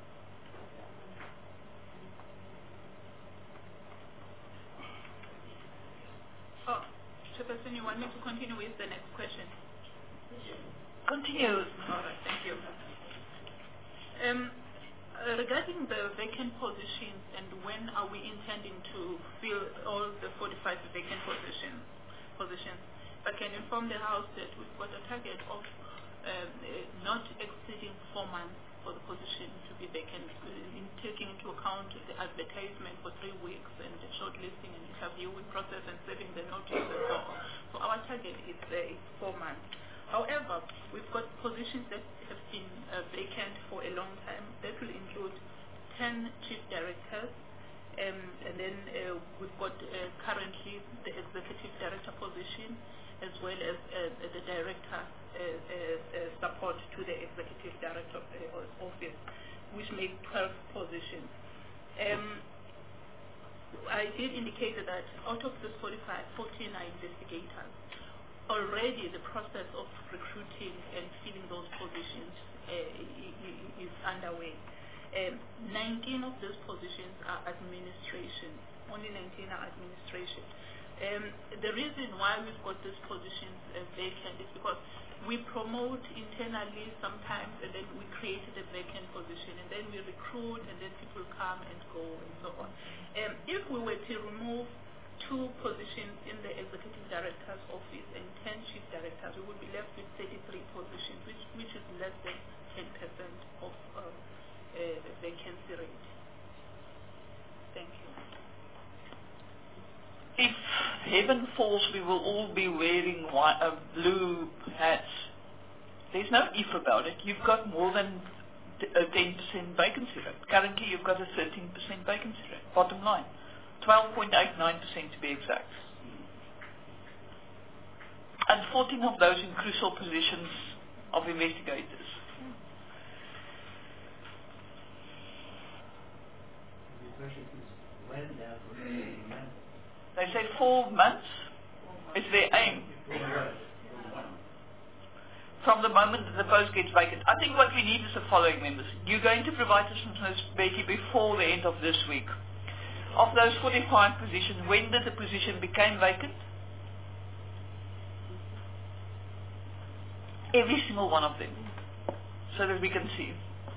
Oh, Chairperson, you want me to continue with the next question? Continue. All right, thank you. Um, uh, regarding the vacant positions and when are we intending to fill all the forty-five vacant positions, positions, I can inform the House that we've got a target of um, uh, not exceeding four months for the position to be vacant, uh, in taking into account the advertisement for three weeks and the shortlisting and interviewing process and serving the notice and so on. So our target is uh, four months. However, we've got positions that have been uh, vacant for a long time. That will include ten chief directors, um, and then uh, we've got uh, currently the executive director position, as well as uh, the director uh, uh, uh, support to the executive director uh, office, which make twelve positions. Um, I did indicate that out of these forty-five, fourteen are investigators. Already the process of recruiting and filling those positions uh, is underway. Um, nineteen of those positions are administration. Only nineteen are administration. Um, the reason why we've got these positions uh, vacant is because we promote internally sometimes, and then we create the vacant position, and then we recruit, and then people come and go, and so on. Um, if we were to remove two positions in the executive director's office and ten chief directors, we would be left with thirty-three positions, which, which is less than ten percent of uh, uh, the vacancy rate. Thank you. If heaven falls, we will all be wearing white, uh, blue hats. There's no if about it. You've got more than a ten percent vacancy rate. Currently, you've got a thirteen percent vacancy rate. Bottom line. twelve point eight nine percent to be exact. And fourteen of those in crucial positions of investigators. They say four months is their aim. From the moment that the post gets vacant. I think what we need is the following, members. You're going to provide us with this, Becky, before the end of this week. Of those forty-five positions, when did the position become vacant? Every single one of them, so that we can see.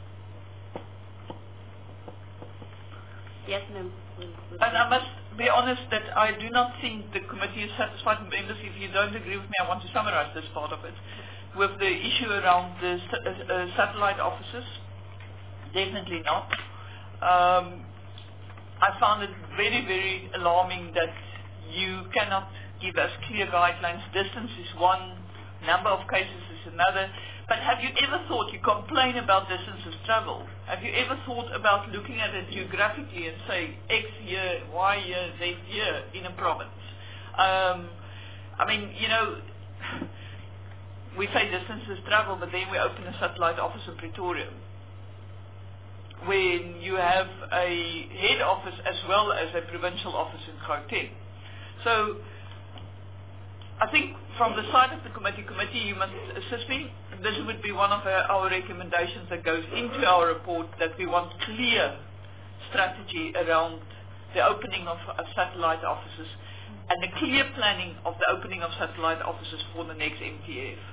Yes, ma'am. And I must be honest that I do not think the committee is satisfied. Members, if you don't agree with me, I want to summarize this part of it. With the issue around the uh, uh, satellite offices, definitely not. Um, I found it very, very alarming that you cannot give us clear guidelines. Distance is one, number of cases is another. But have you ever thought, you complain about distance of travel, have you ever thought about looking at it geographically and say X year, Y year, Z year in a province? Um, I mean, you know, we say distance is travel, but then we open a satellite office in Pretoria, when you have a head office as well as a provincial office in Gauteng. So I think from the side of the committee, committee you must assist me. This would be one of our, our recommendations that goes into our report, that we want clear strategy around the opening of uh, satellite offices and the clear planning of the opening of satellite offices for the next M T F.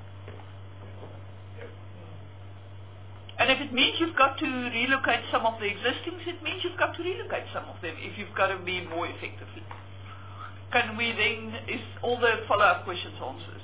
And if it means you've got to relocate some of the existings, it means you've got to relocate some of them if you've got to be more effective. Can we then, is all the follow-up questions answered?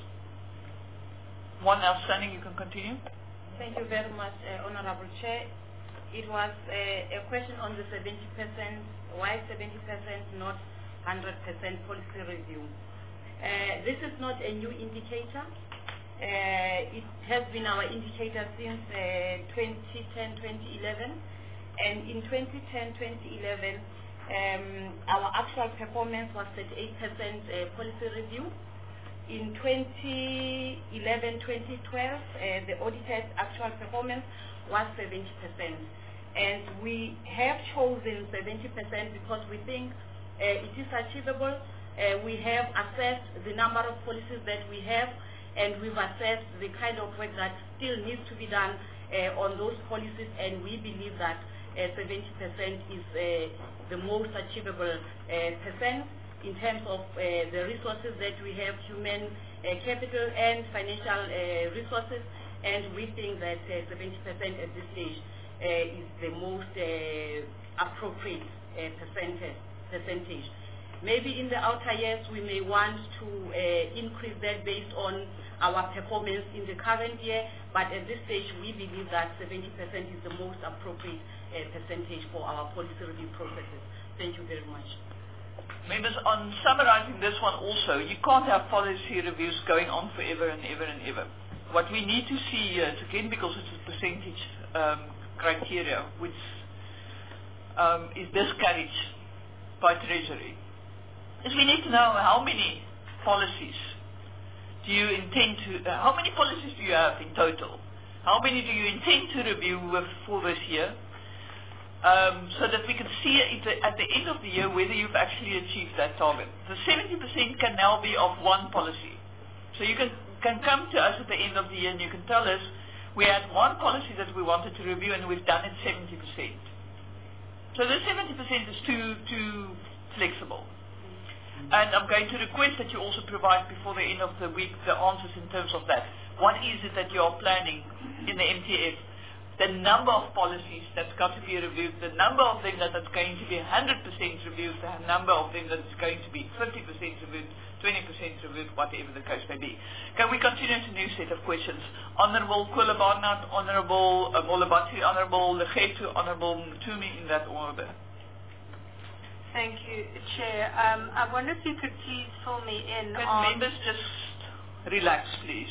One outstanding, you can continue. Thank you very much, uh, Honorable Chair. It was uh, a question on the seventy percent, why seventy percent, not one hundred percent policy review. Uh, this is not a new indicator. Uh, it has been our indicator since uh, twenty ten to twenty eleven, and in twenty ten to twenty eleven um, our actual performance was thirty-eight percent uh, policy review. In twenty eleven to twenty twelve uh, the audited actual performance was seventy percent, and we have chosen seventy percent because we think uh, it is achievable. Uh, we have assessed the number of policies that we have, and we've assessed the kind of work that still needs to be done uh, on those policies, and we believe that uh, seventy percent is uh, the most achievable uh, percent in terms of uh, the resources that we have, human uh, capital and financial uh, resources, and we think that uh, seventy percent at this stage uh, is the most uh, appropriate uh, percentage. percentage. Maybe in the outer years we may want to uh, increase that based on our performance in the current year, but at this stage we believe that seventy percent is the most appropriate uh, percentage for our policy review processes. Thank you very much. Members, on summarizing this one also, you can't have policy reviews going on forever and ever and ever. What we need to see here, uh, again because it's a percentage um, criteria which um, is discouraged by Treasury, is we need to know how many policies do you intend to, uh, how many policies do you have in total? How many do you intend to review with for this year? Um, so that we can see at the, at the end of the year whether you've actually achieved that target. The seventy percent can now be of one policy. So you can, can come to us at the end of the year and you can tell us, we had one policy that we wanted to review and we've done it seventy percent. So the seventy percent is too, too flexible. And I'm going to request that you also provide before the end of the week the answers in terms of that. What is it that you are planning in the M T F? The number of policies that's got to be reviewed, the number of them that is going to be one hundred percent reviewed, the number of them that is going to be fifty percent reviewed, twenty percent reviewed, whatever the case may be. Can we continue to a new set of questions? Honourable Kula Barnard, Honourable uh, Molabati, Honourable Legetu, Honourable Mutumi, in that order. Thank you, Chair. Um, I wonder if you could please fill me in Can on... members just relax, please?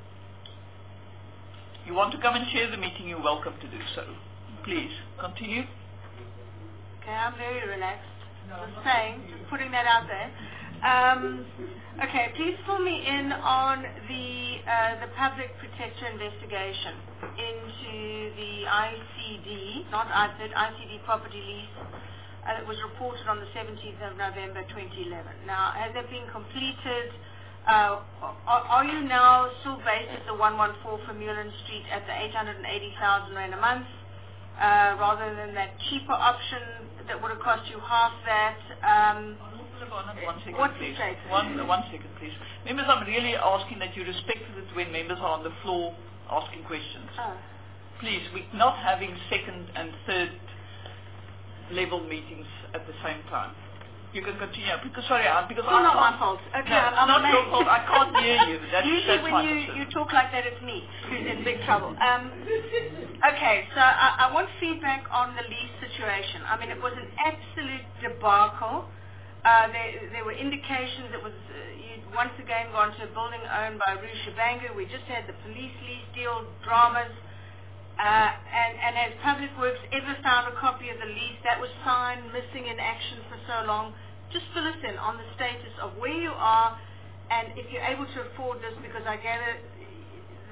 You want to come and share the meeting, you're welcome to do so. Please, continue. Okay, I'm very relaxed. Just saying, just putting that out there. Um, okay, please fill me in on the uh, the public protector investigation into the I C D, not I P I D, I C D property lease. Uh, it was reported on the seventeenth of November twenty eleven. Now, has that been completed? Uh, are, are you now still based at the one one four Vermeulen Street at the eight hundred eighty thousand rand a month, uh, rather than that cheaper option that would have cost you half that? Um, one second, what's please. the status? One, one second, please. Members, I'm really asking that you respect it when members are on the floor asking questions. Oh. Please, we're not having second and third level meetings at the same time. You can continue. Because, sorry, Anne, because it's I not can't. my fault. Okay, no, I'm, it's not I'm your fault. I can't hear you. That's, Usually that's when my you, concern. you talk like that, it's me who's in big trouble. Um, okay, so I, I want feedback on the lease situation. I mean, it was an absolute debacle. Uh, there, there were indications it was uh, you'd once again gone to a building owned by Rouge Shabangu. We just had the police lease deal dramas. Uh, and, and has Public Works ever found a copy of the lease that was signed, missing in action for so long? Just fill us in on the status of where you are, and if you're able to afford this, because I gather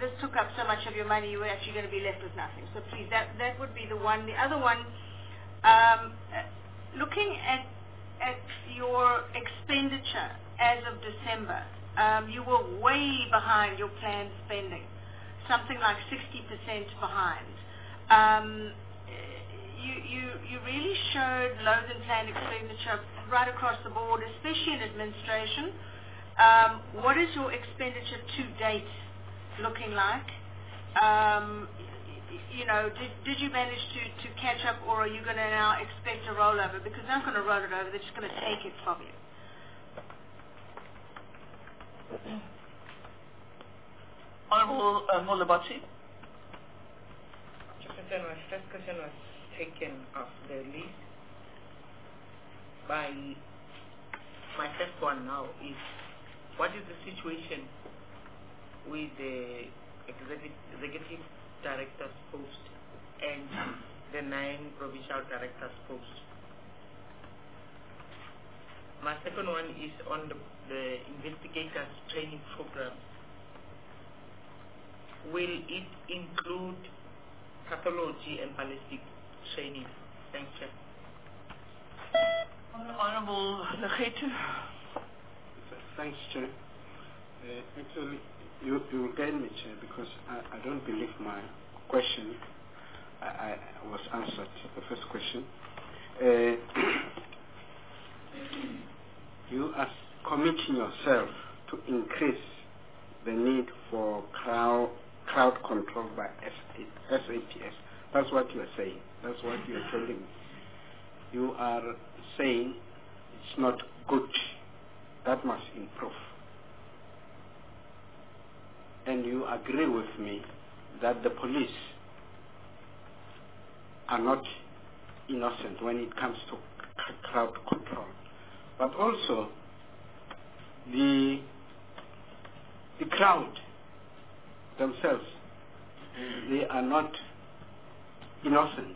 this took up so much of your money, you were actually going to be left with nothing. So please, that, that would be the one. The other one, um, uh, looking at, at your expenditure as of December, um, you were way behind your planned spending, something like sixty percent behind. Um, you, you, you really showed low than planned expenditure right across the board, especially in administration. Um, what is your expenditure to date looking like? Um, you know, did, did you manage to, to catch up, or are you going to now expect a rollover? Because they're not going to roll it over, they're just going to take it from you. Honourable uh, Molabati. Chairperson, my first question was taken off the list by my first one now is, what is the situation with the executive, executive director's post and the nine provincial directors' post? My second one is on the, the investigators training program. Will it include pathology and ballistic training? Thanks, Chair. Honourable Legetu. Thanks, Chair. Uh, actually, you, you will gain me, Chair, because I, I don't believe my question I, I was answered, the first question. Uh, you are committing yourself to increase the need for crowd, crowd control by S A P S. That's what you are saying. That's what you are telling me. You are saying it's not good. That must improve. And you agree with me that the police are not innocent when it comes to crowd control. But also, the, the crowd themselves, they are not innocent.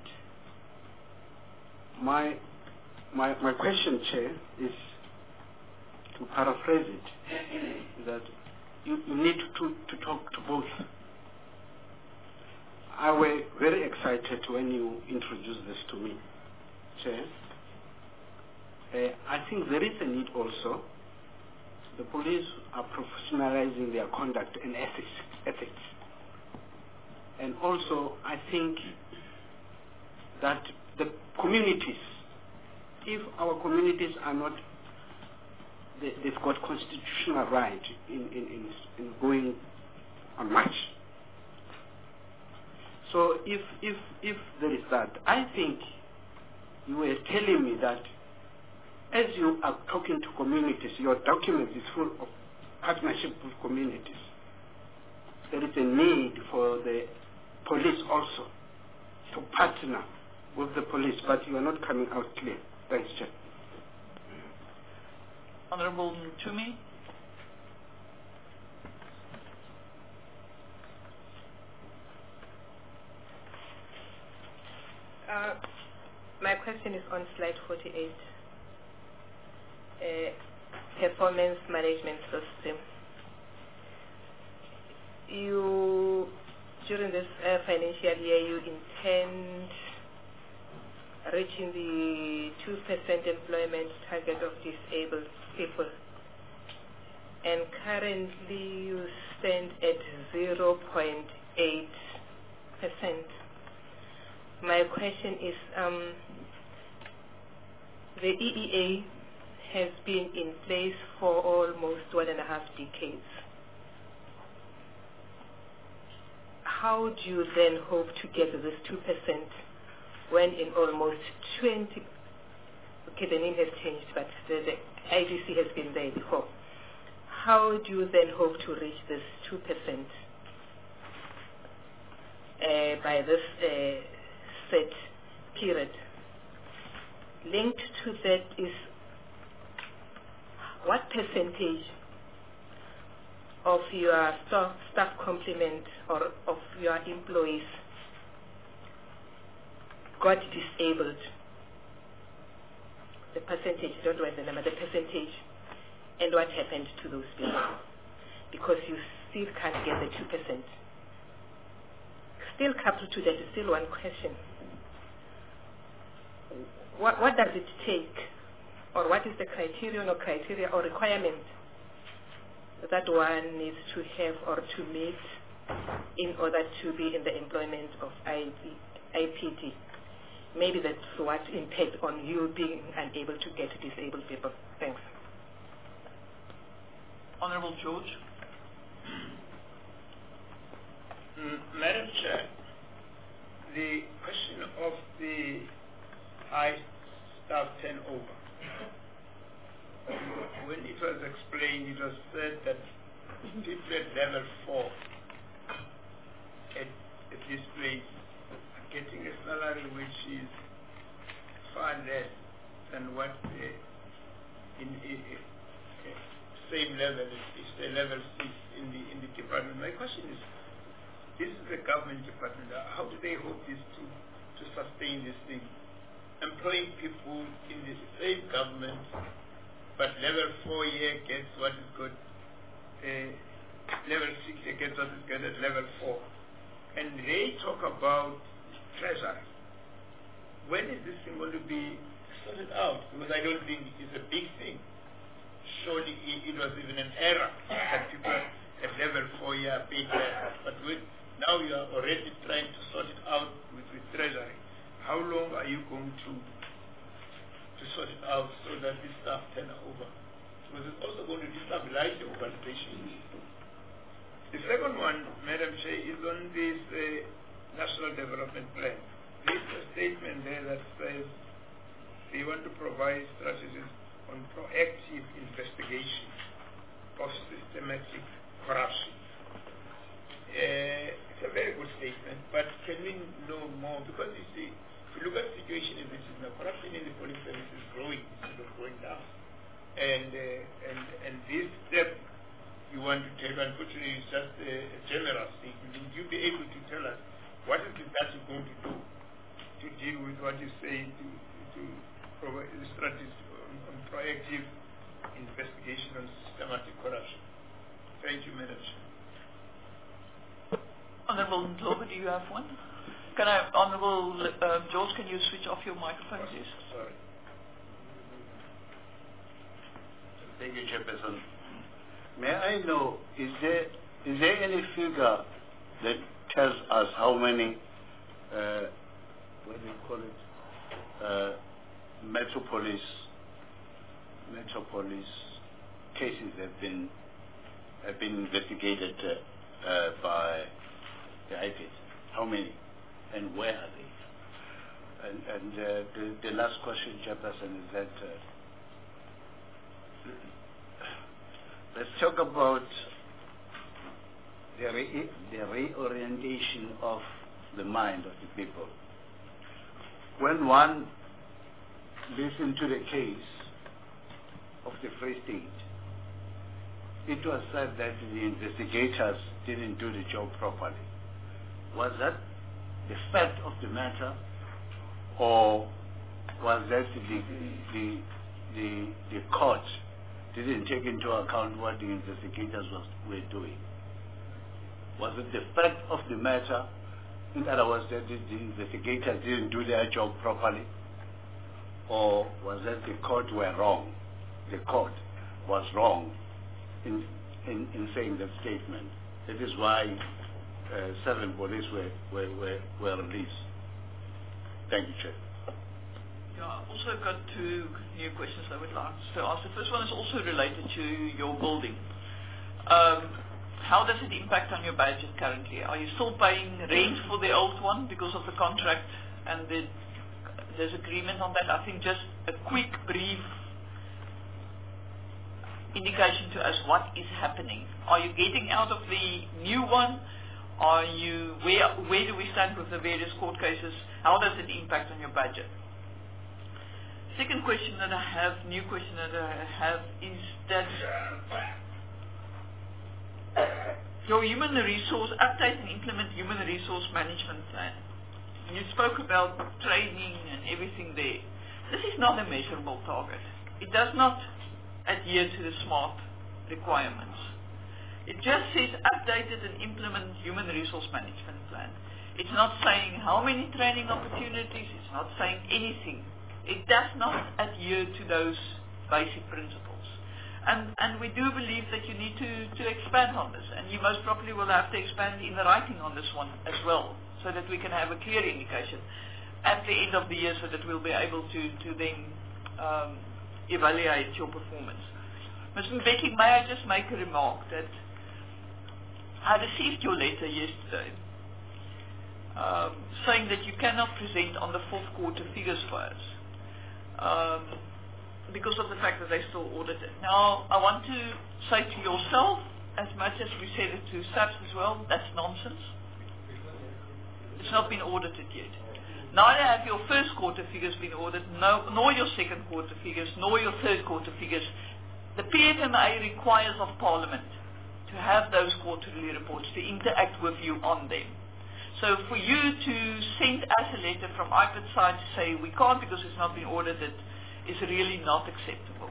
My, my, my question, Chair, is, to paraphrase it, that you, you need to, to talk to both. I was very excited when you introduced this to me, Chair. Uh, I think there is a need also. The police are professionalizing their conduct and ethics. ethics. And also, I think that the communities, if our communities are not, they, they've got constitutional right in, in, in, in going on march. So if, if, if there is that, I think you were telling me that as you are talking to communities, your document is full of partnership with communities. There is a need for the police also to partner with the police, but you are not coming out clear. Thanks, Chair. Honourable Toomey. Uh, my question is on slide forty-eight. Uh, performance management system. You, during this uh, financial year, you intend reaching the two percent employment target of disabled people. And currently you stand at zero point eight percent. My question is, um, the E E A has been in place for almost one and a half decades. How do you then hope to get this two percent when in almost twenty, okay, the name has changed, but the, the I D C has been there before. How do you then hope to reach this two percent uh, by this uh, set period? Linked to that is, what percentage of your staff, staff complement or of your employees got disabled? The percentage, don't write the number, the percentage, and what happened to those people? Because you still can't get the two percent. still coupled to that is still one question. What, what does it take, or what is the criterion or criteria or requirement that one needs to have or to meet in order to be in the employment of I P D? Maybe that's what impact on you being unable to get disabled people. Thanks. Honourable George. Mm, Madam Chair, the question of the high staff turnover. When it was explained, it was said that people at level four at, at this place are getting a salary which is far less than what the in, in, in same level is the level six in the in the department. My question is, this is a government department. How do they hope this to to sustain this thing? Employing people in the same government, but level four here gets what is good. Uh, level six here gets what is good at level four, and they talk about treasure. When is this thing going to be sorted out? Because I don't think it's a big thing. Surely it, it was even an error that people at level four here are paid less. But with, now you are already trying to sort it out with, with treasury. How long are you going to to sort it out so that this stuff turn over? Because it's also going to destabilize the organization. The second one, Madam Chair, is on this uh, National Development Plan. There's a statement there that says they want to provide strategies on proactive investigation of systematic corruption. Uh, it's a very good statement, but can we know more? Because you see, if you look at the situation in which is now, corruption in the police service is growing instead of going down. And uh, and and this step you want to take, unfortunately, is just a, a general statement. Would you be able to tell us what is it that you're going to do to deal with what you say to to provide the strategy on, on proactive investigation on systematic corruption? Thank you, Madam Chair. Honourable Ndlovu, do you have one? Can I, Honourable uh, George, can you switch off your microphone, please? Sorry. Thank you, Chairperson. May I know, is there is there any figure that tells us how many, uh, what do you call it, uh, metropolis, metropolis cases have been have been investigated uh, uh, by the I P D? How many, and where are they? And, and uh, the, the last question, Chairperson, is that uh, let's talk about the, re the reorientation of the mind of the people. When one listened to the case of the Free State, it was said that the investigators didn't do the job properly. Was that the fact of the matter, or was that the, the, the, the court didn't take into account what the investigators was, were doing? Was it the fact of the matter, in other words, that the, the investigators didn't do their job properly, or was that the court were wrong? The court was wrong in, in, in saying that statement. That is why uh, seven police were, were, were, were released. Thank you, Chair. Yeah, I've also got two new questions I would like to ask. The first one is also related to your building. Um, how does it impact on your budget currently? Are you still paying rent for the old one because of the contract and the disagreement on that? I think just a quick, brief indication to us what is happening. Are you getting out of the new one? Are you, where, where do we stand with the various court cases? How does it impact on your budget? Second question that I have, new question that I have, is that your human resource, update and implement human resource management plan. You spoke about training and everything there. This is not a measurable target. It does not adhere to the SMART requirements. It just says updated and implement human resource management plan. It's not saying how many training opportunities, it's not saying anything. It does not adhere to those basic principles. And, and we do believe that you need to, to expand on this, and you most probably will have to expand in the writing on this one as well, so that we can have a clear indication at the end of the year, so that we'll be able to, to then um, evaluate your performance. Mister Mbeki, may I just make a remark that I received your letter yesterday um, saying that you cannot present on the fourth quarter figures for us. Um, because of the fact that they still audited. Now, I want to say to yourself, as much as we said it to SAPS as well, that's nonsense. It's not been audited yet. Neither have your first quarter figures been audited, no, nor your second quarter figures, nor your third quarter figures. The P F M A requires of Parliament to have those quarterly reports, to interact with you on them. So for you to send us a letter from I P A D's side to say we can't because it's not been audited, is really not acceptable.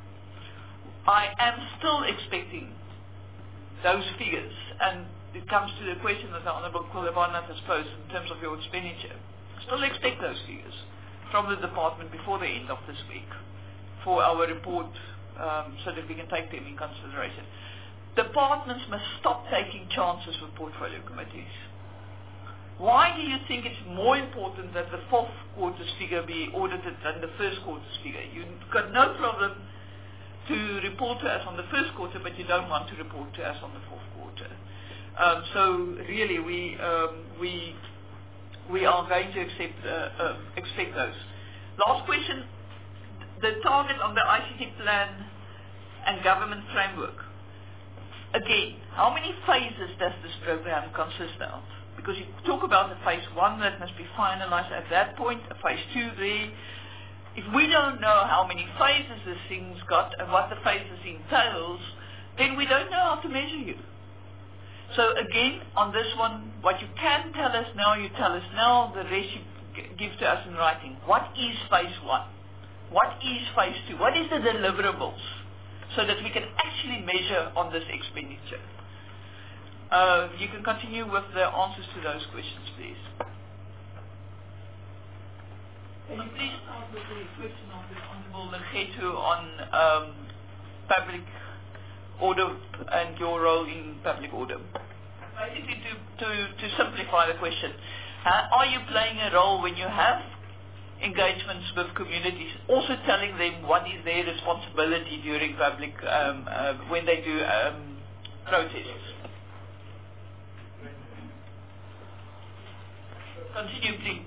I am still expecting those figures, and it comes to the question that the Honourable Kolobana has posed in terms of your expenditure. Still expect those figures from the department before the end of this week for our report, um, so that we can take them in consideration. Departments must stop taking chances with portfolio committees. Why do you think it's more important that the fourth quarter's figure be audited than the first quarter's figure? You've got no problem to report to us on the first quarter, but you don't want to report to us on the fourth quarter. Um, so really, we um, we we are going to accept uh, uh, expect those. Last question: the target on the I C T plan and government framework. Again, how many phases does this program consist of? Because you talk about the phase one that must be finalized at that point, a phase two there. If we don't know how many phases this thing's got and what the phases entails, then we don't know how to measure you. So again, on this one, what you can tell us now, you tell us now, the rest you g- give to us in writing. What is phase one? What is phase two? What is the deliverables? So that we can actually measure on this expenditure. Uh, you can continue with the answers to those questions, please. Can you please start with the question of the Honourable Legetu on um, public order and your role in public order? Basically, to, to, to simplify the question, uh, are you playing a role when you have engagements with communities, also telling them what is their responsibility during public, um, uh, when they do um, protests? Continue, please.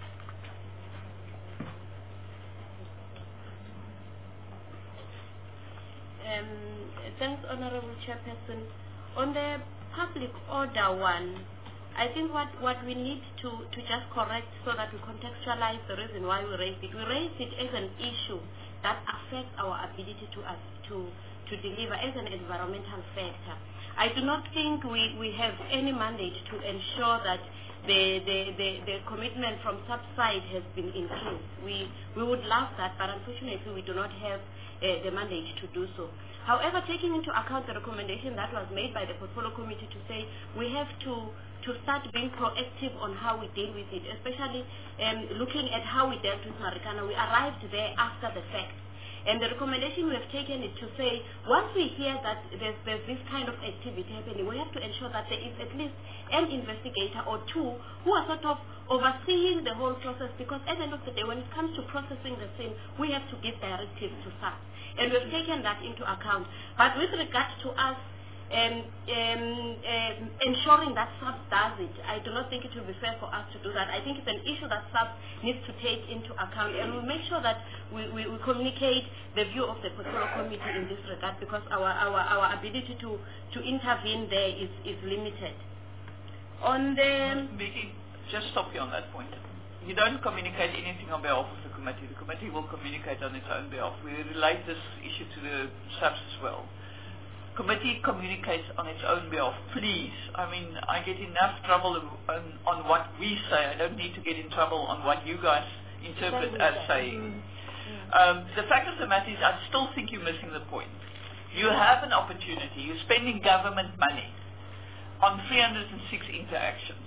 Um, thanks, Honourable Chairperson. On the public order one, I think what, what we need to, to just correct so that we contextualize the reason why we raised it. We raised it as an issue that affects our ability to, uh, to, to deliver as an environmental factor. I do not think we, we have any mandate to ensure that the, the, the, the commitment from sub-side has been increased. We, we would love that, but unfortunately we do not have uh, the mandate to do so. However, taking into account the recommendation that was made by the Portfolio Committee to say we have to to start being proactive on how we deal with it, especially um, looking at how we dealt with Marikana. We arrived there after the fact. And the recommendation we have taken is to say, once we hear that there's, there's this kind of activity happening, we have to ensure that there is at least an investigator or two who are sort of overseeing the whole process, because at the end of the day, when it comes to processing the scene, we have to give directives to S A P. And we've taken that into account. But with regard to us Um, um, um, ensuring that S A P does it, I do not think it will be fair for us to do that. I think it's an issue that S A P needs to take into account, and we'll make sure that we, we, we communicate the view of the Portfolio Committee in this regard, because our, our, our ability to, to intervene there is, is limited. On the... Vicky, just stop you on that point. You don't communicate anything on behalf of the committee. The committee will communicate on its own behalf. We relate this issue to the S A Ps as well. Committee communicates on its own behalf. Please, I mean, I get enough trouble on, on what we say. I don't need to get in trouble on what you guys interpret as saying. Mm-hmm. Um, the fact of the matter is, I still think you're missing the point. You have an opportunity. You're spending government money on three hundred six interactions.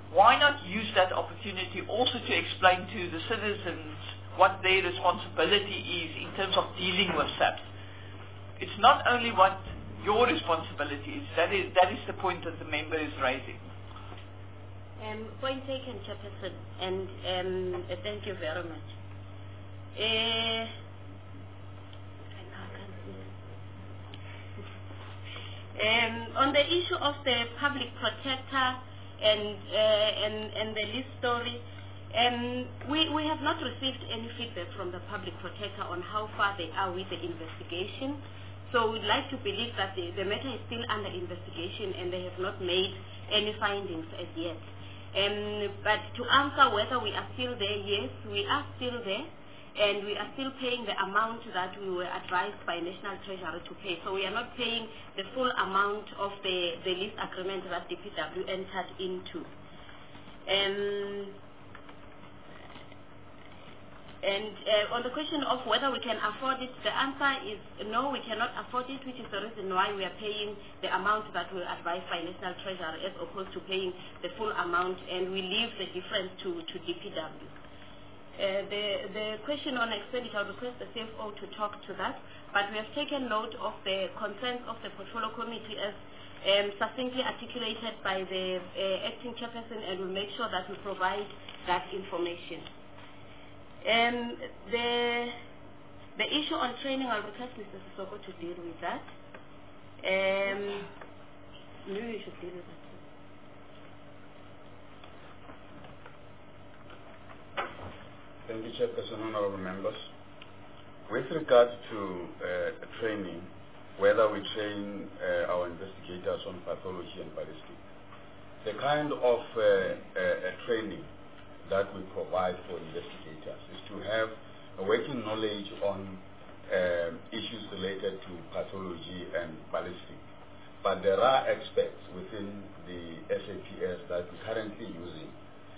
why not use that opportunity also to explain to the citizens what their responsibility is in terms of dealing with S A P? It's not only what your responsibility is, that is, that is the point that the member is raising. Um, point taken, Chairperson, and um, uh, thank you very much. Uh, um, on the issue of the public protector and uh, and, and the list story, um, we, we have not received any feedback from the public protector on how far they are with the investigation. So we'd like to believe that the, the matter is still under investigation and they have not made any findings as yet. Um, but to answer whether we are still there, yes, we are still there, and we are still paying the amount that we were advised by National Treasury to pay. So we are not paying the full amount of the, the lease agreement that the P W entered into. Um, and uh, on the question of whether we can afford it, the answer is no, we cannot afford it, which is the reason why we are paying the amount that we were advised by National Treasury as opposed to paying the full amount, and we leave the difference to, to D P W. Uh, the, the question on expenditure, I request the C F O to talk to that, but we have taken note of the concerns of the Portfolio Committee as um, succinctly articulated by the uh, acting chairperson, and we'll make sure that we provide that information. Um, the, the issue on training, I'll request Mister Sissoko to deal with that. Um, maybe you should deal with that. Thank you, Chairperson, honorable members. With regard to uh, training, whether we train uh, our investigators on pathology and ballistic, the kind of uh, uh, training that we provide for investigators is to have a working knowledge on um, issues related to pathology and ballistic. But there are experts within the S A P S that we're currently using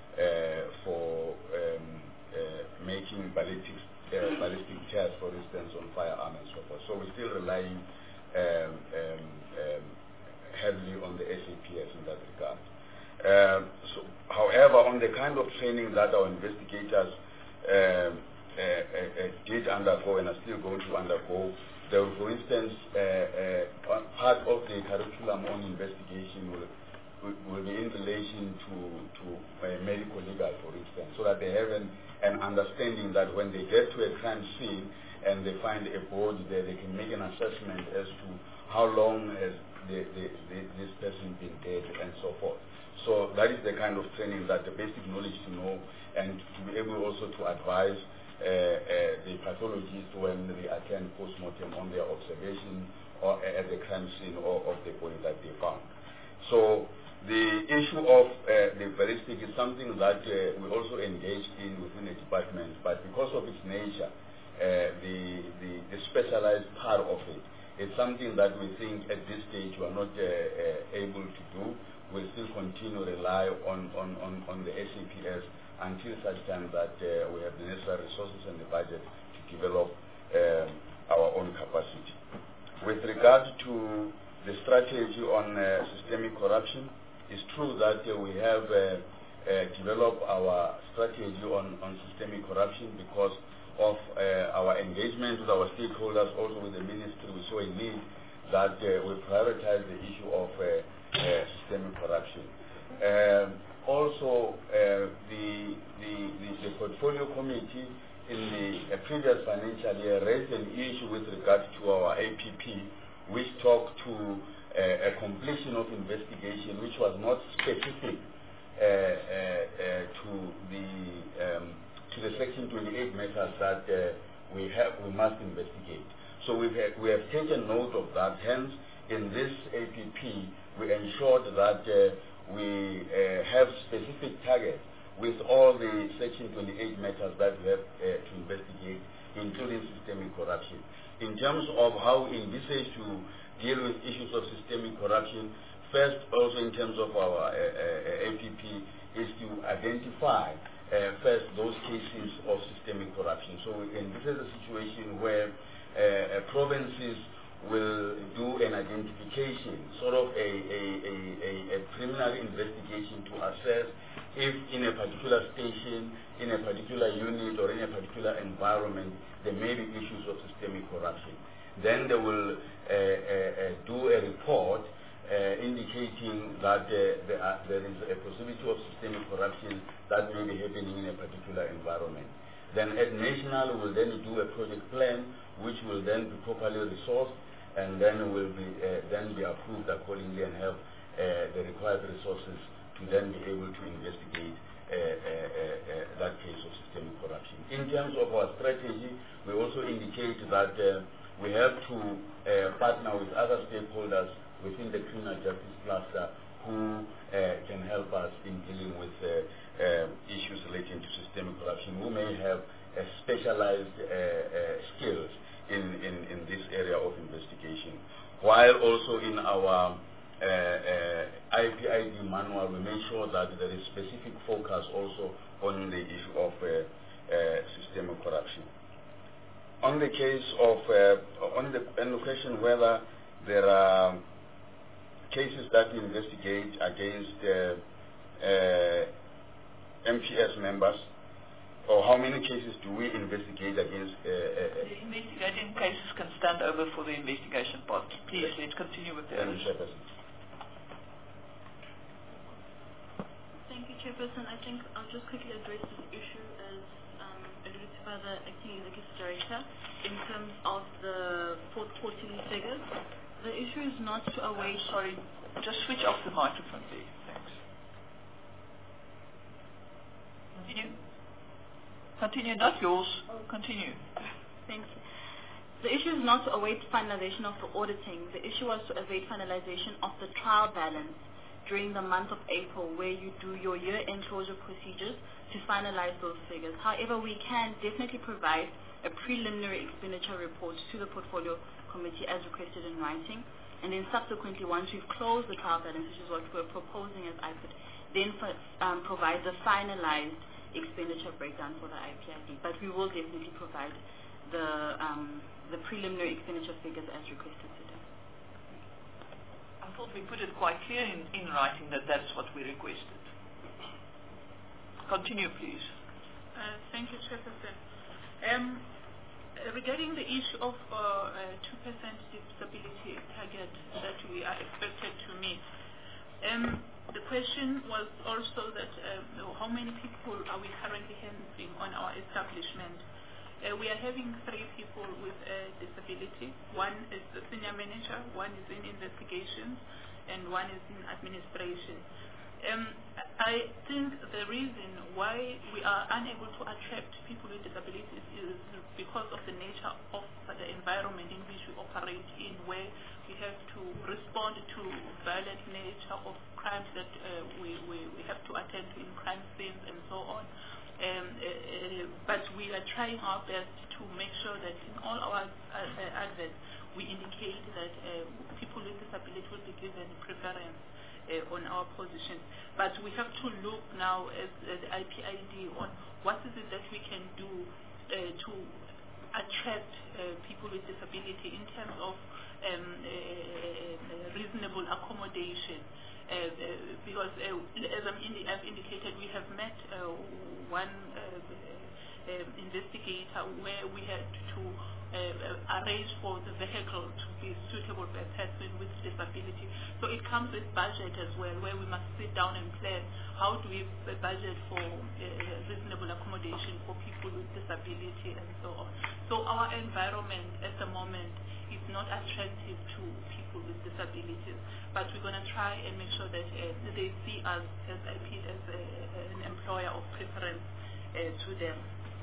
uh, for um, uh, making ballistic, uh, ballistic tests, for instance, on firearms and so forth. So we're still relying um, um, um, heavily on the S A P S in that regard. Uh, so, however, on the kind of training that our investigators um, uh, uh, uh, did undergo and are still going to undergo, there, for instance, uh, uh, part of the curriculum on investigation will, will, will be in relation to, to uh, medical legal, for instance, so that they have an, an understanding that when they get to a crime scene and they find a body there, they can make an assessment as to how long has the, the, the, this person been dead and so forth. So that is the kind of training, that the basic knowledge to know and to be able also to advise uh, uh, the pathologists when they attend post-mortem on their observation or uh, at the crime scene or of the body that they found. So the issue of uh, the ballistic is something that uh, we also engage in within the department, but because of its nature, uh, the, the, the specialized part of it, it's something that we think at this stage we are not uh, uh, able to do. We'll still continue to rely on, on, on, on the S A P S until such time that uh, we have the necessary resources and the budget to develop um, our own capacity. With regard to the strategy on uh, systemic corruption, it's true that uh, we have uh, uh, developed our strategy on, on systemic corruption because of uh, our engagement with our stakeholders, also with the ministry. We saw a need that uh, we prioritize the issue of uh, Uh, systemic corruption. Um, also, uh, the, the, the, the portfolio committee in the uh, previous financial year raised an issue with regard to our A P P, which talked to uh, a completion of investigation which was not specific uh, uh, uh, to the um, to the Section twenty-eight matters that uh, we have we must investigate. So we've had, we have taken note of that. Hence, in this A P P, we ensured that uh, we uh, have specific targets with all the Section twenty-eight matters that we have uh, to investigate, including systemic corruption. In terms of how we envisage to deal with issues of systemic corruption, first, also in terms of our uh, uh, A P P, is to identify uh, first those cases of systemic corruption. So we envisage a situation where uh, uh, provinces will do an identification, sort of a, a, a, a, a preliminary investigation to assess if in a particular station, in a particular unit, or in a particular environment, there may be issues of systemic corruption. Then they will uh, uh, uh, do a report uh, indicating that uh, there, are, there is a possibility of systemic corruption that may be happening in a particular environment. Then at national, we will then do a project plan, which will then be properly resourced, and then will be uh, then be approved accordingly and have uh, the required resources to then be able to investigate uh, uh, uh, uh, that case of systemic corruption. In terms of our strategy, we also indicate that uh, we have to uh, partner with other stakeholders within the criminal justice cluster who uh, can help us in dealing with uh, uh, issues relating to systemic corruption, who may have a specialized uh, uh, skills in, in, in this area of investigation. While also in our uh, uh, I P I D manual, we make sure that there is specific focus also on the issue of uh, uh, systemic corruption. On the case of, uh, on, the, on the question whether there are cases that we investigate against uh, uh, M P S members, or how many cases do we investigate against? Uh, uh, the investigating cases can stand over for the investigation part. Please, let's continue with the Thank you, Chairperson. I think I'll just quickly address this issue as um, alluded to by the Acting Executive Director in terms of the fourth quarterly figures. The issue is not to await... Sorry, just switch off the microphone, please. Thanks. Continue. Continue, not yours. Continue. Thank you. The issue is not to await finalization of the auditing. The issue was to await finalization of the trial balance during the month of April, where you do your year-end closure procedures to finalize those figures. However, we can definitely provide a preliminary expenditure report to the portfolio committee as requested in writing, and then subsequently, once we've closed the trial balance, which is what we're proposing as I P I D, then for, um, provide the finalized expenditure breakdown for the I P I D. But we will definitely provide the um, the preliminary expenditure figures as requested today. I thought we put it quite clear in, in writing that that's what we requested. Continue, please. Uh, thank you, Chairperson. Um, regarding the issue of uh, uh, two percent disability target that we are expected to meet, um, the question was also that uh, how many people are we currently handling on our establishment? Uh, we are having three people with a disability. One is the senior manager, one is in investigations, and one is in administration. Um, I think the reason why we are unable to attract people with disabilities is because of the nature of the environment in which we operate in, where we have to respond to violent nature of crimes that uh, we, we, we have to attend to in crime scenes and so on. Um, uh, uh, but we are trying our best to make sure that in all our uh, uh, adverts we indicate that uh, people with disability will be given preference uh, on our positions. But we have to look now as uh, the I P I D on what is it that we can do uh, to attract uh, people with disability in terms of um, uh, reasonable accommodation. Uh, uh, because uh, as I'm indi I've indicated, we have met uh, one uh, uh, investigator where we had to uh, arrange for the vehicle to be suitable for a person with disability. So it comes with budget as well, where we must sit down and plan how do we budget for uh, reasonable accommodation for people with disability and so on. So our environment at the moment is not attractive to people with disabilities, but we're going to try and make sure that uh, they see us as, I P, as a, an employer of preference uh, to them.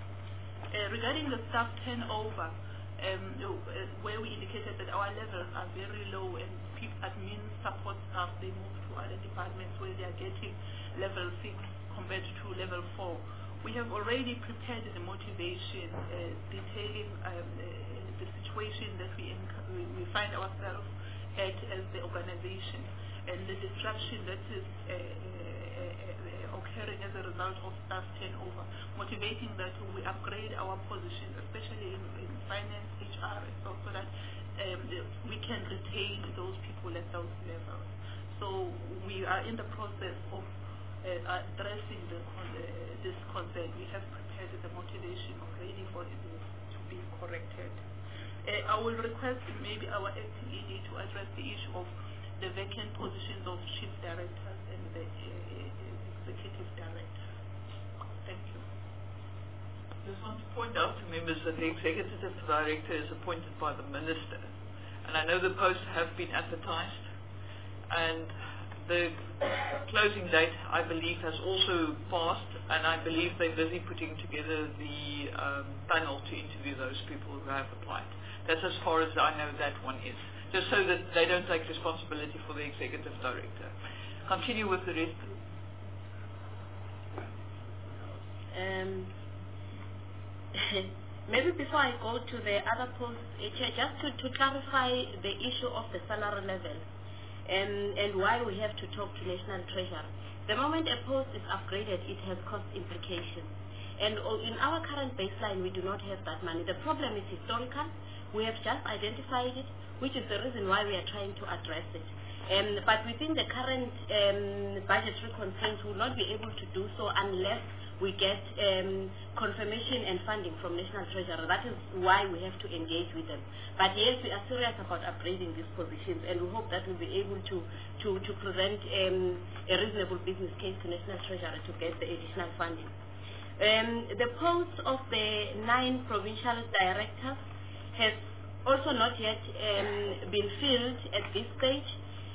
Uh, regarding the staff turnover, um, uh, where we indicated that our levels are very low and people, admin support staff, they move to other departments where they are getting level six compared to level four. We have already prepared the motivation uh, detailing um, uh, the situation that we, we find ourselves at as the organization and the disruption that is uh, uh, uh, occurring as a result of staff turnover, motivating that we upgrade our positions, especially in, in finance, H R, and so, so that um, we can retain those people at those levels. So we are in the process of uh, addressing the, con- uh, this concern, we have prepared the motivation already for it to be corrected. Uh, I will request maybe our acting E D to address the issue of the vacant positions of chief directors and the uh, executive director. Thank you. I just want to point out to members that the executive director is appointed by the minister, and I know the posts have been advertised, and the closing date, I believe, has also passed, and I believe they're busy putting together the um, panel to interview those people who have applied. That's as far as I know that one is, just so that they don't take responsibility for the executive director. Continue with the rest. Um, maybe before I go to the other posts, uh, just to, to clarify the issue of the salary level um, and why we have to talk to National Treasury. The moment a post is upgraded, it has cost implications. And in our current baseline, we do not have that money. The problem is historical. We have just identified it, which is the reason why we are trying to address it. Um, but within the current um, budgetary constraints, we will not be able to do so unless we get um, confirmation and funding from National Treasury. That is why we have to engage with them. But yes, we are serious about upgrading these positions, and we hope that we'll be able to, to, to present um, a reasonable business case to National Treasury to get the additional funding. Um, the post of the nine provincial directors has also not yet um, been filled at this stage.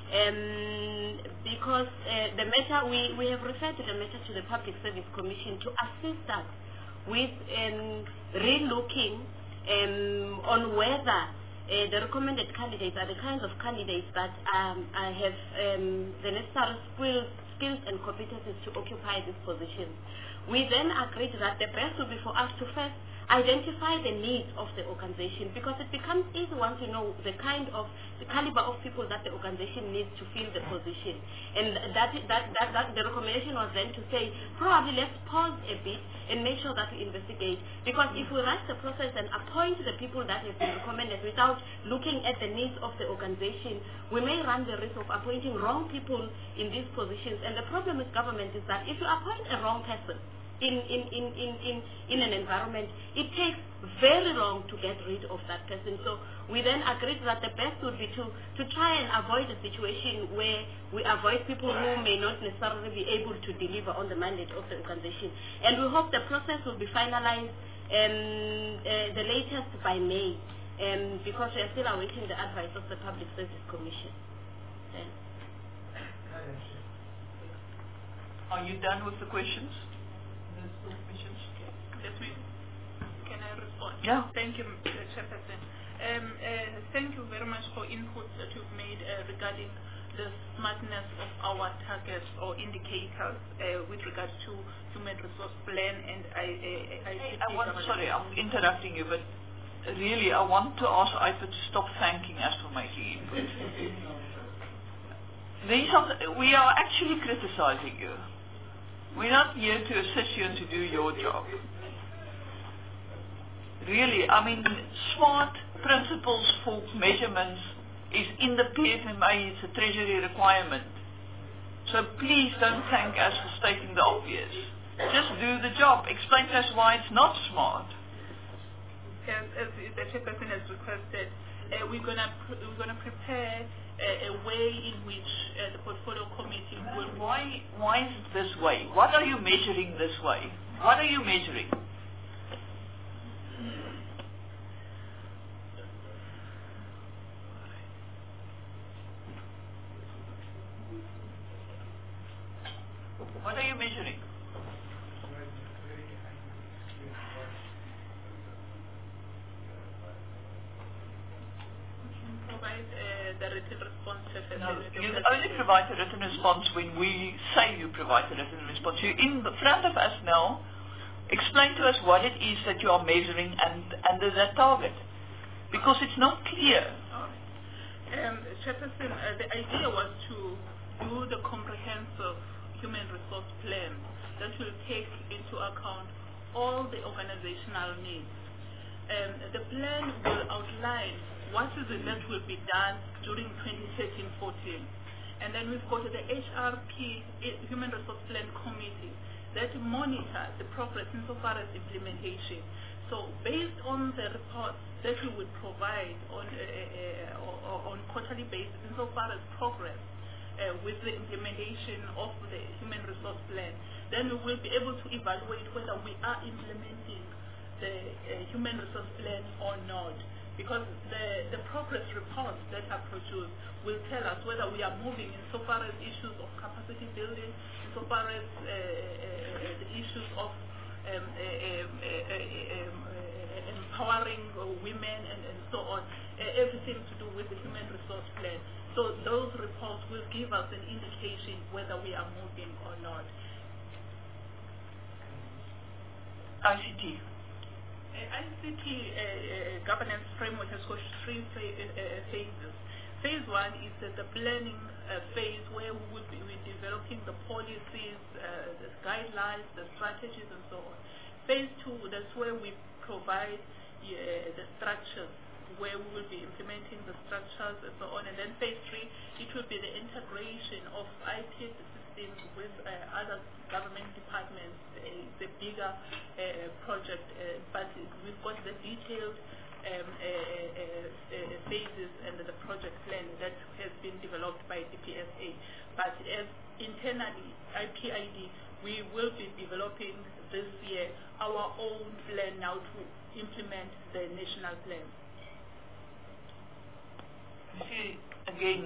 Um, because uh, the matter, we, we have referred to the matter to the Public Service Commission to assist us with um, re-looking um, on whether uh, the recommended candidates are the kinds of candidates that um, have um, the necessary skills, skills and competencies to occupy these positions. We then agreed that the best would be for us to first identify the needs of the organization, because it becomes easy once you know the kind of, the caliber of people that the organization needs to fill the position. And that, that, that, that the recommendation was then to say, probably let's pause a bit and make sure that we investigate. Because if we rush the process and appoint the people that have been recommended without looking at the needs of the organization, we may run the risk of appointing wrong people in these positions. And the problem with government is that if you appoint a wrong person, In, in, in, in, in, in an environment, it takes very long to get rid of that person. So we then agreed that the best would be to, to try and avoid a situation where we avoid people who may not necessarily be able to deliver on the mandate of the organization. And we hope the process will be finalized um, uh, the latest by May, um, because we are still awaiting the advice of the Public Service Commission. Then. Are you done with the questions? Let me, can I respond? Yeah. Thank you, Mister Chairperson. Um, uh, thank you very much for inputs that you've made uh, regarding the smartness of our targets or indicators uh, with regards to human resource plan and I. I, I, I want, sorry, I'm interrupting you, but really I want to ask I P A to stop thanking us for making input. These are, we are actually criticizing you. We're not here to assist you and to do your job. Really, I mean, smart principles for measurements is in the P F M A, it's a treasury requirement. So please don't thank us for stating the obvious. Just do the job. Explain to us why it's not smart. As, as the chairperson has requested, uh, we're going pr we're gonna prepare a, a way in which uh, the portfolio committee will... Why, why is it this way? What are you measuring this way? What are you measuring? What are you measuring? Provide uh, the written response. No, you only provide a written response when we say you provide a written response. You're in front of us now. Explain to us what it is that you are measuring and under that target, because it's not clear. Um, Chairperson, uh, the idea was to do the comprehensive human resource plan that will take into account all the organizational needs. Um, the plan will outline what is it that will be done during twenty thirteen fourteen. And then we've got the H R P, Human Resource Plan Committee, that monitor the progress insofar as implementation. So based on the reports that we would provide on uh, uh, on quarterly basis insofar as progress uh, with the implementation of the Human Resource Plan, then we will be able to evaluate whether we are implementing the uh, Human Resource Plan or not. Because the, the progress reports that are produced will tell us whether we are moving insofar as issues of capacity building, insofar as uh, uh, the issues of um, uh, um, uh, uh, um, uh, empowering uh, women and, and so on, uh, everything to do with the Human Resource Plan. So those reports will give us an indication whether we are moving or not. I C T. Uh, I C T uh, uh, governance framework has got three fa- uh, phases. Phase one is uh, the planning uh, phase where we will be we're developing the policies, uh, the guidelines, the strategies and so on. Phase two, that's where we provide uh, the structures, where we will be implementing the structures and so on. And then phase three, it will be the integration of I T systems with uh, other government departments. Uh, it's a bigger uh, project, uh, but we've got the detailed um, uh, uh, uh, phases and the project plan that has been developed by D P S A. But as internally, I P I D, we will be developing this year our own plan now to implement the national plan. See, again,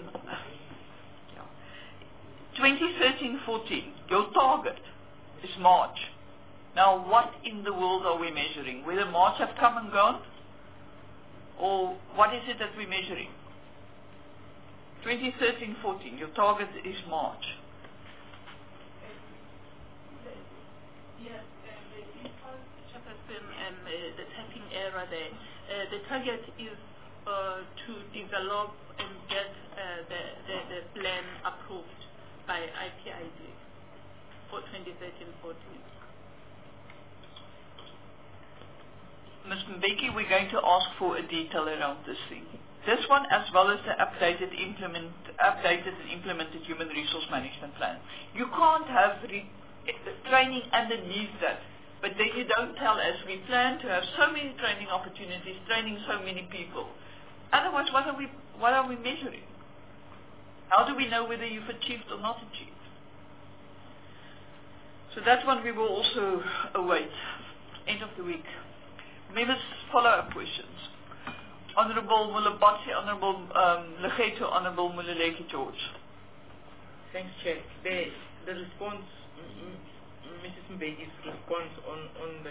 twenty thirteen fourteen, your target is March. Now, what in the world are we measuring? Whether March have come and gone? Or what is it that we're measuring? twenty thirteen fourteen, your target is March. Yes, and uh, the typing error there. Uh, the target is uh, to develop and get uh, the, the, the plan approved by I P I D for twenty thirteen fourteen. Miz Mbeki, we're going to ask for a detail around this thing. This one, as well as the updated, implement, updated and implemented human resource management plan. You can't have re- training underneath that, but then you don't tell us we plan to have so many training opportunities, training so many people. Otherwise, what are we, what are we measuring? How do we know whether you've achieved or not achieved? So that one we will also await. End of the week. Members, follow-up questions. Honourable Mulabotsi, Honourable um, Legeto, Honourable Muleleki George. Thanks, Chair. The, the response, Missus Mbeki's response on, on the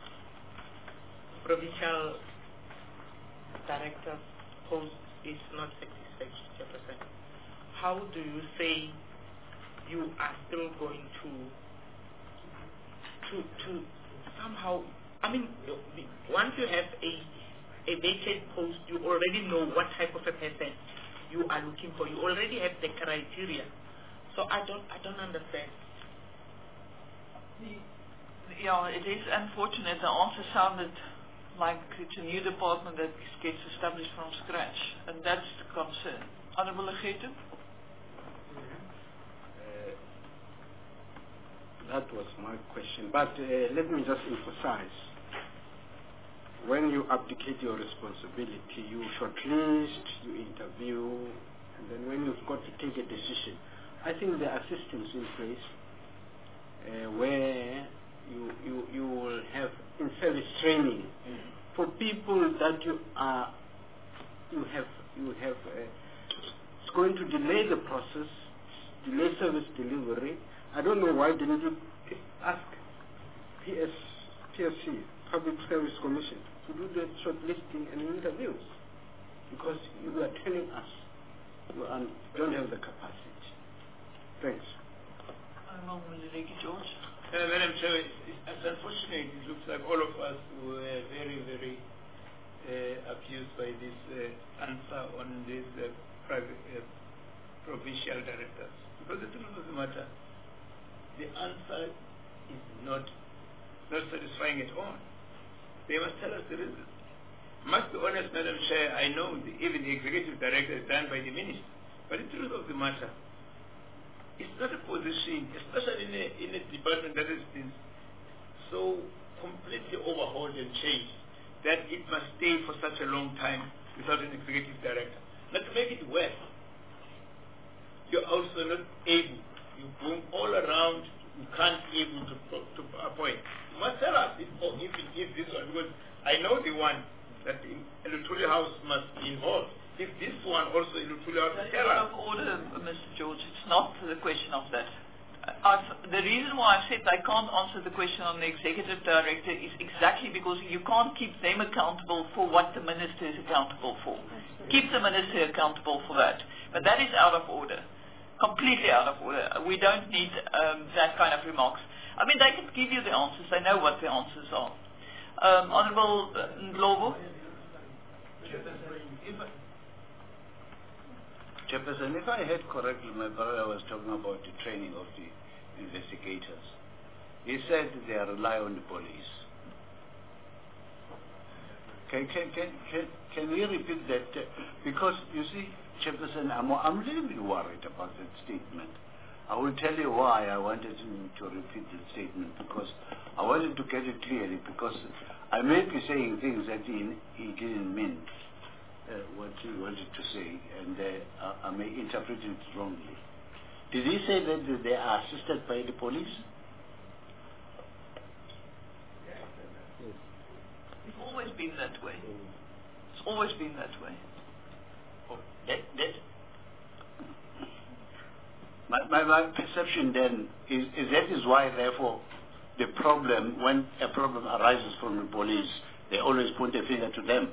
provincial director post is not satisfactory, Chairperson. How do you say you are still going to to to somehow, I mean, once you have a a vacant post, you already know what type of a person you are looking for. You already have the criteria. So I don't I don't understand. Yeah, it is unfortunate. The answer sounded like it's a new department that gets established from scratch, and that's the concern. Honourable Legeto? That was my question. But uh, let me just emphasize, when you abdicate your responsibility, you shortlist, you interview, and then when you've got to take a decision, I think there are systems in place uh, where you, you, you will have in-service training for people that you are, you have, you have, uh, it's going to delay the process, delay service delivery. I don't know why didn't you ask P S, P S C, Public Service Commission, to do the shortlisting and interviews, because you are telling us you are, don't have the capacity. Thanks. Honourable Muleleki George. Uh, Madam Chair, it's, it's unfortunate. It looks like all of us were very, very uh, abused by this uh, answer on this uh, private uh, provincial directors. Because the truth of the matter, the answer is not not satisfying at all. They must tell us the reason. Must be honest, Madam Chair, I know the, even the executive director is done by the minister. But the truth of the matter, it's not a position, especially in a, in a department that has been so completely overhauled and changed, that it must stay for such a long time without an executive director. Now to make it worse, you're also not able, you're going all around, you can't be able to, to appoint. You must tell us if, or if it is this one, because I know the one that the Electoral House must be involved. If this one also Electoral House, That's tell out us. of order, Mister George. It's not the question of that. I've, the reason why I said I can't answer the question on the executive director is exactly because you can't keep them accountable for what the minister is accountable for. Keep the minister accountable for that. But that is out of order. Completely out of order. We don't need um, that kind of remarks. I mean, they can give you the answers. They know what the answers are. Um, Honourable uh, Ndlovu? Chairperson, if I heard correctly, my brother was talking about the training of the investigators. He said they rely on the police. Can, can, can, can, can we repeat that? Uh, because, you see, Chairperson, I'm, I'm a little bit worried about that statement. I will tell you why I wanted him to repeat the statement, because I wanted to get it clearly, because I may be saying things that he, he didn't mean. Uh, what he wanted to say, and uh, I may interpret it wrongly. Did he say that they are assisted by the police? It's always been that way. It's always been that way. Oh, that, that my, my, my perception then is, is that is why, therefore, the problem, when a problem arises from the police, they always point a finger to them.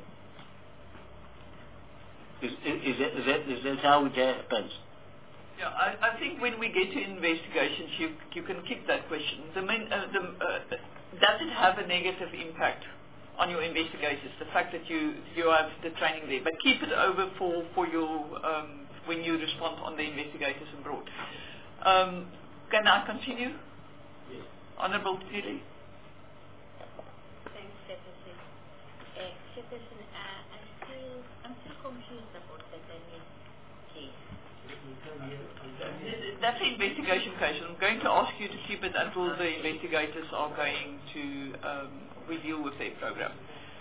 Is, is, is, that, is, that, is that how it happens? Yeah, I, I think when we get to investigations, you, you can keep that question. The main, uh, the, uh, does it have a negative impact on your investigators, the fact that you, you have the training there? But keep it over for, for your, um, when you respond on the investigators abroad. Um, can I continue? Yes. Honourable Tiri. Thanks, Chairperson. Uh, Chairperson, uh, I'm still, I'm still confused about the Daniel case. That's an investigation case. I'm going to ask you to keep it until the investigators are going to um, review with their program.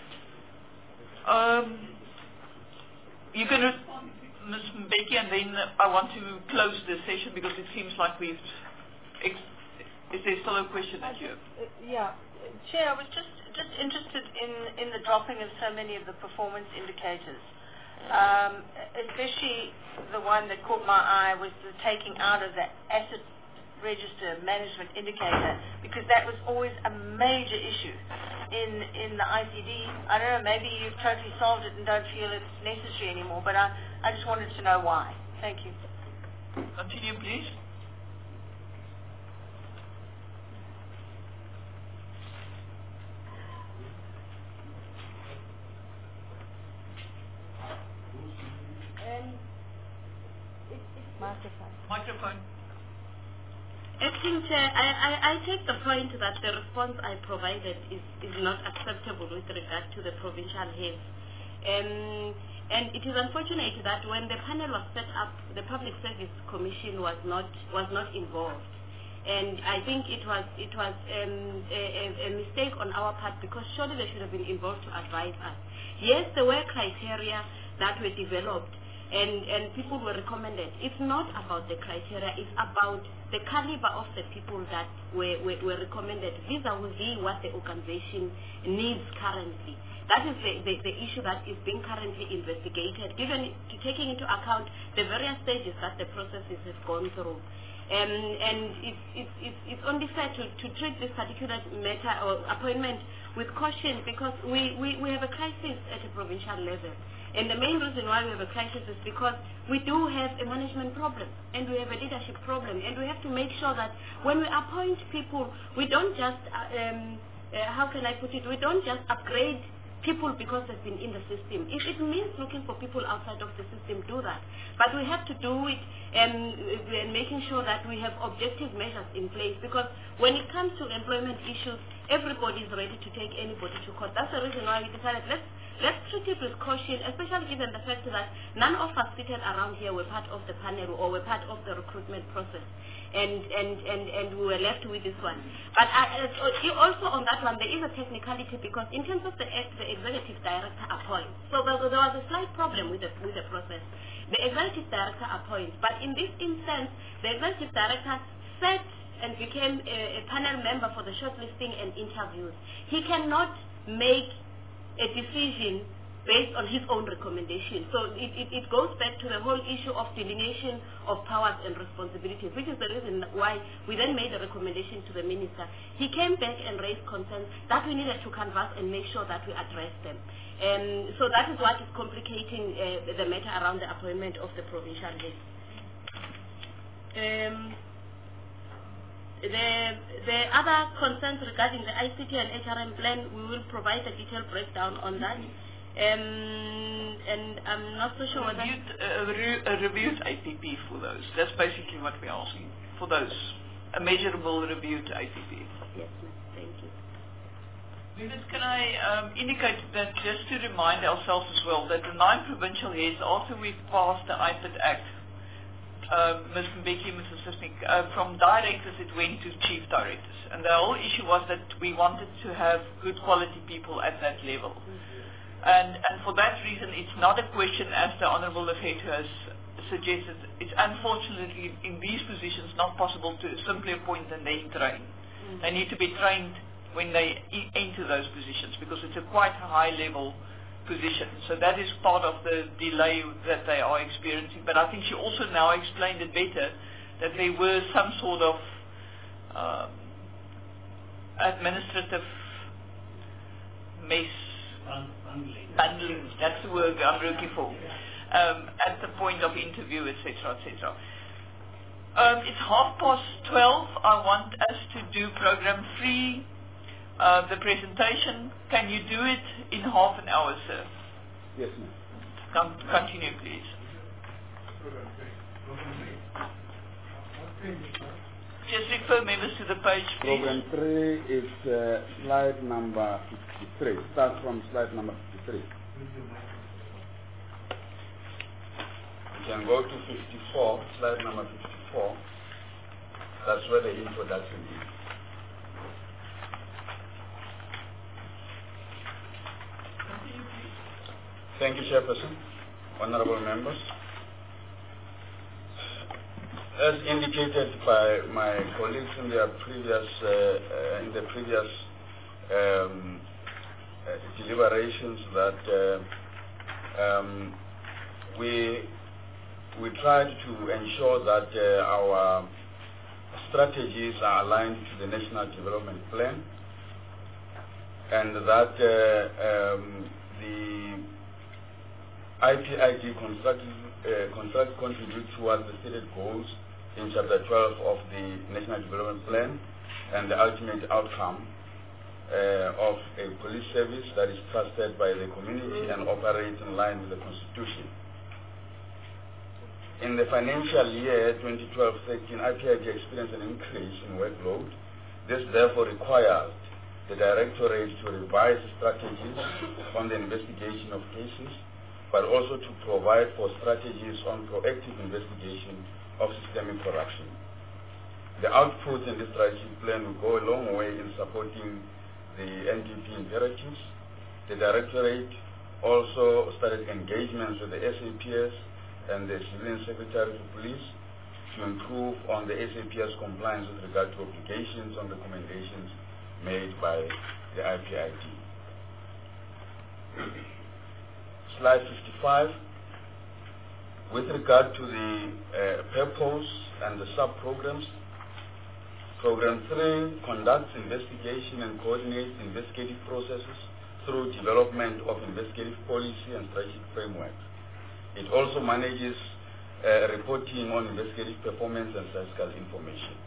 Um, you can respond, Miz Mbeki, and then I want to close the session because it seems like we've... Ex- is there still a question that you have? Uh, yeah. Chair, I was just, just interested in, in the dropping of so many of the performance indicators. Um, especially the one that caught my eye was the taking out of the asset register management indicator, because that was always a major issue in in the I C D. I don't know, maybe you've totally solved it and don't feel it's necessary anymore, but I, I just wanted to know why. Thank you. Continue, please. Microphone. Microphone. Acting Chair, I, I, I take the point that the response I provided is, is not acceptable with regard to the provincial heads. Um, and it is unfortunate that when the panel was set up, the Public Service Commission was not was not involved. And I think it was it was um, a, a mistake on our part, because surely they should have been involved to advise us. Yes, there were criteria that were developed, and, and people were recommended. It's not about the criteria, it's about the caliber of the people that were, were, were recommended vis-a-vis what the organization needs currently. That is the, the, the issue that is being currently investigated, given to taking into account the various stages that the processes have gone through. Um, and it's, it's, it's, it's only fair to, to treat this particular matter or appointment with caution, because we, we, we have a crisis at a provincial level. And the main reason why we have a crisis is because we do have a management problem, and we have a leadership problem, and we have to make sure that when we appoint people, we don't just, uh, um, uh, how can I put it, we don't just upgrade people because they've been in the system. If it means looking for people outside of the system, do that. But we have to do it and, and making sure that we have objective measures in place, because when it comes to employment issues, everybody is ready to take anybody to court. That's the reason why we decided let's let's treat it with caution, especially given the fact that none of us seated around here were part of the panel or were part of the recruitment process. And, and, and, and we were left with this one. But I, uh, also on that one, there is a technicality because in terms of the, the executive director appoints, so there, there was a slight problem with the, with the process. The executive director appoints, but in this instance, the executive director sat and became a, a panel member for the shortlisting and interviews. He cannot make a decision based on his own recommendation. So it, it, it goes back to the whole issue of delineation of powers and responsibilities, which is the reason why we then made a recommendation to the minister. He came back and raised concerns that we needed to canvass and make sure that we address them. Um, so that is what is complicating uh, the matter around the appointment of the provincial list. Um, the, the other concerns regarding the I C T and H R M plan, we will provide a detailed breakdown on that. Um, and I'm not so sure whether... Reviewed, uh, re a reviewed I P P for those. That's basically what we're asking. For those. A measurable reviewed I P P. Yes, ma'am. Thank you. Members, can I um, indicate that just to remind ourselves as well that the nine provincial heads, after we passed the I P A D Act, uh, Mister Mbeki, Mister Sisnik, uh, from directors it went to chief directors. And the whole issue was that we wanted to have good quality people at that level. Mm-hmm. And, and for that reason, it's not a question, as the Honourable Lefebvre has suggested. It's unfortunately in these positions not possible to simply appoint and then train. Mm-hmm. They need to be trained when they e enter those positions because it's a quite high-level position. So that is part of the delay that they are experiencing. But I think she also now explained it better that there were some sort of um, administrative mess. Bundling. Bundling, that's the word I'm looking for. Um, at the point of interview, et cetera, et cetera. Um, it's half past twelve. I want us to do program three, uh, the presentation. Can you do it in half an hour, sir? Yes, ma'am. Con continue, please. Just refer members to the page, please. Program three is uh, slide number fifty-three. Start from slide number fifty-three. You can go to fifty-four, slide number fifty-four. That's where the introduction is. Thank you, Chairperson. Honorable members. As indicated by my colleagues in their previous, uh, uh, in the previous um, uh, deliberations, that uh, um, we we tried to ensure that uh, our strategies are aligned to the National Development Plan, and that uh, um, the I P I D construct, uh, construct contribute towards the stated goals in Chapter twelve of the National Development Plan and the ultimate outcome uh, of a police service that is trusted by the community and operates in line with the Constitution. In the financial year twenty twelve thirteen, I P I D experienced an increase in workload. This therefore required the Directorate to revise strategies on the investigation of cases, but also to provide for strategies on proactive investigation of systemic corruption. The output in this strategic plan will go a long way in supporting the N D P imperatives. The Directorate also started engagements with the S A P S and the Civilian Secretary of Police to improve on the S A P S compliance with regard to obligations and recommendations made by the I P I D. Slide fifty-five. With regard to the uh, purpose and the sub-programs, Program three conducts investigation and coordinates investigative processes through development of investigative policy and strategic frameworks. It also manages uh, reporting on investigative performance and statistical information.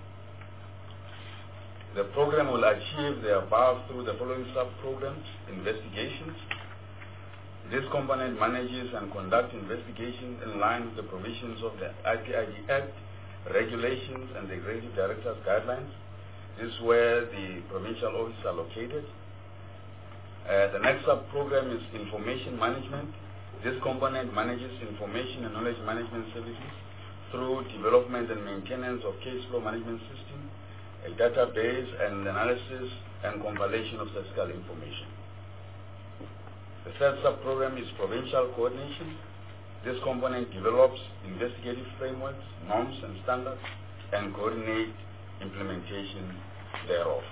The program will achieve the above through the following sub-programs: investigations. This component manages and conducts investigations in line with the provisions of the I P I D Act, regulations, and the Executive Director's guidelines. This is where the provincial offices are located. Uh, the next sub-program is information management. This component manages information and knowledge management services through development and maintenance of case flow management system, a database and analysis and compilation of statistical information. The third sub-program is provincial coordination. This component develops investigative frameworks, norms and standards, and coordinate implementation thereof.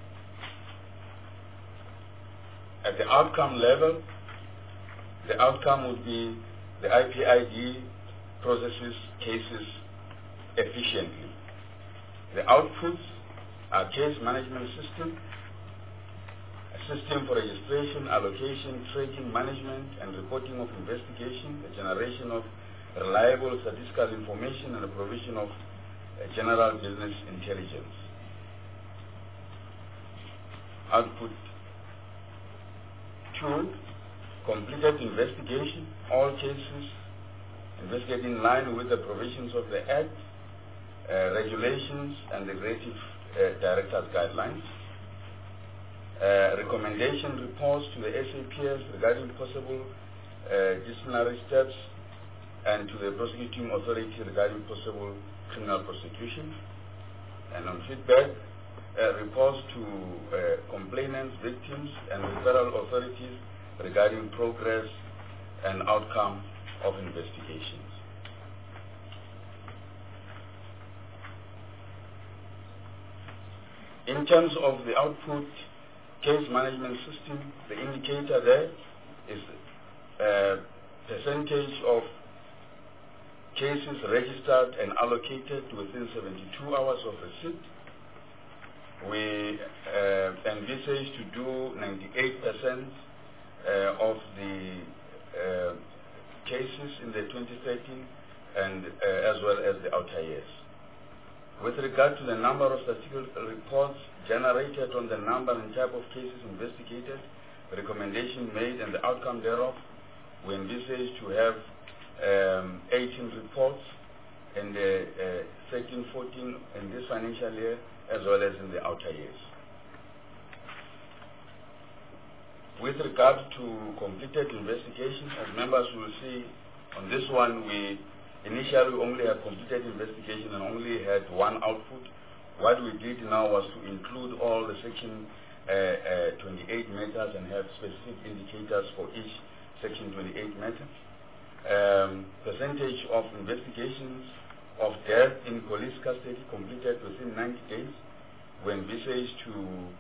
At the outcome level, the outcome would be the I P I D processes cases efficiently. The outputs are case management system, a system for registration, allocation, tracking, management, and reporting of investigation, the generation of reliable statistical information, and the provision of uh, general business intelligence. Output two, completed investigation, all cases investigated in line with the provisions of the Act, uh, regulations, and the Executive uh, Director's guidelines. Uh, recommendation reports to the S A P S regarding possible uh, disciplinary steps and to the prosecuting authority regarding possible criminal prosecution. And on feedback, uh, reports to uh, complainants, victims, and referral authorities regarding progress and outcome of investigations. In terms of the output case management system, the indicator there is uh, percentage of cases registered and allocated within seventy-two hours of receipt. We uh, envisage to do ninety-eight percent uh, of the uh, cases in the twenty thirteen and uh, as well as the outer years. With regard to the number of statistical reports generated on the number and type of cases investigated, the recommendation made and the outcome thereof, we envisage to have um, eighteen reports in the uh, thirteen fourteen in this financial year as well as in the outer years. With regard to completed investigations, as members will see on this one, we initially only had completed investigation and only had one output. What we did now was to include all the section uh, uh, twenty-eight matters and have specific indicators for each section twenty-eight matter. Um, percentage of investigations of death in police custody completed within ninety days. We envisage to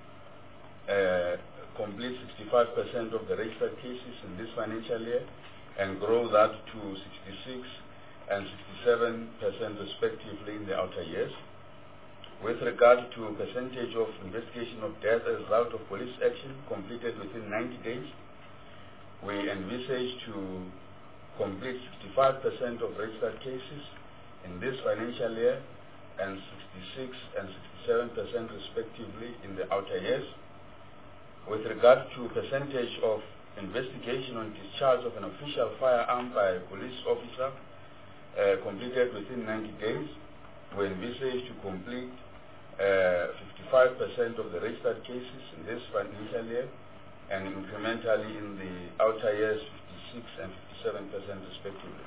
uh, complete sixty-five percent of the registered cases in this financial year and grow that to sixty-six and sixty-seven percent respectively in the outer years. With regard to percentage of investigation of death as a result of police action completed within ninety days, we envisage to complete sixty-five percent of registered cases in this financial year and sixty-six and sixty-seven percent respectively in the outer years. With regard to percentage of investigation on discharge of an official firearm by a police officer uh, completed within ninety days, we envisage to complete uh, fifty-five percent of the registered cases in this financial year and incrementally in the outer years fifty-six and fifty-seven percent respectively.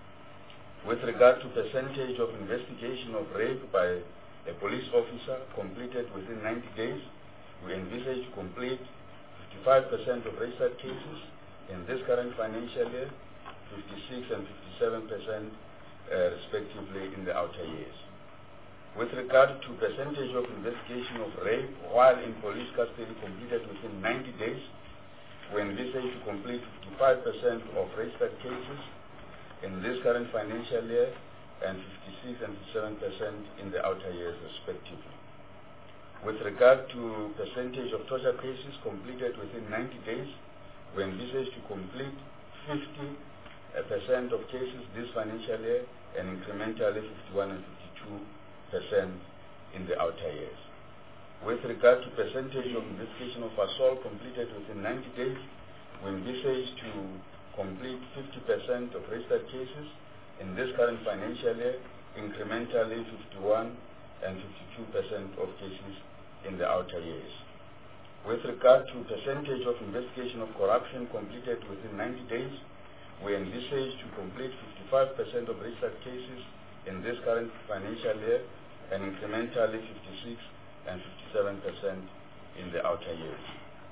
With regard to percentage of investigation of rape by a police officer completed within ninety days, we envisage to complete fifty-five percent of registered cases in this current financial year, fifty-six and fifty-seven percent uh, respectively in the outer years. With regard to percentage of investigation of rape while in police custody completed within ninety days, we envisage to complete fifty-five percent of registered cases in this current financial year and fifty-six and fifty-seven percent in the outer years respectively. With regard to percentage of torture cases completed within ninety days, we envisage to complete fifty percent of cases this financial year and incrementally fifty-one and fifty-two percent in the outer years. With regard to percentage of investigation of assault completed within ninety days, we envisage to complete fifty percent of registered cases in this current financial year, incrementally fifty-one and fifty-two percent of cases in the outer years. With regard to percentage of investigation of corruption completed within ninety days, we envisage to complete fifty-five percent of registered cases in this current financial year and incrementally fifty-six and fifty-seven percent in the outer years.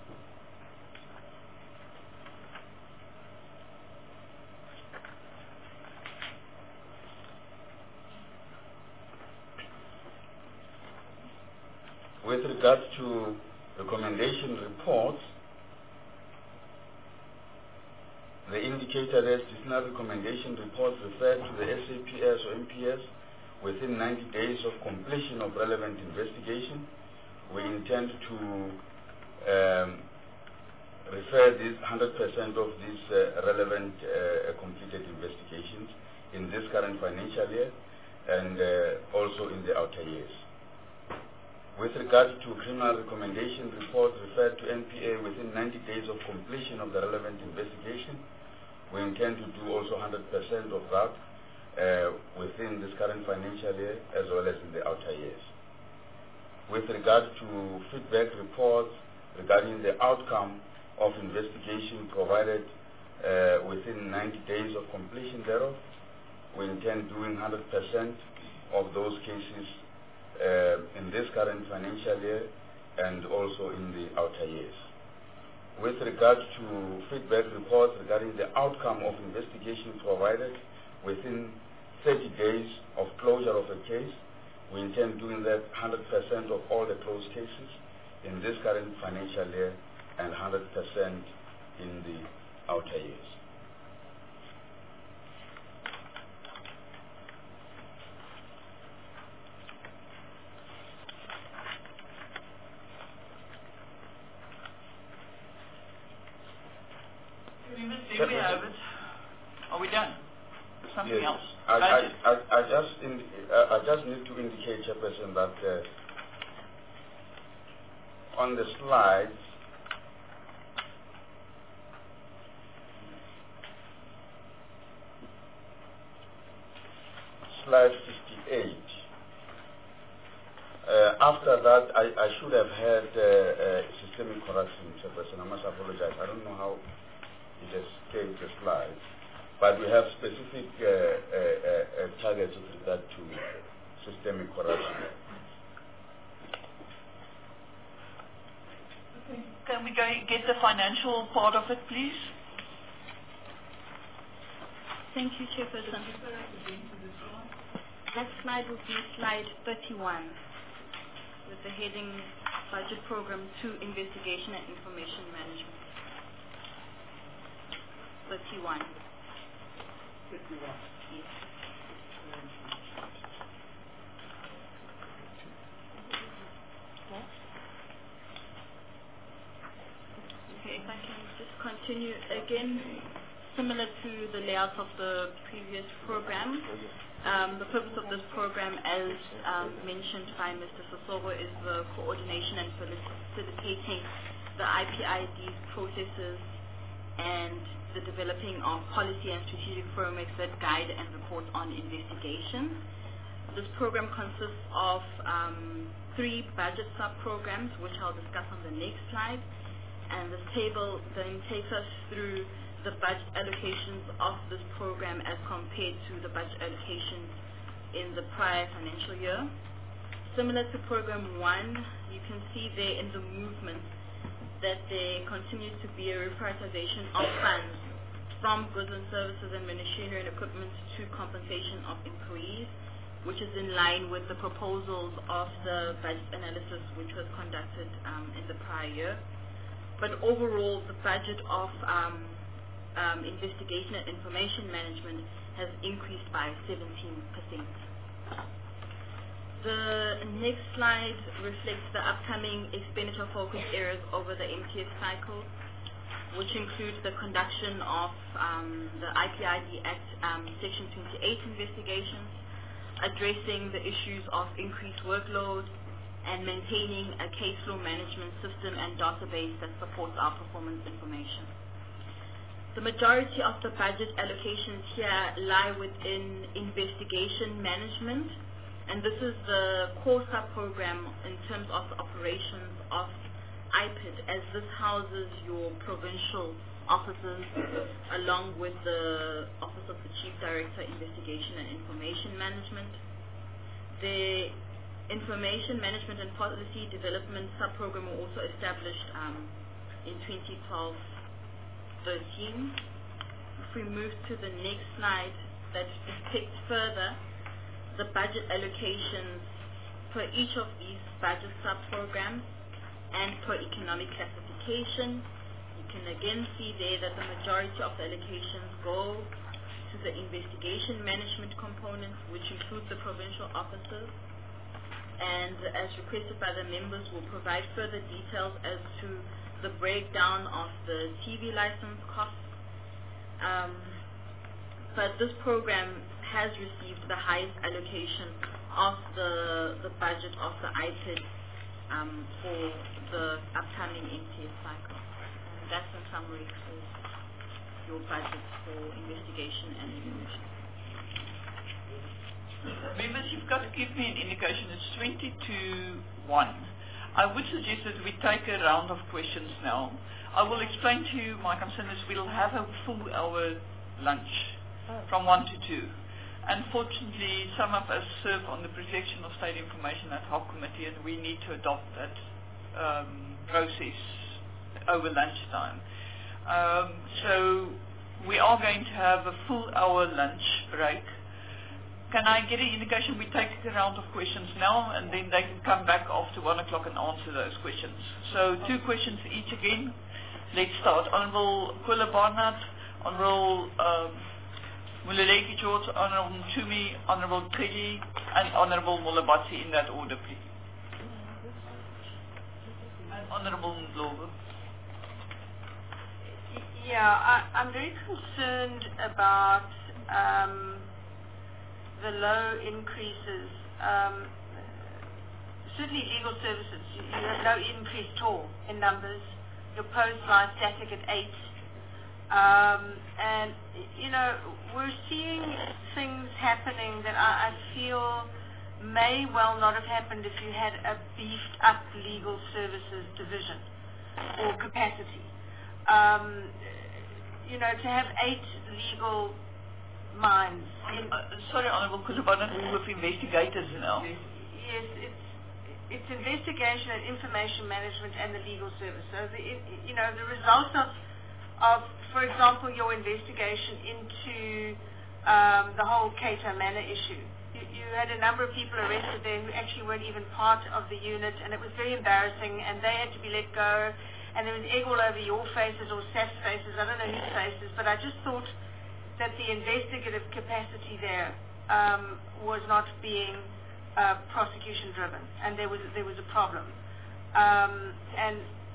With regard to recommendation reports, the indicator that disciplinary recommendation reports refer to the S A P S or M P S within ninety days of completion of relevant investigation. We intend to um, refer this one hundred percent of these uh, relevant uh, completed investigations in this current financial year and uh, also in the outer years. With regard to criminal recommendation reports referred to N P A within ninety days of completion of the relevant investigation, we intend to do also one hundred percent of that uh, within this current financial year as well as in the outer years. With regard to feedback reports regarding the outcome of investigation provided uh, within ninety days of completion thereof, we intend doing one hundred percent of those cases uh, in this current financial year and also in the outer years. With regard to feedback reports regarding the outcome of investigation provided within thirty days of closure of a case, we intend doing that one hundred percent of all the closed cases in this current financial year and one hundred percent in the outer years. Do we have it? Are we done? Something Yes. else? I, I, I, I, just in, uh, I just need to indicate, Chairperson, that uh, on the slides, slide fifty-eight, uh, after that, I, I should have had uh, uh, systemic corruption, Chairperson. I must apologize. I don't know how it escaped the slides. But we have specific uh, uh, uh, targets with regard to systemic corruption. Can we go get the financial part of it, please? Thank you, Chairperson. That slide will be slide thirty-one with the heading Budget Program two Investigation and Information Management. thirty-one. Yes. Okay, if I can just continue again, similar to the layout of the previous program. Um, the purpose of this program, as um, mentioned by Mister Sosoko, is the coordination and facilitating the I P I D processes and the developing of policy and strategic frameworks that guide and report on investigation. This program consists of um, three budget sub-programs, which I'll discuss on the next slide. And this table then takes us through the budget allocations of this program as compared to the budget allocations in the prior financial year. Similar to program one, you can see there in the movement that there continues to be a reprioritization of funds from goods and services and machinery and equipment to compensation of employees, which is in line with the proposals of the budget analysis which was conducted um, in the prior year. But overall, the budget of um, um, investigation and information management has increased by seventeen percent. The next slide reflects the upcoming expenditure focus areas over the M T F cycle, which includes the conduction of um, the I P I D Act um, Section twenty-eight investigations, addressing the issues of increased workload, and maintaining a case flow management system and database that supports our performance information. The majority of the budget allocations here lie within investigation management, and this is the core sub-program in terms of the operations of I P I D, as this houses your provincial officers along with the Office of the Chief Director, Investigation and Information Management. The Information Management and Policy Development Subprogram were also established um, in twenty twelve thirteen. If we move to the next slide that depicts further the budget allocations per each of these budget subprograms and per economic classification, you can again see there that the majority of the allocations go to the investigation management component, which includes the provincial officers, and as requested by the members, will provide further details as to the breakdown of the T V license costs. Um, but this program has received the highest allocation of the, the budget of the I P I D um, for the upcoming M T S cycle. And that's in summary for your budget for investigation and information. Members, you've got to give me an indication. It's twenty to one. I would suggest that we take a round of questions now. I will explain to you my concern is we'll have a full hour lunch from one to two. Unfortunately, some of us serve on the Protection of State Information Ad Hoc Committee, and we need to adopt that um, process over lunchtime. Um, so we are going to have a full hour lunch break. Can I get an indication we take a round of questions now, and then they can come back after one o'clock and answer those questions? So two questions each again. Let's start. Honourable Kwela Barnard, Honourable um, Muleleki George, Honourable Mtumi, Honourable Kedi, and Honourable Molabatsi in that order, please. And Honourable Ndlovu. Yeah, I, I'm very concerned about um, the low increases. Um, certainly legal services, you, you have no increase at all in numbers. Your posts lie static at eight. Um, and, you know, we're seeing things happening that I, I feel may well not have happened if you had a beefed up legal services division or capacity. Um, you know, to have eight legal minds. In uh, sorry, Honourable Kuzabana, we with investigators now. Yes, it's it's investigation and information management and the legal service. So, the, you know, the results of, of, for example, your investigation into um, the whole Cato Manor issue. You, you had a number of people arrested there who actually weren't even part of the unit, and it was very embarrassing, and they had to be let go, and there was egg all over your faces or S A F's faces, I don't know whose faces, but I just thought that the investigative capacity there um, was not being uh, prosecution driven, and there was there was a problem. Um, and uh,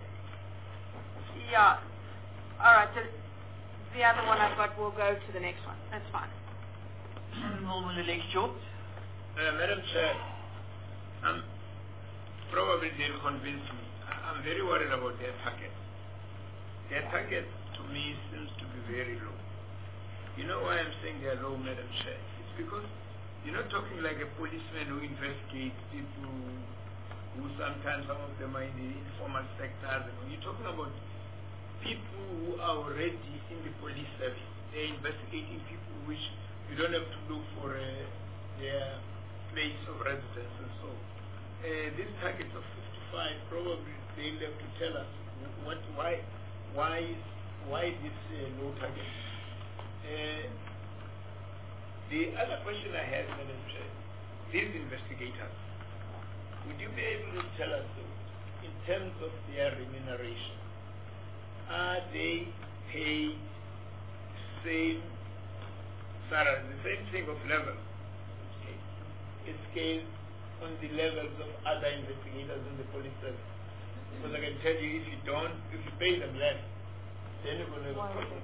yeah, all right. The, the other one I've got will go to the next one. That's fine. Uh, Madam Chair, um, probably they'll convince me. I'm very worried about their target. Their target, to me, seems to be very low. You know why I'm saying they're low, Madam Chair? It's because you're not talking like a policeman who investigates people who sometimes, some of them are in the informal sectors. You're talking about people who are already in the police service. They're investigating people which you don't have to look for uh, their place of residence and so on. Uh, these targets of fifty-five, probably they'll have to tell us what, why, why, why this uh, low target. Uh, the other question I had, Madam Chair, these investigators, would you be able to tell us, in terms of their remuneration, are they paid same salary, the same thing of level, okay, is scaled on the levels of other investigators in the police service? Because I can tell you, if you don't, if you pay them less, then you're going to have a problem.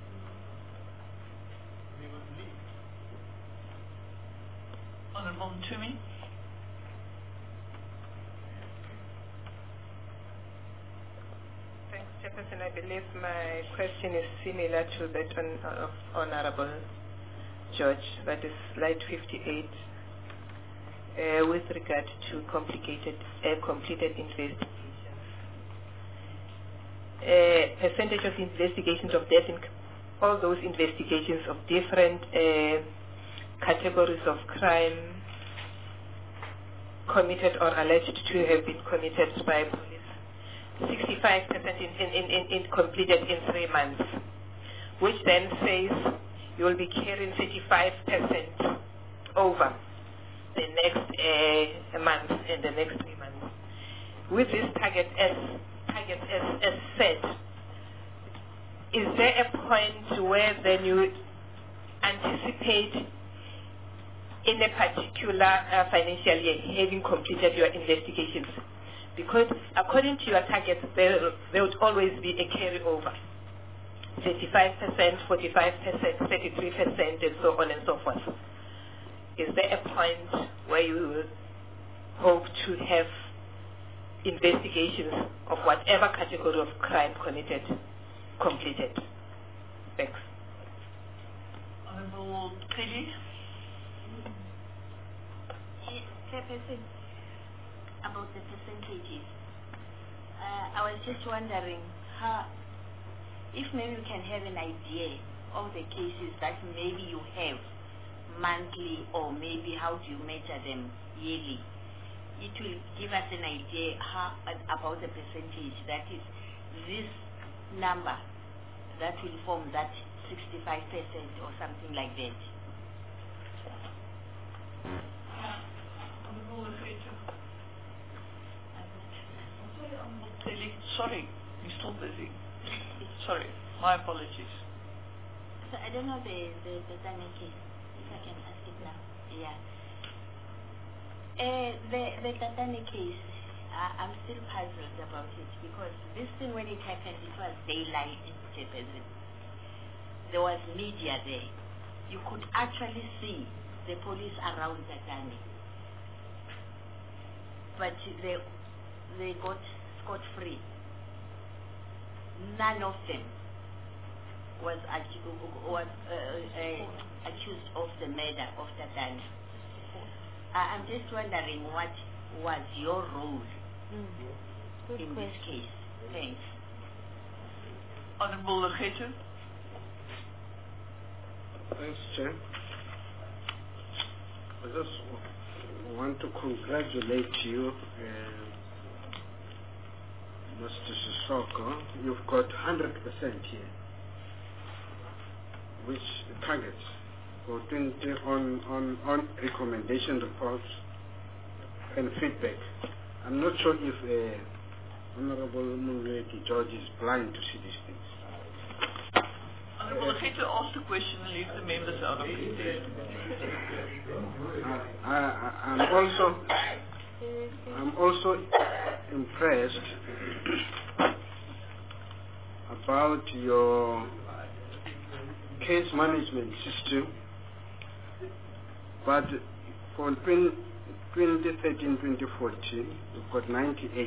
Honourable Mtumi. Thanks, Chairperson. I believe my question is similar to that one of Honourable George, that is slide fifty-eight, uh, with regard to complicated, uh, completed investigations uh, percentage of investigations of death in all those investigations of different uh, categories of crime committed or alleged to have been committed by police. sixty-five percent in, in, in, in, in completed in three months, which then says you will be carrying thirty-five percent over the next uh, month and the next three months. With this target as target as, as set, is there a point where then you anticipate in a particular uh, financial year having completed your investigations? Because according to your targets, there, there would always be a carryover. thirty-five percent, forty-five percent, thirty-three percent, and so on and so forth. Is there a point where you hope to have investigations of whatever category of crime committed completed? Thanks. Honorable Kelly. Chairperson, about the percentages. Uh, I was just wondering how, if maybe you can have an idea of the cases that maybe you have monthly, or maybe how do you measure them yearly. It will give us an idea how, about the percentage, that is this number that will form that sixty-five percent or something like that. Sorry, you're still busy. Sorry, my apologies. So I don't know the, the, the Tanya case, if I can ask it now. Yeah. Uh, the, the Tatani case, uh, I'm still puzzled about it, because this thing, when it happened, it was daylight in Chairperson. There was media there. You could actually see the police around Tatani. But they, they got scot-free. None of them was, accu was uh, uh, accused of the murder of Tatani. Uh, I'm just wondering what was your role mm. in this case. Thanks. Honorable Legator. Thanks, Chair. I just want to congratulate you, uh, Mister Sissoko. You've got one hundred percent here, which targets for twenty on, on, on recommendation reports and feedback. I'm not sure if uh, Honorable Muleti George is blind to see these things. Honorable uh, Legator, ask the question and leave the members out of it. Uh, I, I, I'm also I'm also impressed about your case management system, but for twenty thirteen twenty fourteen, we've got ninety-eight.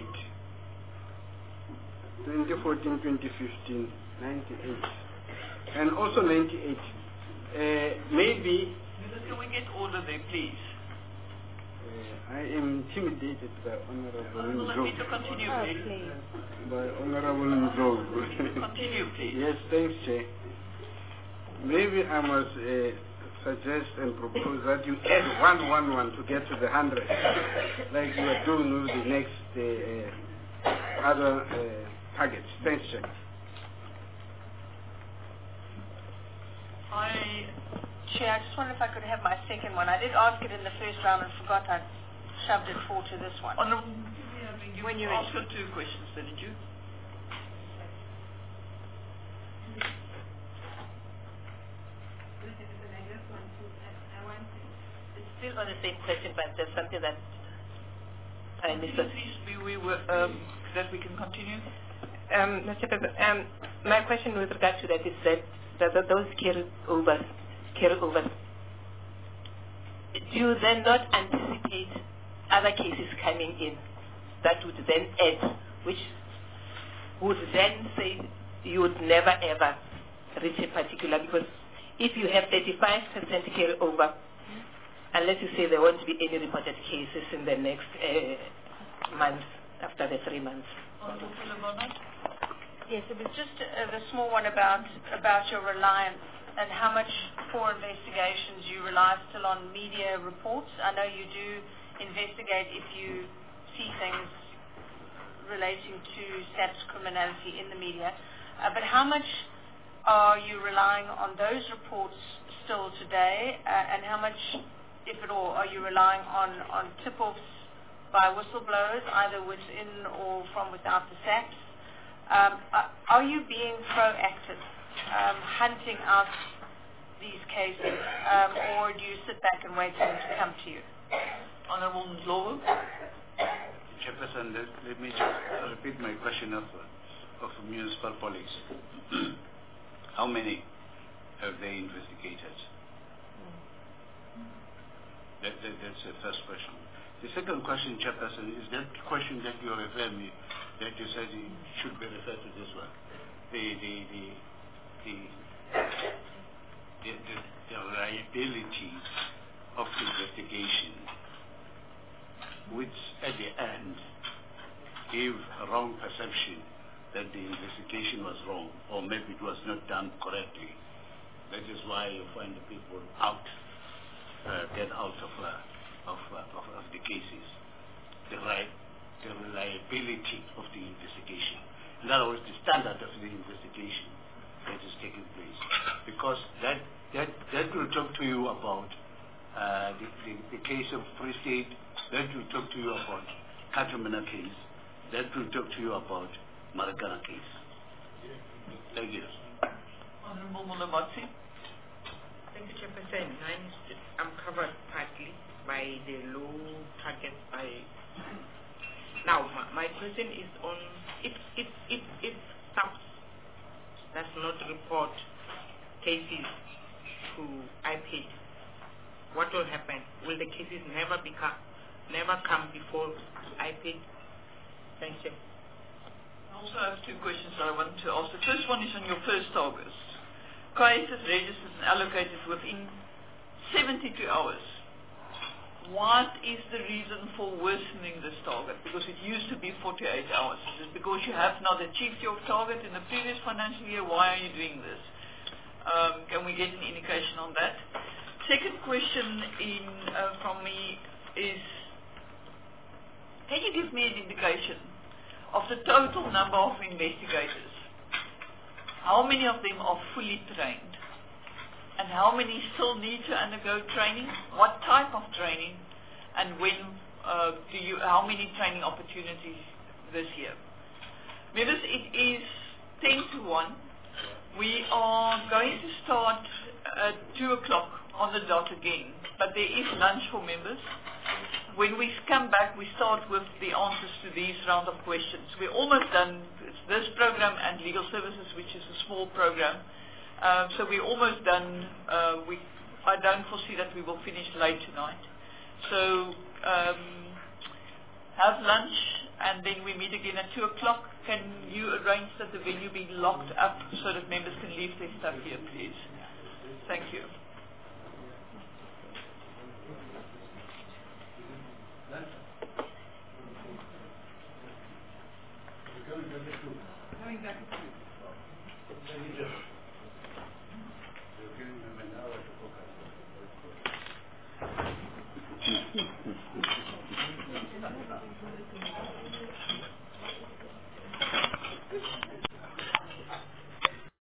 twenty fourteen twenty fifteen, ninety-eight. And also ninety-eight. Uh, maybe... Can we get order there, please? Uh, I am intimidated by Honorable Ndlovu. Let me continue, please. By Honorable Ndlovu. Continue, please. Yes, thanks, Chair. Maybe I must uh, suggest and propose that you add one one one to get to the hundred, like you are doing with the next uh, uh, other uh, targets. Thanks, Chair. I, Chair, I just wonder if I could have my second one. I did ask it in the first round and forgot I shoved it forward to this one. Oh, no, I mean, you when you asked her two questions, didn't you? Still on the same question, but there's something that I missed. Please, we, we were, um, that we can continue. Um, Mister President, um, my question with regard to that is that, that, that those carryovers, carryovers, do you then not anticipate other cases coming in that would then add, which would then say you would never ever reach a particular, because if you have thirty-five percent carryover, unless you say there won't be any reported cases in the next uh, month after the three months. Yes, it was just a, a small one about about your reliance and how much for investigations you rely still on media reports. I know you do investigate if you see things relating to SAP's criminality in the media, uh, but how much are you relying on those reports still today, uh, and how much, if at all, are you relying on, on tip-offs by whistleblowers, either within or from without the SAPs? Um, are, are you being proactive, um, hunting out these cases, um, or do you sit back and wait for them to come to you? Honourable Ndlovu. Chairperson, let, let me just repeat my question of, of municipal police. How many have they investigated? That, that, that's the first question. The second question, Chairperson, is that question that you refer me, that you said it should be referred to this one. The, the, the, the, the, the, the reliability of the investigation, which at the end gave a wrong perception that the investigation was wrong, or maybe it was not done correctly. That is why you find the people out, uh, get out of, uh, of, uh, of, of the cases. The, right, the reliability of the investigation. In other words, the standard of the investigation that is taking place. Because that, that, that will talk to you about uh, the, the, the case of Free State, that will talk to you about Katamina case, that will talk to you about Maragana case. Thank you. Honourable Mulamatsi. Thank you, Chairperson. I'm, I'm covered partly by the low targets. By now, my, my question is on if if if if SAPS does not report cases to I P I D, what will happen? Will the cases never become never come before I P I D? Thank you. I also have two questions I want to ask. The first one is on your first August. Cases registered and allocated within seventy-two hours. What is the reason for worsening this target? Because it used to be forty-eight hours. Is it because you have not achieved your target in the previous financial year? Why are you doing this? Um, can we get an indication on that? Second question in, uh, from me is, can you give me an indication of the total number of investigators? How many of them are fully trained? And how many still need to undergo training? What type of training? And when uh, do you, how many training opportunities this year? Members, it is ten to one. We are going to start at two o'clock on the dot again, but there is lunch for members. When we come back, we start with the answers to these round of questions. We're almost done. It's this program and legal services, which is a small program. Uh, so we're almost done. Uh, we, I don't foresee that we will finish late tonight. So um, have lunch, and then we meet again at two o'clock. Can you arrange that the venue be locked up so that members can leave their stuff here, please? Thank you.